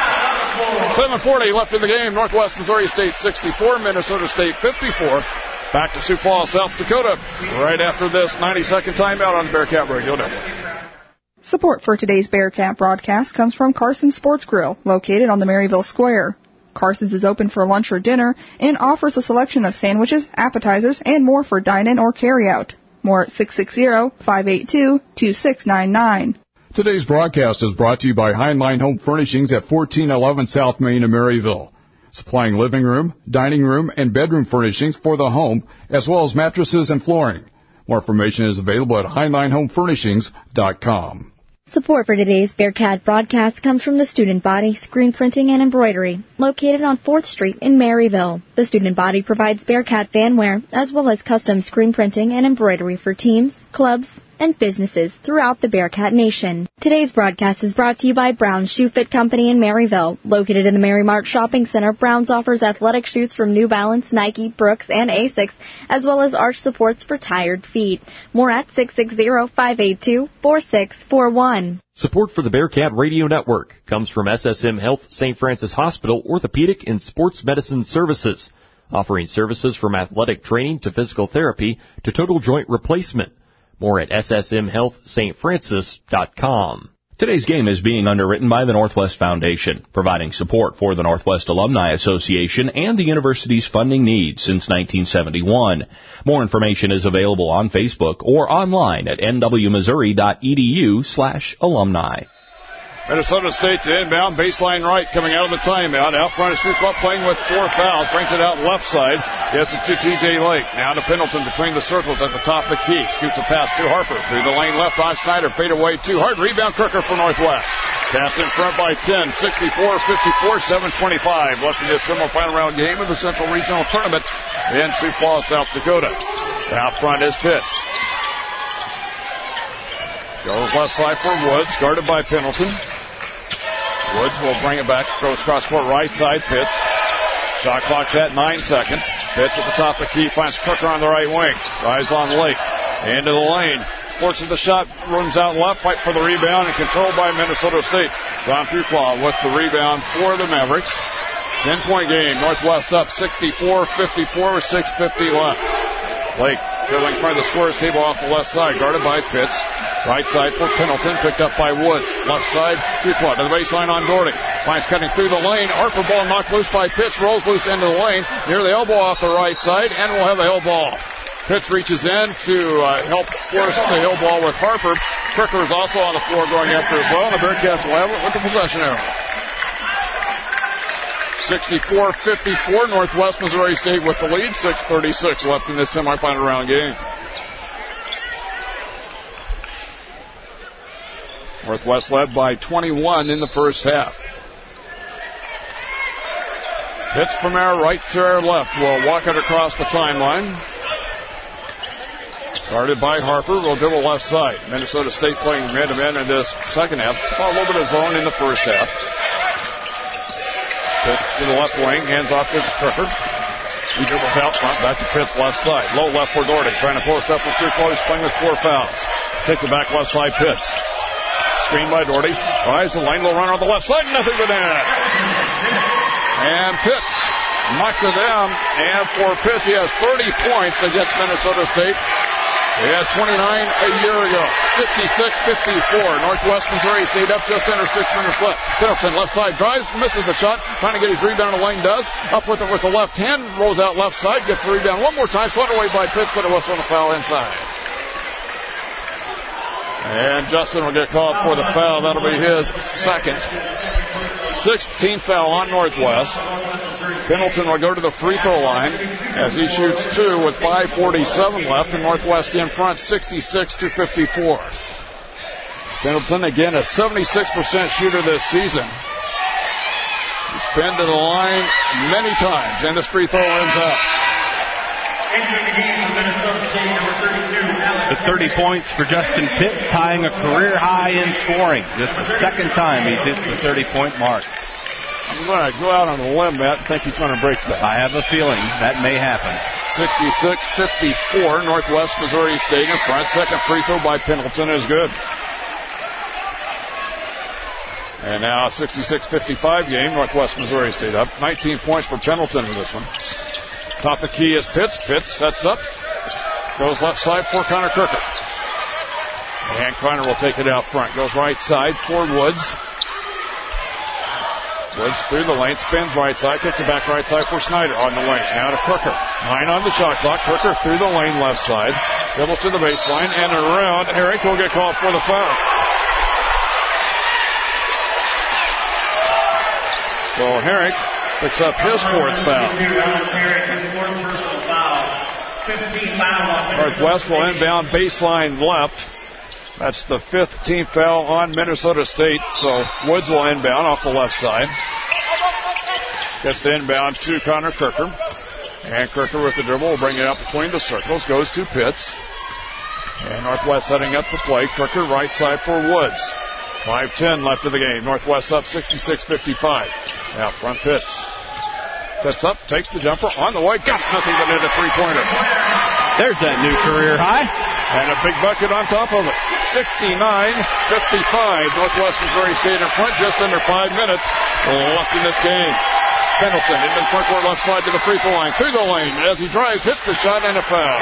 [SPEAKER 2] seven forty left in the game. Northwest Missouri State sixty-four. Minnesota State fifty-four. Back to Sioux Falls, South Dakota. Right after this ninety-second timeout on Bearcat Radio Network.
[SPEAKER 9] Support for today's Bearcat broadcast comes from Carson's Sports Grill, located on the Maryville Square. Carson's is open for lunch or dinner and offers a selection of sandwiches, appetizers, and more for dine-in or carry-out. More at six six zero, five eight two, two six nine nine.
[SPEAKER 11] Today's broadcast is brought to you by Heinlein Home Furnishings at fourteen eleven South Main in Maryville. Supplying living room, dining room, and bedroom furnishings for the home, as well as mattresses and flooring. More information is available at heinlein home furnishings dot com.
[SPEAKER 13] Support for today's Bearcat broadcast comes from the Student Body Screen Printing and Embroidery, located on fourth Street in Maryville. The Student Body provides Bearcat fanwear, as well as custom screen printing and embroidery for teams, clubs, and businesses throughout the Bearcat Nation. Today's broadcast is brought to you by Brown's Shoe Fit Company in Maryville. Located in the Mary Mart Shopping Center, Brown's offers athletic shoes from New Balance, Nike, Brooks, and Asics, as well as arch supports for tired feet. More at six six zero, five eight two, four six four one.
[SPEAKER 5] Support for the Bearcat Radio Network comes from S S M Health Saint Francis Hospital Orthopedic and Sports Medicine Services, offering services from athletic training to physical therapy to total joint replacement. More at S S M health st francis dot com.
[SPEAKER 4] Today's game is being underwritten by the Northwest Foundation, providing support for the Northwest Alumni Association and the university's funding needs since nineteen seventy-one. More information is available on Facebook or online at n w missouri dot e d u slash alumni.
[SPEAKER 2] Minnesota State to inbound, baseline right, coming out of the timeout. Out front is Sioux Falls playing with four fouls. Brings it out left side. Gets it to T J Lake. Now to Pendleton between the circles at the top of the key. Scoots a pass to Harper. Through the lane left on Snyder. Fade away too hard. Rebound Kirker for Northwest. Cats in front by ten. sixty-four fifty-four, seven twenty-five. Left in this semifinal round game of the Central Regional Tournament in Sioux Falls, South Dakota. Out front is Pitts. Goes left side for Woods. Guarded by Pendleton. Woods will bring it back, goes cross court right side, Pitts. Shot clock's at nine seconds. Pitts at the top of the key, finds Crooker on the right wing. Drives on Lake. Into the lane. Forces the shot, runs out left, fight for the rebound, and controlled by Minnesota State. John Fuqua with the rebound for the Mavericks. Ten-point game. Northwest up sixty-four fifty-four with six fifty left. Blake dribbling in front of the scorer's table off the left side, guarded by Pitts. Right side for Pendleton, picked up by Woods. Left side, three-point to the baseline on Doherty. Finds cutting through the lane. Harper ball knocked loose by Pitts, rolls loose into the lane. Near the elbow off the right side, and we'll have a Hill ball. Pitts reaches in to uh, help force the Hill ball with Harper. Crooker is also on the floor going after as well, and the Bearcats will have it with the possession arrow. sixty-four fifty-four, Northwest Missouri State with the lead. six thirty-six left in this semifinal round game. Northwest led by twenty-one in the first half. Pitts from our right to our left. We'll walk it across the timeline. Guarded by Harper. We'll dribble left side. Minnesota State playing man-to-man in this second half. Saw a little bit of zone in the first half. Pitts to the left wing. Hands off to Crooker. He dribbles out front. Back to Pitts left side. Low left for Doherty. Trying to post up with three-quarters. Playing with four fouls. Takes it back left side. Pitts. Screen by Doherty. Drives the lane. Will run on the left side. Nothing but that. And Pitts knocks it down. And for Pitts, he has thirty points against Minnesota State. He had twenty-nine a year ago. sixty-six fifty-four. Northwest Missouri State up just under six minutes left. Pendleton left side drives, misses the shot. Trying to get his rebound in the lane, does. Up with it with the left hand. Rolls out left side. Gets the rebound one more time. Swept away by Pitts, but it was on a foul inside. And Justin will get called for the foul. That'll be his second. sixteenth foul on Northwest. Pendleton will go to the free throw line as he shoots two with five forty-seven left, and Northwest in front sixty-six to fifty-four. Pendleton, again, a seventy-six percent shooter this season. He's been to the line many times, and his free throw ends up.
[SPEAKER 3] The thirty points for Justin Pitts, tying a career high in scoring. Just the second time he's hit the thirty-point mark.
[SPEAKER 2] I'm going to go out on a limb, Matt, and think he's going to break that.
[SPEAKER 3] I have a feeling that may happen.
[SPEAKER 2] sixty-six fifty-four, Northwest Missouri State in front. Second free throw by Pendleton is good. And now a sixty-six fifty-five game, Northwest Missouri State up. nineteen points for Pendleton in this one. Top of the key is Pitts. Pitts sets up. Goes left side for Connor Crooker. And Connor will take it out front. Goes right side for Woods. Woods through the lane. Spins right side. Kicks it back right side for Snyder on the lane. Now to Crooker. Nine on the shot clock. Crooker through the lane left side. Dribble to the baseline and around. Herrick will get called for the foul. So Herrick picks up his fourth foul. Northwest will inbound baseline left. That's the fifth team foul on Minnesota State. So Woods will inbound off the left side. Gets the inbound to Connor Crooker. And Crooker with the dribble will bring it up between the circles. Goes to Pitts. And Northwest setting up the play. Crooker right side for Woods. five ten left of the game. Northwest up sixty-six fifty-five. Now front Pitts. Sets up, takes the jumper on the way. Got nothing but a three-pointer.
[SPEAKER 3] There's that new career high.
[SPEAKER 2] And a big bucket on top of it. sixty-nine fifty-five. Northwest Missouri State in front. Just under five minutes left in this game. Pendleton into the front court left side to the free throw line. Through the lane as he drives, hits the shot, and a foul.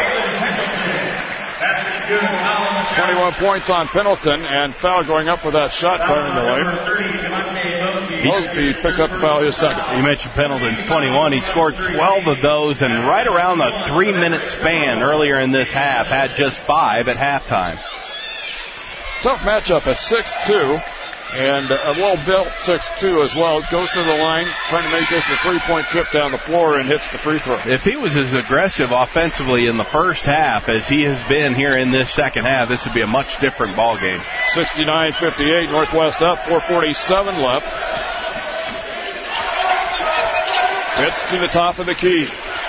[SPEAKER 2] twenty-one points on Pendleton, and foul going up with that shot firing the lane. Mosby picks up the foul his second.
[SPEAKER 3] You mentioned Pendleton's twenty-one. He scored twelve of those, and right around the three-minute span earlier in this half, had just five at halftime.
[SPEAKER 2] Tough matchup at six two. And a well-built six two as well. Goes to the line, trying to make this a three-point trip down the floor and hits the free throw.
[SPEAKER 3] If he was as aggressive offensively in the first half as he has been here in this second half, this would be a much different ball game.
[SPEAKER 2] sixty-nine fifty-eight, Northwest up, four forty-seven left. Hits to the top of the key.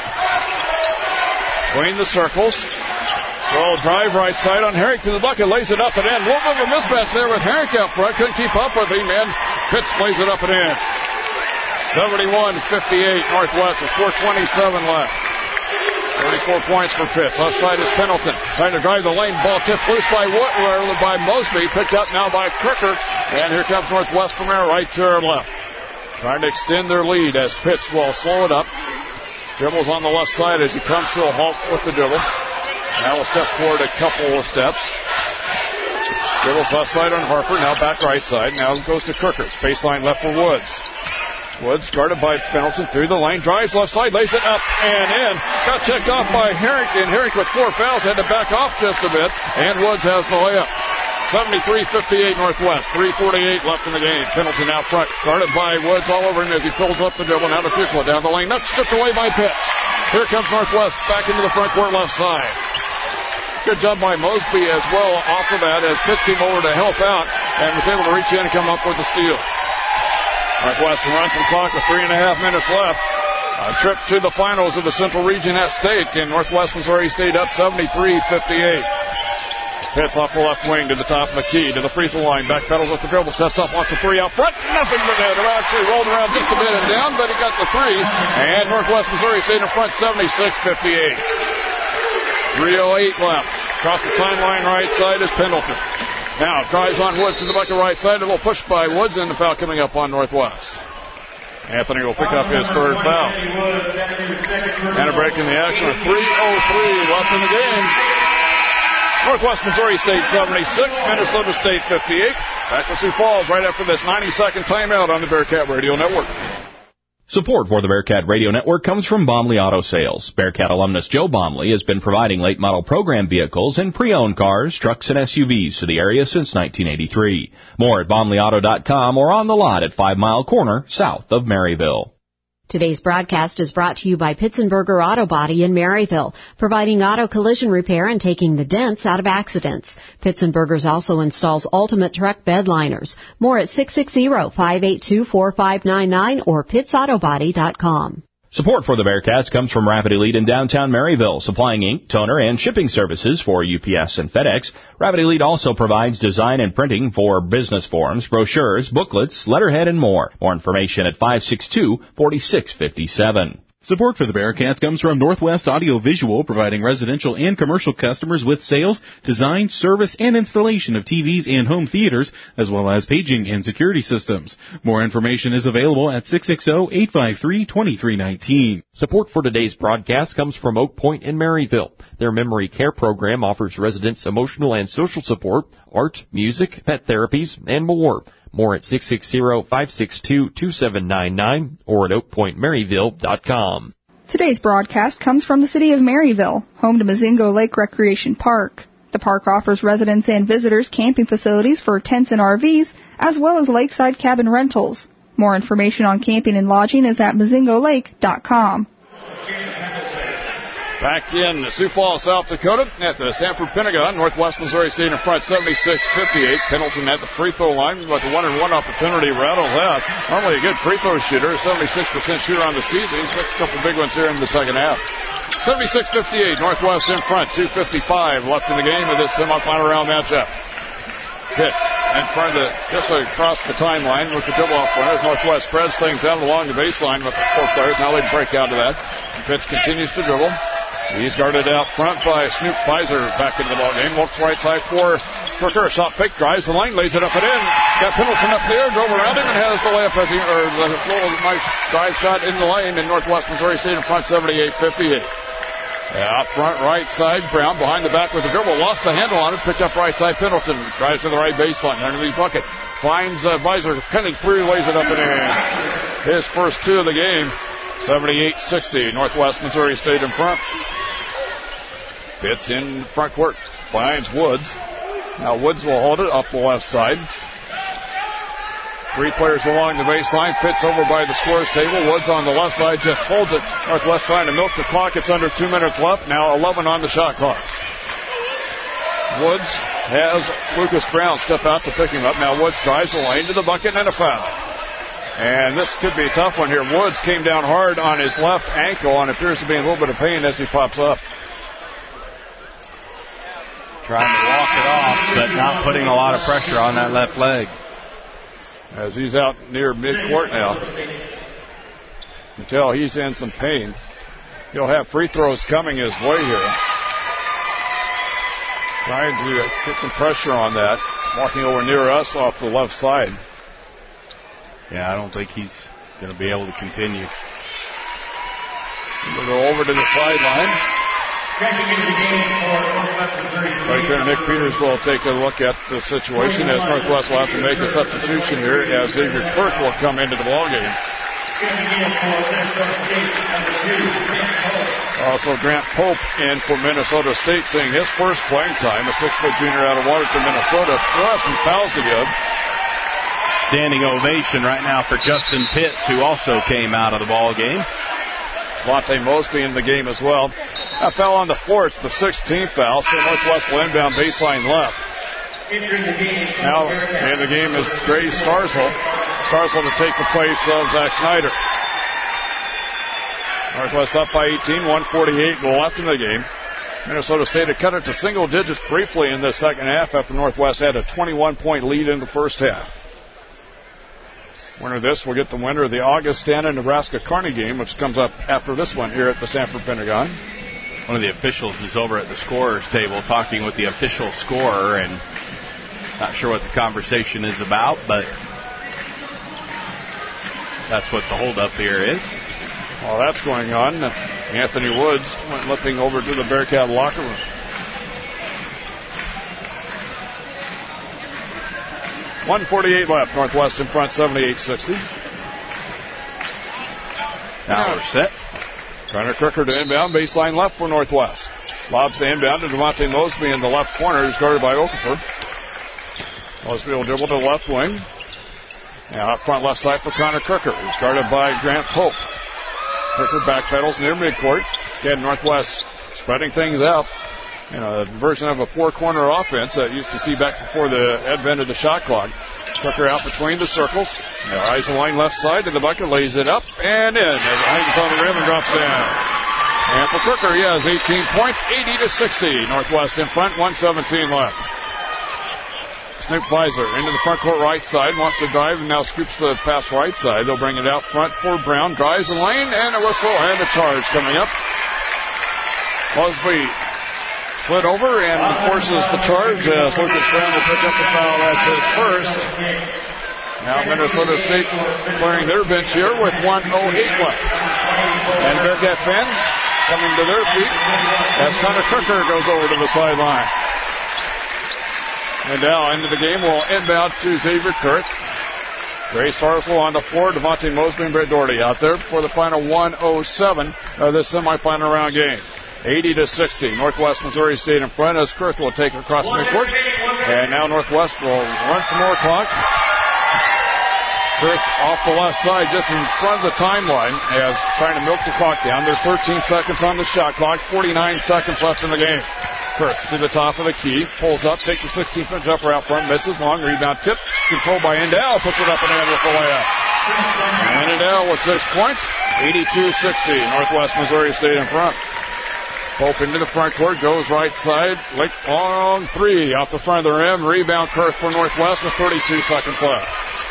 [SPEAKER 2] Between the circles. Well, drive right side on Herrick to the bucket, lays it up and in. A little bit of a mismatch there with Herrick out front. Couldn't keep up with him, and Pitts lays it up and in. seventy-one fifty-eight Northwest with four twenty-seven left. thirty-four points for Pitts. Outside is Pendleton. Trying to drive the lane. Ball tipped loose by Wood, by Mosby. Picked up now by Crooker. And here comes Northwest from our right to our left. trying to extend their lead as Pitts will slow it up. Dribbles on the left side as he comes to a halt with the dribble. Now will step forward a couple of steps. Dribbles left side on Harper, now back right side. Now goes to Kirkers. Baseline left for Woods. Woods guarded by Pendleton through the lane. Drives left side, lays it up and in. Got checked off by Harrington. Harrington with four fouls had to back off just a bit. And Woods has the layup. seventy-three fifty-eight Northwest. three forty-eight left in the game. Pendleton out front. Guarded by Woods all over him as he fills up the dribble. Now to Fuqua down the lane. That's stripped away by Pitts. Here comes Northwest back into the front court left side. Good job by Mosby as well off of that as Pitts came over to help out and was able to reach in and come up with the steal. Northwestern runs some clock with three and a half minutes left. A trip to the finals of the Central Region at stake, and Northwest Missouri State up seventy-three fifty-eight. Pitts off the left wing to the top of the key, to the free throw line. Backpedals with the dribble, sets up, wants a three out front. Nothing but that. It actually rolled around just a bit and down, but he got the three. And Northwest Missouri State in front seventy-six fifty-eight. three oh eight left. Across the timeline right side is Pendleton. Now tries on Woods to the bucket right side. A little push by Woods, and the foul coming up on Northwest. Anthony will pick up his third foul. And a break in the action with three oh three left in the game. Northwest Missouri State seventy-six, Minnesota State fifty-eight. Back with Sioux Falls right after this ninety-second timeout on the Bearcat Radio Network.
[SPEAKER 4] Support for the Bearcat Radio Network comes from Bomley Auto Sales. Bearcat alumnus Joe Bomley has been providing late model program vehicles and pre-owned cars, trucks, and S U Vs to the area since nineteen eighty-three. More at bomley auto dot com or on the lot at Five Mile Corner, south of Maryville.
[SPEAKER 12] Today's broadcast is brought to you by Pitsenberger Auto Body in Maryville, providing auto collision repair and taking the dents out of accidents. Pitsenberger's also installs ultimate truck bed liners. More at six six zero, five eight two, four five nine nine or pits auto body dot com.
[SPEAKER 4] Support for the Bearcats comes from Rapid Elite in downtown Maryville, supplying ink, toner, and shipping services for U P S and FedEx. Rapid Elite also provides design and printing for business forms, brochures, booklets, letterhead, and more. More information at five six two, four six five seven.
[SPEAKER 7] Support for the Bearcats comes from Northwest Audio Visual, providing residential and commercial customers with sales, design, service, and installation of T Vs and home theaters, as well as paging and security systems. More information is available at six six zero, eight five three, two three one nine.
[SPEAKER 5] Support for today's broadcast comes from Oak Point in Maryville. Their memory care program offers residents emotional and social support, art, music, pet therapies, and more. More at six six zero, five six two, two seven nine nine or at oak point maryville dot com.
[SPEAKER 9] Today's broadcast comes from the city of Maryville, home to Mazingo Lake Recreation Park. The park offers residents and visitors camping facilities for tents and R Vs, as well as lakeside cabin rentals. More information on camping and lodging is at mazingo lake dot com.
[SPEAKER 2] Back in Sioux Falls, South Dakota, at the Sanford Pentagon, Northwest Missouri State in front, seventy-six fifty-eight. Pendleton at the free throw line, but the one-and-one opportunity rattles out. Normally a good free throw shooter, seventy-six percent shooter on the season. He's mixed a couple big ones here in the second half. seventy-six fifty-eight, Northwest in front, two fifty-five left in the game of this semifinal round matchup. Pitts in front of the, just across the timeline with the dribble off front as Northwest spreads things out along the baseline with the four players. Now they break out to that. Pitts continues to dribble. He's guarded out front by Snoop Pfizer back into the ballgame. Looks right side for Kirker. Shot fake, drives the lane, lays it up and in. Got Pendleton up there, drove around him, and has the layup as he, or the little nice drive shot in the lane. In Northwest Missouri State in front, seventy-eight fifty-eight. Out front, right side, Brown behind the back with the dribble. Lost the handle on it, picked up right side. Pendleton drives to the right baseline, underneath bucket. Finds uh, Pfizer, cutting through, lays it up and in. His first two of the game. seventy-eight sixty, Northwest Missouri State in front. Pitts in front court, finds Woods. Now Woods will hold it up the left side. Three players along the baseline. Pitts over by the scorer's table. Woods on the left side just holds it. Northwest trying to milk the clock. It's under two minutes left. Now eleven on the shot clock. Woods has Lucas Brown step out to pick him up. Now Woods drives the lane to the bucket and a foul. And this could be a tough one here. Woods came down hard on his left ankle and appears to be in a little bit of pain as he pops up.
[SPEAKER 3] Trying to walk it off, but not putting a lot of pressure on that left leg.
[SPEAKER 2] As he's out near midcourt now. You can tell he's in some pain. He'll have free throws coming his way here. Trying to get some pressure on that. Walking over near us off the left side.
[SPEAKER 3] Yeah, I don't think he's going to be able to continue.
[SPEAKER 2] We'll go over to the sideline. Right there, Nick Peters will take a look at the situation as Northwest will have to make a substitution here as Xavier Kirk will come into the ballgame. Also, Grant Pope in for Minnesota State, seeing his first playing time, a six-foot junior out of Waterton, Minnesota. We'll have some fouls to give.
[SPEAKER 3] Standing ovation right now for Justin Pitts, who also came out of the ball game.
[SPEAKER 2] Monte Mosby in the game as well. That foul on the floor. It's the sixteenth foul, so Northwest will inbound baseline left. Now in the game is Gray Starzl. Starzl to take the place of Zach Snyder. Northwest up by eighteen, one forty-eight left in the game. Minnesota State had cut it to single digits briefly in the second half after Northwest had a twenty-one point lead in the first half. Winner of this will get the winner of the Augustana-Nebraska Kearney game, which comes up after this one here at the Sanford Pentagon.
[SPEAKER 3] One of the officials is over at the scorer's table talking with the official scorer, and not sure what the conversation is about, but that's what the holdup here is.
[SPEAKER 2] While that's going on, Anthony Woods went limping over to the Bearcat locker room. one forty-eight left. Northwest in front, seventy-eight sixty.
[SPEAKER 3] Now we're set.
[SPEAKER 2] Connor Crooker to inbound, baseline left for Northwest. Lobs the inbound to DeMonte Mosby in the left corner, who's guarded by Okafor. Mosby will dribble to the left wing. Now up front left side for Connor Crooker, who's guarded by Grant Pope. Crooker backpedals near midcourt. Again, Northwest spreading things out. You know, a version of a four-corner offense that used to see back before the advent of the shot clock. Crooker out between the circles. Now eyes the line left side to the bucket, lays it up and in. It hangs on the rim and drops down. And for Crooker, he has eighteen points, eighty to sixty. Northwest in front, one seventeen left. Snoop Pfizer into the front court right side, wants to drive and now scoops the pass right side. They'll bring it out front for Brown, drives the lane and a whistle and a charge coming up. Mosby slid over and forces the charge as Lucas Brown will pick up the foul. That's his first. Now Minnesota State clearing their bench here with one oh eight left. And Bearcat fans coming to their feet as Connor Crooker goes over to the sideline. And now into the game will inbound to Xavier Kirk. Gray Starzl on the floor, DeMonte Mosby and Brett Doherty out there for the final one oh seven of this semifinal round game. eighty to sixty. Northwest Missouri State in front as Kurth will take across midcourt. And now Northwest will run some more clock. Kurth off the left side just in front of the timeline as trying to milk the clock down. There's thirteen seconds on the shot clock. forty-nine seconds left in the game. Kurth to the top of the key. Pulls up, takes a sixteen-foot jumper out front. Misses. Long rebound tip. Controlled by Endell. Puts it up and in with the layup. And Endell with six points. eighty-two sixty. Northwest Missouri State in front. Pope into the front court, goes right side, Lake long three off the front of the rim. Rebound Kurth for Northwest with thirty-two seconds left.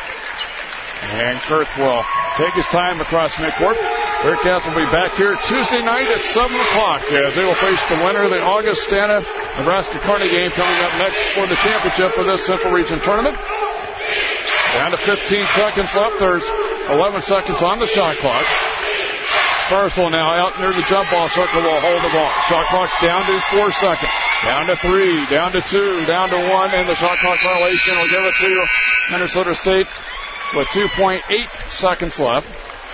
[SPEAKER 2] And Kurth will take his time across midcourt. Bearcats will be back here Tuesday night at seven o'clock as they will face the winner of the Augustana-Nebraska Kearney game coming up next for the championship of this Central Region tournament. Down to fifteen seconds left. There's eleven seconds on the shot clock. Starzl now out near the jump ball circle will hold the ball. Shot clock's down to four seconds. Down to three, down to two, down to one, and the shot clock violation will give it to Minnesota State with two point eight seconds left.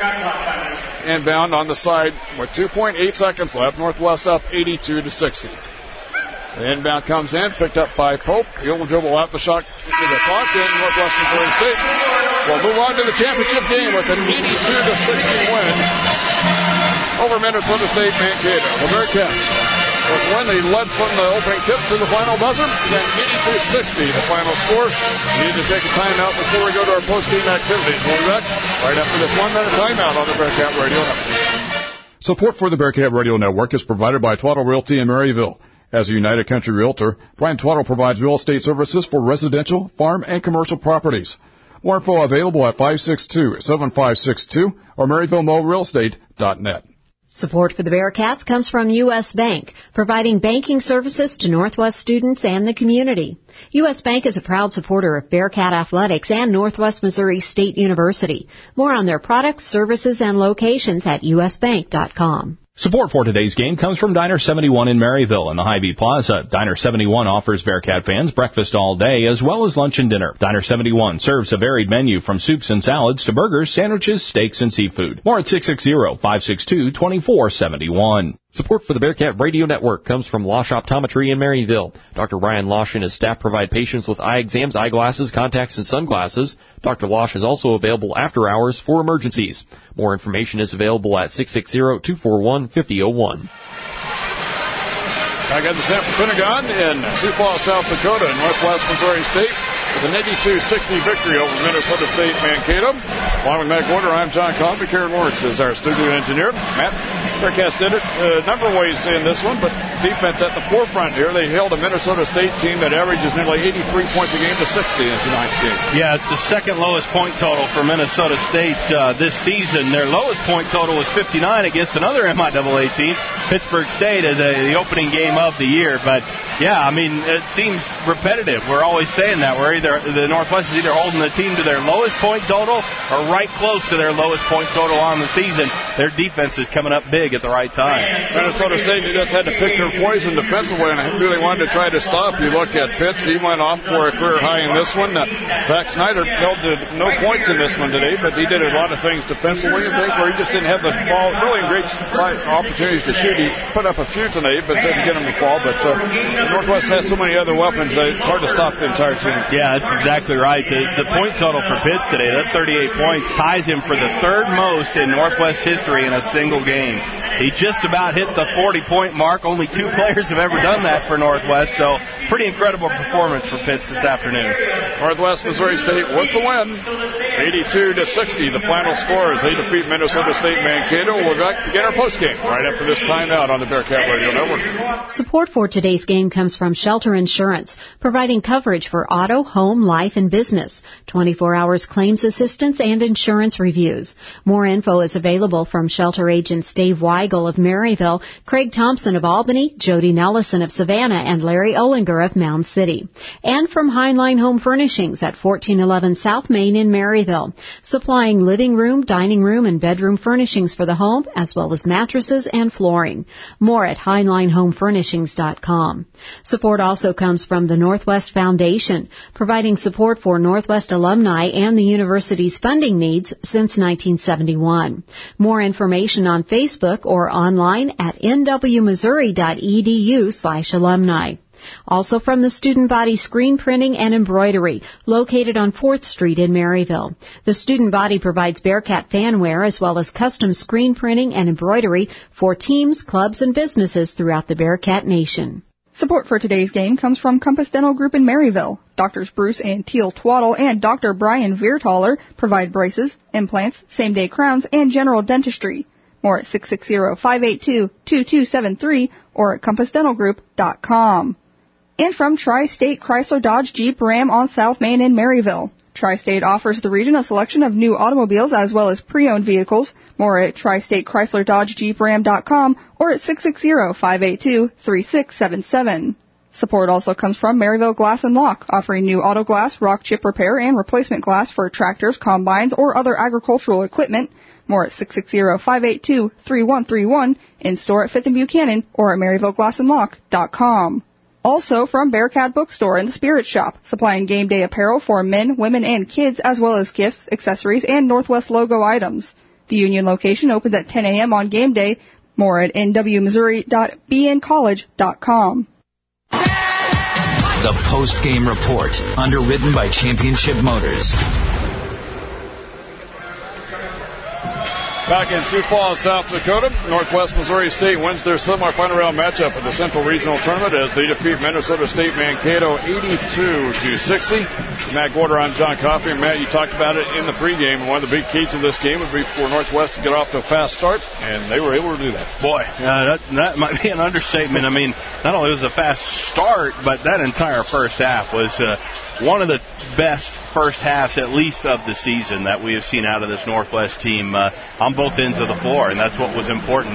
[SPEAKER 2] Inbound on the side with two point eight seconds left. Northwest up eighty-two to sixty. The inbound comes in, picked up by Pope. He'll dribble out the shot to the clock, and Northwest Missouri State will move on to the championship game with an eighty-two to sixty win over Minnesota State Mankato. The Bearcats with one, they led from the opening tip to the final buzzer. Again, eighty-two sixty, the final score. We need to take a timeout before we go to our post-game activities. We'll be back right after this one-minute timeout on the Bearcat Radio Network.
[SPEAKER 11] Support for the Bearcat Radio Network is provided by Twaddle Realty in Maryville. As a United Country Realtor, Brian Twaddle provides real estate services for residential, farm, and commercial properties. More info available at five six two, seven five six two or Maryville Mo Real Estate dot net.
[SPEAKER 12] Support for the Bearcats comes from U S. Bank, providing banking services to Northwest students and the community. U S. Bank is a proud supporter of Bearcat Athletics and Northwest Missouri State University. More on their products, services, and locations at U S bank dot com.
[SPEAKER 4] Support for today's game comes from Diner seventy-one in Maryville in the Hy-Vee Plaza. Diner seventy-one offers Bearcat fans breakfast all day as well as lunch and dinner. Diner seventy-one serves a varied menu from soups and salads to burgers, sandwiches, steaks, and seafood. More at six six zero, five six two, two four seven one.
[SPEAKER 5] Support for the Bearcat Radio Network comes from Losh Optometry in Maryville. Doctor Ryan Losh and his staff provide patients with eye exams, eyeglasses, contacts, and sunglasses. Doctor Losh is also available after hours for emergencies. More information is available at six six zero, two four one, five zero zero one.
[SPEAKER 2] Back at the Sanford Pentagon in Sioux Falls, South Dakota, Northwest Missouri State, with an eighty-two sixty victory over Minnesota State Mankato. Along with Matt Gorder, I'm John Coffey. Karen Wertz is our studio engineer. Matt, Bearcats did it a number of ways in this one, but defense at the forefront here. They held a Minnesota State team that averages nearly eighty-three points a game to sixty in tonight's game.
[SPEAKER 3] Yeah, it's the second lowest point total for Minnesota State uh, this season. Their lowest point total was fifty-nine against another M I A A team, Pittsburgh State, as a, the opening game of the year. But, yeah, I mean, it seems repetitive. We're always saying that. We're either the Northwest is either holding the team to their lowest point total or right close to their lowest point total on the season. Their defense is coming up big at the right time.
[SPEAKER 2] Minnesota State just had to pick their poison defensively and really wanted to try to stop. You look at Pitts, he went off for a career high in this one. Uh, Zach Snyder held to no points in this one today, but he did a lot of things defensively and things where he just didn't have the ball, really great opportunities to shoot. He put up a few tonight, but didn't get him the ball. But uh, Northwest has so many other weapons that it's hard to stop the entire team.
[SPEAKER 3] Yeah, that's exactly right. The, the point total for Pitts today, that thirty-eight points, ties him for the third most in Northwest history in a single game. He just about hit the forty-point mark. Only two players have ever done that for Northwest, so pretty incredible performance for Pitts this afternoon.
[SPEAKER 2] Northwest Missouri State with the win, eighty-two to sixty. The final score as they defeat Minnesota State Mankato. We'll begin our postgame right after this timeout on the Bearcat Radio Network.
[SPEAKER 12] Support for today's game comes from Shelter Insurance, providing coverage for auto, home, life, and business, twenty-four hours claims assistance and insurance reviews. More info is available from Shelter agents Dave Weigel of Maryville, Craig Thompson of Albany, Jody Nellison of Savannah, and Larry Ollinger of Mound City. And from Heinlein Home Furnishings at fourteen eleven South Main in Maryville, supplying living room, dining room, and bedroom furnishings for the home, as well as mattresses and flooring. More at heinlein home furnishings dot com. Support also comes from the Northwest Foundation, providing support for Northwest alumni and the university's funding needs since nineteen seventy-one. More information on Facebook or online at n w missouri dot e d u slash alumni. Also from the Student Body Screen Printing and Embroidery, located on fourth Street in Maryville. The Student Body provides Bearcat fanwear as well as custom screen printing and embroidery for teams, clubs, and businesses throughout the Bearcat Nation.
[SPEAKER 9] Support for today's game comes from Compass Dental Group in Maryville. Doctors Bruce and Teal Twaddle and Doctor Brian Viertaler provide braces, implants, same-day crowns, and general dentistry. More at six six zero, five eight two, two two seven three or at compass dental group dot com. And from Tri-State Chrysler Dodge Jeep Ram on South Main in Maryville. Tri-State offers the region a selection of new automobiles as well as pre-owned vehicles. More at tri state chrysler dodge jeep ram dot com or at six six zero, five eight two, three six seven seven. Support also comes from Maryville Glass and Lock, offering new auto glass, rock chip repair, and replacement glass for tractors, combines, or other agricultural equipment. More at six six zero, five eight two, three one three one, in-store at fifth and Buchanan, or at maryville glass and lock dot com. Also from Bearcat Bookstore and the Spirit Shop, supplying game day apparel for men, women, and kids, as well as gifts, accessories, and Northwest logo items. The Union location opens at ten a.m. on game day. More at n w missouri dot b n college dot com.
[SPEAKER 1] The post-game report, underwritten by Championship Motors.
[SPEAKER 2] Back in Sioux Falls, South Dakota, Northwest Missouri State wins their semifinal round matchup of the Central Regional Tournament as they defeat Minnesota State Mankato eighty-two to sixty. Matt Gorder, I'm John Coffey. And Matt, you talked about it in the pregame. One of the big keys to this game would be for Northwest to get off to a fast start, and they were able to do that.
[SPEAKER 3] Boy, uh, that, that might be an understatement. I mean, not only was it a fast start, but that entire first half was uh, one of the best first halves, at least of the season, that we have seen out of this Northwest team uh, on both ends of the floor, and that's what was important.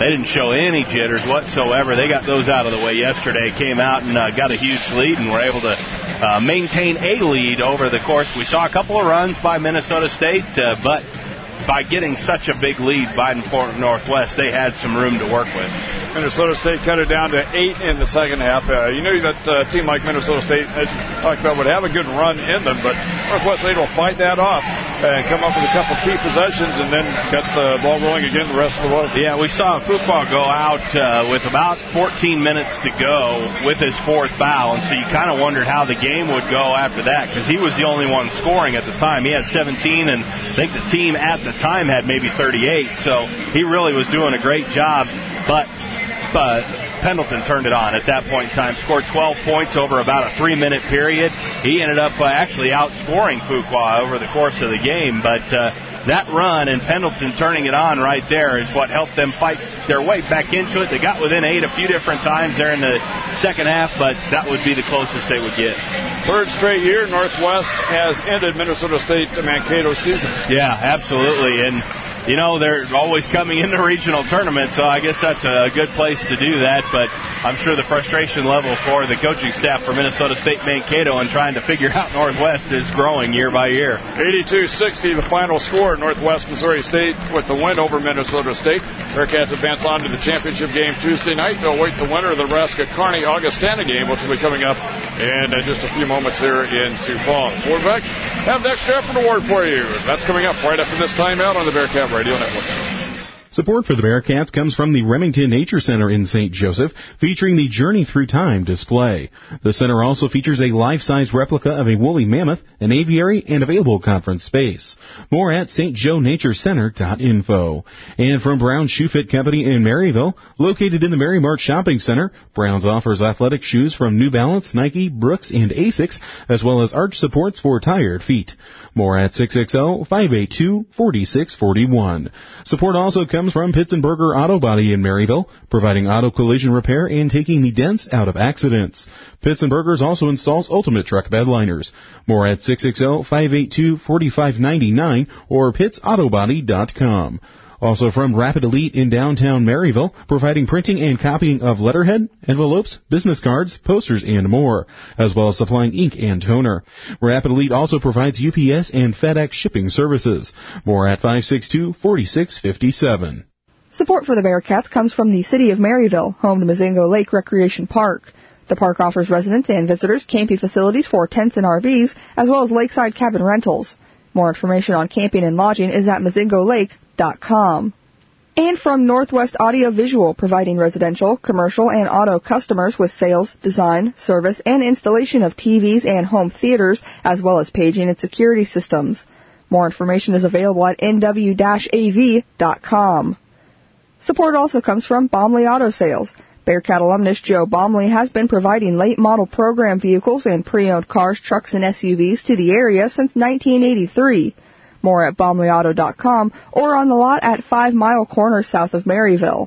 [SPEAKER 3] they didn't show any jitters whatsoever. They got those out of the way yesterday, came out and uh, got a huge lead and were able to uh, maintain a lead over the course. We saw a couple of runs by Minnesota State, uh, but by getting such a big lead by Fort Northwest, they had some room to work with.
[SPEAKER 2] Minnesota State cut it down to eight in the second half. Uh, you knew that a uh, team like Minnesota State, as you talked about, would have a good run in them, but Northwest State will fight that off and come up with a couple key possessions and then get the ball rolling again the rest of the way.
[SPEAKER 3] Yeah, we saw Fuqua go out uh, with about fourteen minutes to go with his fourth foul, and so you kind of wondered how the game would go after that because he was the only one scoring at the time. He had seventeen, and I think the team at the time had maybe thirty-eight, so he really was doing a great job, but but Pendleton turned it on at that point in time, scored twelve points over about a three-minute period. He ended up uh, actually outscoring Fuqua over the course of the game, but uh, that run and Pendleton turning it on right there is what helped them fight their way back into it. They got within eight a few different times there in the second half, but that would be the closest they would get.
[SPEAKER 2] Third straight year, Northwest has ended Minnesota State Mankato season.
[SPEAKER 3] Yeah, absolutely, and you know, they're always coming into regional tournaments, so I guess that's a good place to do that. But I'm sure the frustration level for the coaching staff for Minnesota State Mankato and trying to figure out Northwest is growing year by year.
[SPEAKER 2] eighty-two sixty, the final score. Northwest Missouri State with the win over Minnesota State. Bearcats advance on to the championship game Tuesday night. They'll await the winner of the Nebraska-Kearney-Augustana game, which will be coming up in uh, just a few moments here in Sioux Falls. Quarterback, have the extra effort award for you. That's coming up right after this timeout on the Bearcat Radio Network.
[SPEAKER 7] Support for the Bearcats comes from the Remington Nature Center in Saint Joseph, featuring the Journey Through Time display. The center also features a life-size replica of a woolly mammoth, an aviary, and available conference space. More at s t joe nature center dot info. And from Brown Shoe Fit Company in Maryville, located in the Mary Mart Shopping Center, Brown's offers athletic shoes from New Balance, Nike, Brooks, and Asics, as well as arch supports for tired feet. More at six six zero, five eight two, four six four one. Support also comes from Pitzenberger Auto Body in Maryville, providing auto collision repair and taking the dents out of accidents. Pitzenbergers also installs ultimate truck bed liners. More at six six zero, five eight two, four five nine nine or pitts auto body dot com. Also from Rapid Elite in downtown Maryville, providing printing and copying of letterhead, envelopes, business cards, posters, and more, as well as supplying ink and toner. Rapid Elite also provides U P S and FedEx shipping services. More at five six two, four six five seven.
[SPEAKER 9] Support for the Bearcats comes from the City of Maryville, home to Mazingo Lake Recreation Park. The park offers residents and visitors camping facilities for tents and R Vs, as well as lakeside cabin rentals. More information on camping and lodging is at mazingo lake dot com. And from Northwest Audio Visual, providing residential, commercial, and auto customers with sales, design, service, and installation of T Vs and home theaters, as well as paging and security systems. More information is available at n w dash a v dot com. Support also comes from Baumley Auto Sales. Bearcat alumnus Joe Baumley has been providing late-model program vehicles and pre-owned cars, trucks, and S U Vs to the area since nineteen eighty-three. More at baumley auto dot com or on the lot at Five Mile Corner south of Maryville.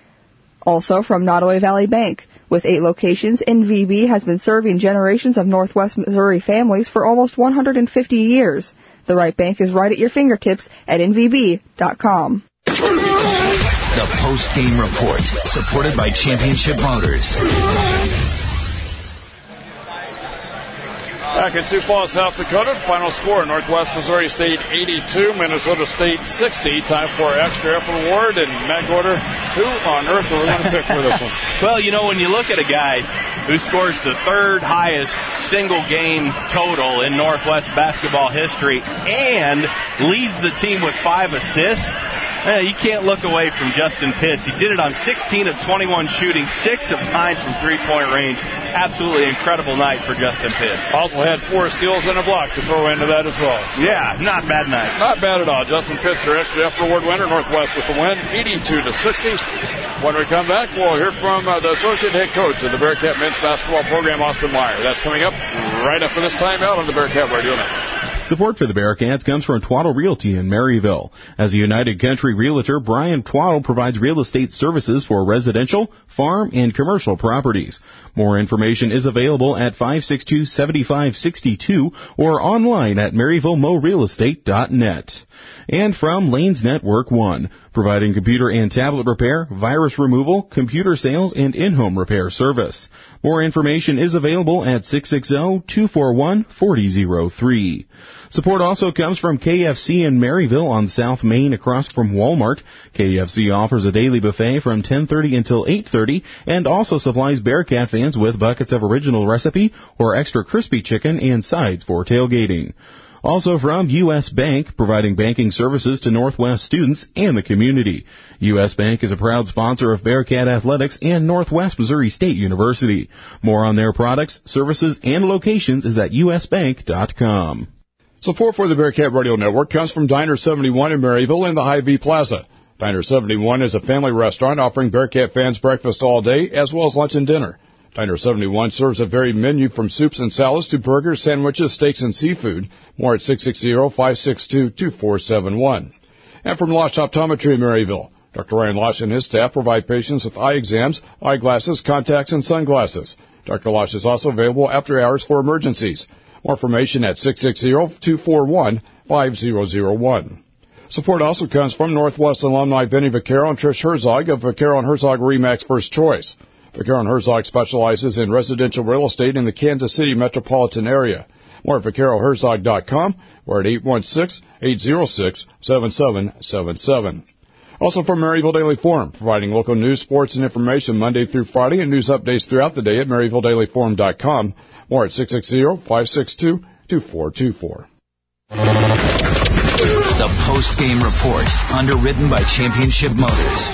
[SPEAKER 9] Also from Nottoway Valley Bank. With eight locations, N V B has been serving generations of Northwest Missouri families for almost one hundred fifty years. The right bank is right at your fingertips at n v b dot com.
[SPEAKER 1] The post-game report, supported by Championship Motors.
[SPEAKER 2] Back in Sioux Falls, South Dakota, final score, Northwest Missouri State eighty-two, Minnesota State sixty. Time for our extra effort award. And Matt Gorder, who on earth are we going to pick for this one?
[SPEAKER 3] Well, you know, when you look at a guy who scores the third highest single game total in Northwest basketball history and leads the team with five assists, eh, you can't look away from Justin Pitts. He did it on sixteen of twenty-one shooting, six of nine from three-point range. Absolutely incredible night for Justin Pitts.
[SPEAKER 2] Also had four steals and a block to throw into that as well. So
[SPEAKER 3] yeah, not bad night.
[SPEAKER 2] Not bad at all. Justin Pitts, your extra effort award winner, Northwest with the win, eighty-two to sixty. When we come back, we'll hear from uh, the associate head coach of the Bearcat men's basketball program, Austin Meyer. That's coming up right after this timeout on the Bearcat Radio Network.
[SPEAKER 7] Support for the Bearcats comes from Twaddle Realty in Maryville. As a United Country Realtor, Brian Twaddle provides real estate services for residential, farm, and commercial properties. More information is available at five six two, seven five six two or online at maryville mo real estate dot net. And from Lanes Network One, providing computer and tablet repair, virus removal, computer sales, and in-home repair service. More information is available at six six zero, two four one, four zero zero three. Support also comes from K F C in Maryville on South Main across from Walmart. K F C offers a daily buffet from ten thirty until eight thirty and also supplies Bearcat fans with buckets of original recipe or extra crispy chicken and sides for tailgating. Also from U S. Bank, providing banking services to Northwest students and the community. U S. Bank is a proud sponsor of Bearcat Athletics and Northwest Missouri State University. More on their products, services, and locations is at u s bank dot com.
[SPEAKER 11] Support for the Bearcat Radio Network comes from Diner seventy-one in Maryville and the Hy-Vee Plaza. Diner seventy-one is a family restaurant offering Bearcat fans breakfast all day as well as lunch and dinner. Diner seventy-one serves a varied menu from soups and salads to burgers, sandwiches, steaks, and seafood. More at six six zero, five six two, two four seven one. And from Losh Optometry in Maryville, Doctor Ryan Losh and his staff provide patients with eye exams, eyeglasses, contacts, and sunglasses. Doctor Losh is also available after hours for emergencies. More information at six six zero, two four one, five zero zero one. Support also comes from Northwest alumni Vinny Vaccaro and Trish Herzog of Vaccaro and Herzog RE/MAX First Choice. Vaccaro and Herzog specializes in residential real estate in the Kansas City metropolitan area. More at vaccaro herzog dot com or at eight one six, eight zero six, seven seven seven seven. Also from Maryville Daily Forum, providing local news, sports, and information Monday through Friday and news updates throughout the day at maryville daily forum dot com. More at six six zero, five six two, two four two four.
[SPEAKER 1] The post-game report, underwritten by Championship Motors.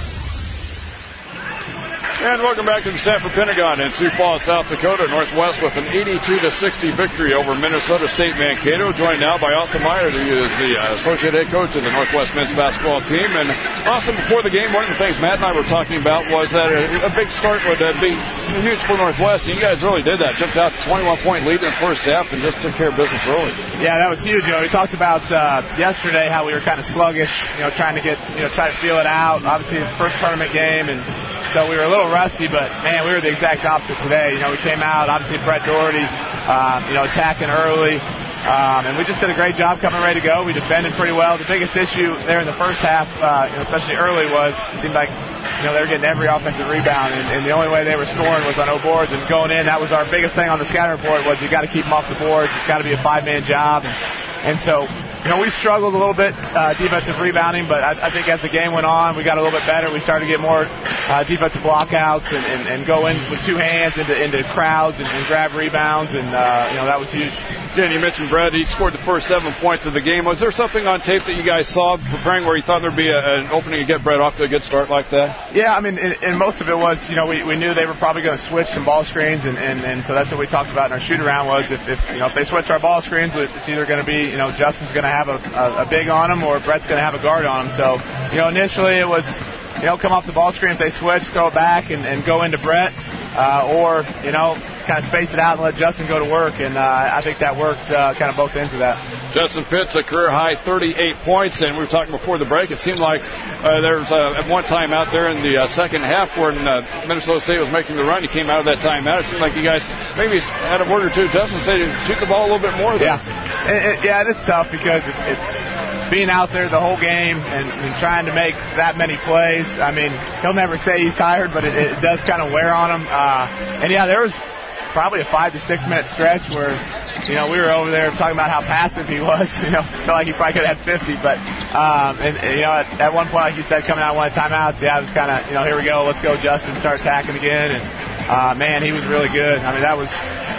[SPEAKER 2] And welcome back to the Sanford Pentagon in Sioux Falls, South Dakota. Northwest with an eighty-two to sixty victory over Minnesota State Mankato. Joined now by Austin Meyer, who is the uh, associate head coach of the Northwest men's basketball team. And Austin, before the game, one of the things Matt and I were talking about was that a, a big start would uh, be huge for Northwest. And you guys really did that. Jumped out to twenty-one point lead in the first half and just took care of business early.
[SPEAKER 15] Yeah, that was huge. You know, we talked about uh, yesterday how we were kind of sluggish. You know, trying to get, you know, try to feel it out. Obviously, the first tournament game, and so we were a little rusty, but, man, we were the exact opposite today. You know, we came out, obviously, Brett Doherty, uh, you know, attacking early, um, and we just did a great job coming ready to go. We defended pretty well. The biggest issue there in the first half, uh, you know, especially early, was it seemed like, you know, they were getting every offensive rebound, and, and the only way they were scoring was on O boards, and going in, that was our biggest thing on the scouting report, was you got to keep them off the boards. It's got to be a five-man job, and, and so, you know, we struggled a little bit uh, defensive rebounding, but I, I think as the game went on, we got a little bit better. We started to get more uh, defensive blockouts and, and, and go in with two hands into into crowds and, and grab rebounds, and uh, you know, that was huge.
[SPEAKER 2] Yeah, and you mentioned Brett. He scored the first seven points of the game. Was there something on tape that you guys saw preparing where you thought there'd be a, an opening to get Brett off to a good start like that?
[SPEAKER 15] Yeah, I mean, and, and most of it was, you know, we, we knew they were probably going to switch some ball screens, and, and, and so that's what we talked about in our shoot-around was if, if, you know, if they switch our ball screens, it's either going to be, you know, Justin's going to have a, a, a big on him or Brett's going to have a guard on him. So, you know, initially it was, you know, come off the ball screen if they switch, throw it back and, and go into Brett, uh, or, you know, kind of space it out and let Justin go to work, and uh, I think that worked uh, kind of both ends of that.
[SPEAKER 2] Justin Pitts, a career-high thirty-eight points, and we were talking before the break, it seemed like uh, there was uh, at one time out there in the uh, second half when uh, Minnesota State was making the run, he came out of that timeout. It seemed like you guys maybe had a word or two. Justin said to shoot the ball a little bit more.
[SPEAKER 15] Yeah, it, it, yeah, it is tough because it's, it's being out there the whole game and, and trying to make that many plays. I mean, he'll never say he's tired, but it, it does kind of wear on him. Uh, and, yeah, there was probably a five to six minute stretch where, you know, we were over there talking about how passive he was. You know, felt like he probably could have had fifty. But, um, and, and, you know, at, at one point, like you said, coming out of one of the timeouts, yeah, it was kind of, you know, here we go, let's go, Justin, start attacking again. And, uh, man, he was really good. I mean, that was,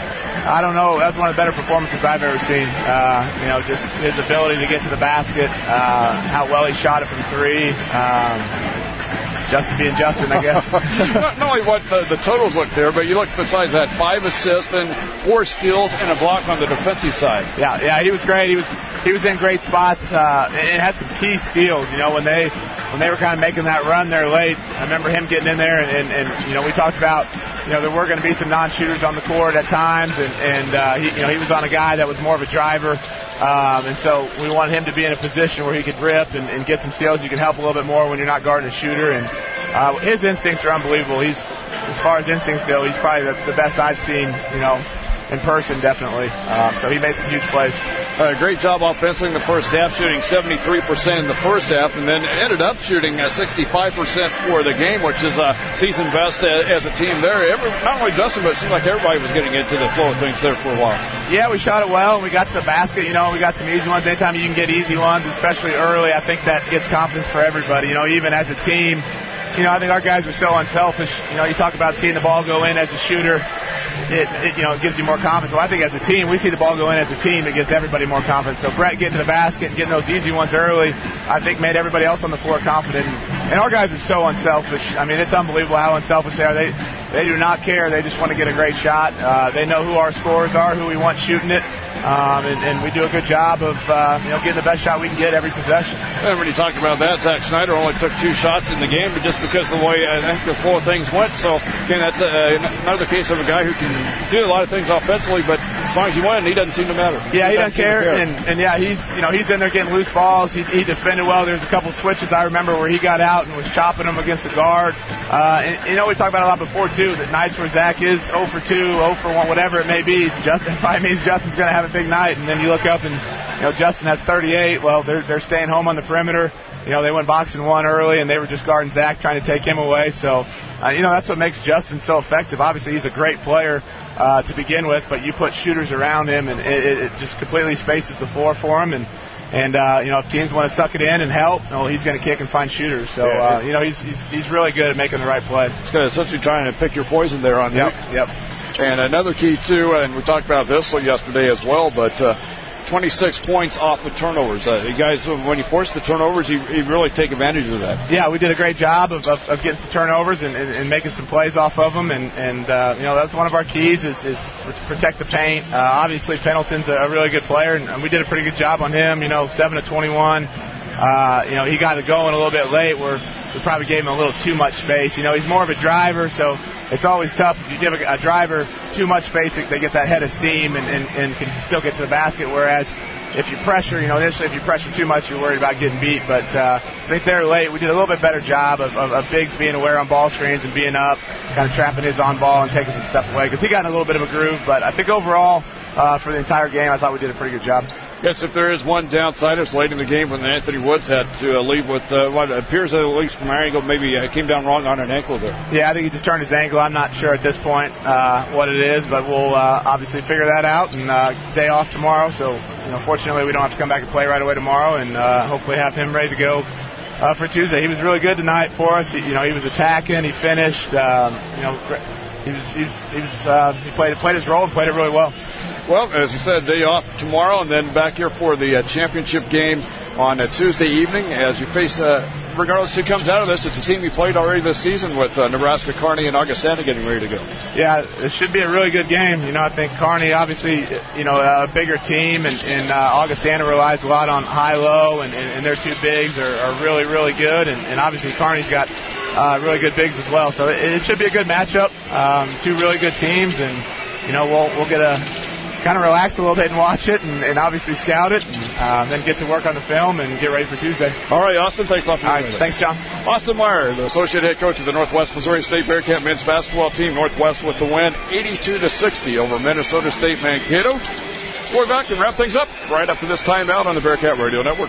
[SPEAKER 15] I don't know, that was one of the better performances I've ever seen. Uh, you know, just his ability to get to the basket, uh, how well he shot it from three. Um, Justin being Justin, I guess.
[SPEAKER 2] not, not only what the, the totals look there, but you look besides that, five assists and four steals and a block on the defensive side.
[SPEAKER 15] Yeah, yeah, he was great. He was he was in great spots. Uh, and had some key steals. You know, when they when they were kind of making that run there late, I remember him getting in there, and, and, and you know, we talked about you know, there were going to be some non-shooters on the court at times, and, and uh, he, you know, he was on a guy that was more of a driver, um, and so we wanted him to be in a position where he could rip and, and get some steals. You can help a little bit more when you're not guarding a shooter, and uh, his instincts are unbelievable. He's, as far as instincts go, he's probably the, the best I've seen, you know, in person, definitely. Um, so he made some huge plays.
[SPEAKER 2] Uh, great job offensively in the first half, shooting seventy-three percent in the first half, and then ended up shooting uh, sixty-five percent for the game, which is a season best as a team there. Every, not only Justin, but it seemed like everybody was getting into the flow of things there for a while.
[SPEAKER 15] Yeah, we shot it well, and we got to the basket. You know, we got some easy ones. Anytime you can get easy ones, especially early, I think that gets confidence for everybody. You know, even as a team, you know, I think our guys were so unselfish. You know, you talk about seeing the ball go in as a shooter. It, it, you know, it gives you more confidence. Well, I think as a team, we see the ball go in as a team, it gives everybody more confidence. So Brett getting to the basket and getting those easy ones early, I think made everybody else on the floor confident. And our guys are so unselfish. I mean, it's unbelievable how unselfish they are. They they do not care. They just want to get a great shot. Uh, they know who our scorers are, who we want shooting it. Um, and, and we do a good job of uh, you know, getting the best shot we can get every possession.
[SPEAKER 2] And when you talked about that, Zach Schneider only took two shots in the game, but just because of the way I think the flow of things went. So again, that's uh, another case of a guy who can do a lot of things offensively, but as long as you win, he doesn't seem to matter.
[SPEAKER 15] Yeah, he, he doesn't, doesn't care, care. And, and yeah, he's you know he's in there getting loose balls. He, he defended well. There's a couple switches I remember where he got out and was chopping them against the guard. Uh, and you know we talked about it a lot before too. That nights where Zach is zero for two, zero for one, whatever it may be, Justin probably means Justin's going to have a big night, and then you look up and, you know, Justin has thirty-eight. Well, they're they're staying home on the perimeter. You know, they went boxing one early, and they were just guarding Zach, trying to take him away. So, uh, you know, that's what makes Justin so effective. Obviously, he's a great player uh, to begin with, but you put shooters around him, and it, it just completely spaces the floor for him. And, and uh, you know, if teams want to suck it in and help, well, he's going to kick and find shooters. So, uh, you know, he's, he's he's really good at making the right play.
[SPEAKER 2] He's kind of essentially trying to pick your poison there on
[SPEAKER 15] Yep,
[SPEAKER 2] you.
[SPEAKER 15] yep.
[SPEAKER 2] And another key, too, and we talked about this yesterday as well, but uh, twenty-six points off the turnovers. Uh, you guys, when you force the turnovers, you, you really take advantage of that.
[SPEAKER 15] Yeah, we did a great job of, of, of getting some turnovers and, and, and making some plays off of them. And, and uh, you know, that's one of our keys is, is to protect the paint. Uh, obviously, Pendleton's a really good player, and, and we did a pretty good job on him, you know, seven to twenty-one. Uh, you know, he got it going a little bit late where we probably gave him a little too much space. You know, he's more of a driver, so it's always tough. If you give a, a driver too much space, they get that head of steam and, and, and can still get to the basket, whereas if you pressure, you know, initially if you pressure too much, you're worried about getting beat. But uh, I think they're late. We did a little bit better job of, of, of Biggs being aware on ball screens and being up, kind of trapping his on ball and taking some stuff away, because he got in a little bit of a groove. But I think overall, uh, for the entire game, I thought we did a pretty good job.
[SPEAKER 2] Yes, if there is one downside, it's late in the game when Anthony Woods had to uh, leave with uh, what appears, at least from our angle, maybe uh, came down wrong on an ankle there.
[SPEAKER 15] Yeah, I think he just turned his ankle. I'm not sure at this point uh, what it is, but we'll uh, obviously figure that out. And uh, day off tomorrow, so you know, fortunately we don't have to come back and play right away tomorrow, and uh, hopefully have him ready to go uh, for Tuesday. He was really good tonight for us. He, you know, he was attacking. He finished. Um, you know, he was he was, he, was uh, he played played his role and played it really well.
[SPEAKER 2] Well, as you said, day off tomorrow, and then back here for the uh, championship game on a Tuesday evening. As you face, uh, regardless who comes out of this, it's a team you played already this season with uh, Nebraska, Kearney, and Augustana getting ready to go.
[SPEAKER 15] Yeah, it should be a really good game. You know, I think Kearney, obviously, you know, a bigger team, and, and uh, Augustana relies a lot on high-low, and, and, and their two bigs are, are really, really good, and, and obviously Kearney's got uh, really good bigs as well. So it, it should be a good matchup. Um, two really good teams, and, you know, we'll, we'll get a kind of relax a little bit and watch it, and, and obviously scout it, and uh, then get to work on the film and get ready for Tuesday.
[SPEAKER 2] All right, Austin, thanks a lot for
[SPEAKER 15] All right, thanks, John.
[SPEAKER 2] Austin Meyer, the associate head coach of the Northwest Missouri State Bearcat men's basketball team. Northwest with the win, eighty-two to sixty over Minnesota State Mankato. We're back and wrap things up right after this timeout on the Bearcat Radio Network.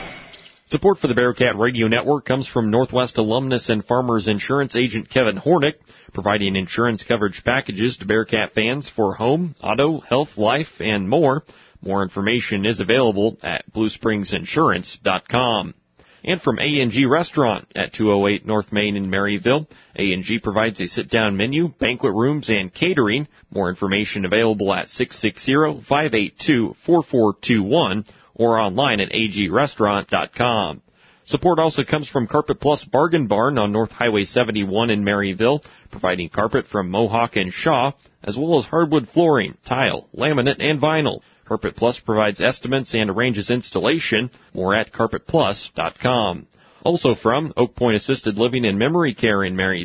[SPEAKER 5] Support for the Bearcat Radio Network comes from Northwest alumnus and Farmers Insurance agent Kevin Hornick, providing insurance coverage packages to Bearcat fans for home, auto, health, life, and more. More information is available at blue springs insurance dot com. And from A and G Restaurant at two oh eight North Main in Maryville. A and G provides a sit-down menu, banquet rooms, and catering. More information available at six six zero, five eight two, four four two one or online at a g restaurant dot com. Support also comes from Carpet Plus Bargain Barn on North Highway seventy-one in Maryville, providing carpet from Mohawk and Shaw, as well as hardwood flooring, tile, laminate, and vinyl. Carpet Plus provides estimates and arranges installation. More at carpet plus dot com. Also from Oak Point Assisted Living and Memory Care in Maryville,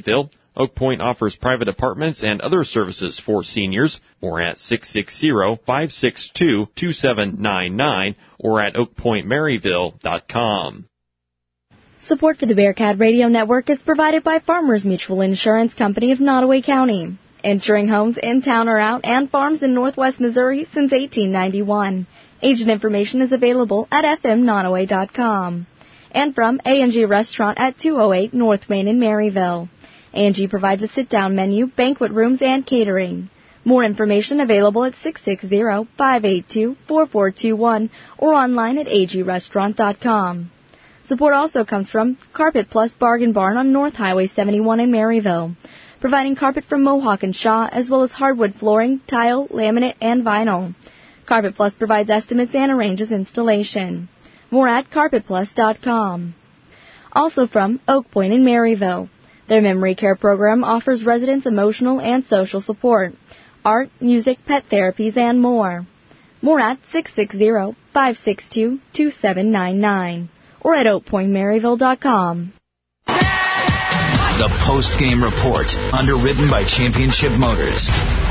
[SPEAKER 5] Oak Point offers private apartments and other services for seniors. More at six six zero, five six two, two seven nine nine or at oak point maryville dot com.
[SPEAKER 13] Support for the Bearcat Radio Network is provided by Farmers Mutual Insurance Company of Nottoway County, insuring homes in town or out and farms in northwest Missouri since eighteen ninety-one. Agent information is available at f m nottoway dot com. And from A and G Restaurant at two oh eight North Main in Maryville. A and G provides a sit-down menu, banquet rooms, and catering. More information available at six six zero, five eight two, four four two one or online at a g restaurant dot com. Support also comes from Carpet Plus Bargain Barn on North Highway seventy-one in Maryville, providing carpet from Mohawk and Shaw, as well as hardwood flooring, tile, laminate, and vinyl. Carpet Plus provides estimates and arranges installation. More at carpet plus dot com. Also from Oak Point in Maryville. Their memory care program offers residents emotional and social support, art, music, pet therapies, and more. More at six six zero, five six two, two seven nine nine or at oak point maryville dot com.
[SPEAKER 1] The post-game report, underwritten by Championship Motors.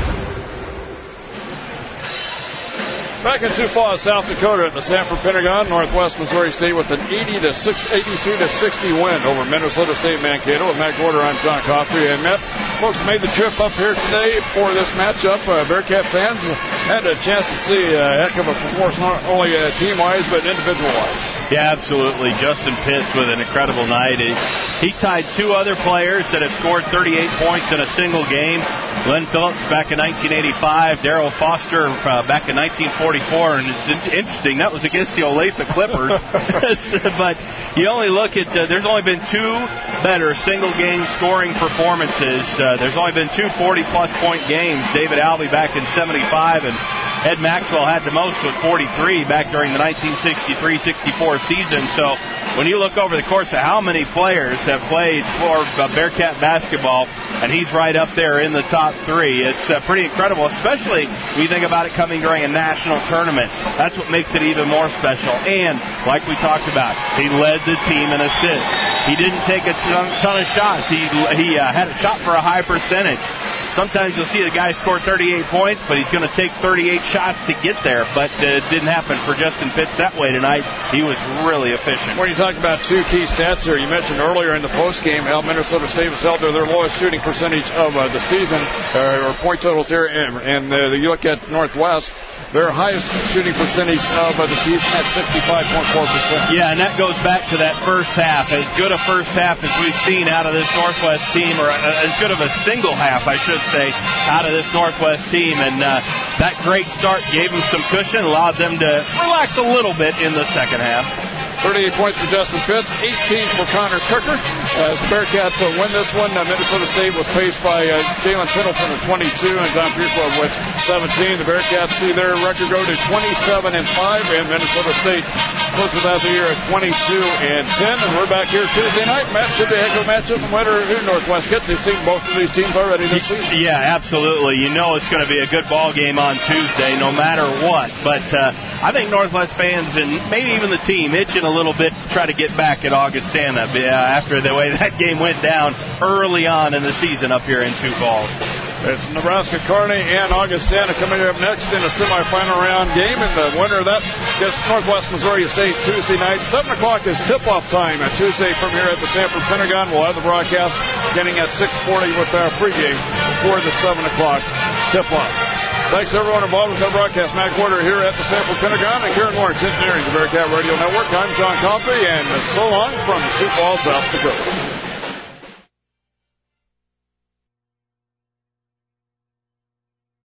[SPEAKER 2] Back in Sioux Falls, South Dakota at the Sanford Pentagon, Northwest Missouri State with an eighty to eighty-two to sixty win over Minnesota State Mankato. With Matt Gorder, I'm John Coffey. And Matt, folks made the trip up here today for this matchup. Uh, Bearcat fans had a chance to see a heck of a performance, not only uh, team-wise, but individual-wise.
[SPEAKER 3] Yeah, absolutely. Justin Pitts with an incredible night. He, he tied two other players that have scored thirty-eight points in a single game. Glenn Phillips back in nineteen eighty-five, Darrell Foster uh, back in nineteen forty-four, and it's interesting, that was against the Olathe Clippers. But you only look at, uh, there's only been two better single-game scoring performances. Uh, there's only been two forty-plus point games. David Albee back in seventy-five, and Ed Maxwell had the most with forty-three back during the nineteen sixty-three sixty-four season. So when you look over the course of how many players have played for uh, Bearcat basketball, and he's right up there in the top three, it's uh, pretty incredible, especially when you think about it coming during a national tournament. That's what makes it even more special. And like we talked about, he led the team in assists. He didn't take a ton, ton of shots. He, he uh, had a shot for a high percentage. Sometimes you'll see a guy score thirty-eight points, but he's going to take thirty-eight shots to get there. But uh, it didn't happen for Justin Pitts that way tonight. He was really efficient.
[SPEAKER 2] When you talk about two key stats here, you mentioned earlier in the postgame how Minnesota State was held to their lowest shooting percentage of uh, the season, uh, or point totals here, and, and uh, you look at Northwest, their highest shooting percentage of uh, the season at sixty-five point four percent.
[SPEAKER 3] Yeah, and that goes back to that first half. As good a first half as we've seen out of this Northwest team, or uh, as good of a single half, I should say, out of this Northwest team. And uh, that great start gave them some cushion, allowed them to relax a little bit in the second half.
[SPEAKER 2] thirty-eight points for Justin Pitts, eighteen for Connor Cooker. As the Bearcats uh, win this one, uh, Minnesota State was paced by uh, Jalen Pendleton with twenty-two and John Pierce with seventeen. The Bearcats see their record go to twenty-seven and five, and Minnesota State closes out the year at twenty-two and ten. And we're back here Tuesday night. Matt, should be a heck of a matchup no matter who Northwest gets. You've seen both of these teams already this season.
[SPEAKER 3] Yeah, absolutely. You know it's going to be a good ball game on Tuesday, no matter what. But uh, I think Northwest fans and maybe even the team itching a little bit to try to get back at Augustana uh, after the way that game went down early on in the season up here in Sioux Falls.
[SPEAKER 2] It's Nebraska Kearney and Augustana coming up next in a semifinal round game, and the winner of that gets Northwest Missouri State Tuesday night. seven o'clock is tip-off time at Tuesday from here at the Sanford Pentagon. We'll have the broadcast beginning at six forty with our pregame before the seven o'clock tip-off. Thanks to everyone involved with our broadcast. Matt Gorder here at the Sanford Pentagon, and Karen Lawrence engineering the Bearcat Radio Network. I'm John Coffey, and so long from Sioux Falls, South Dakota.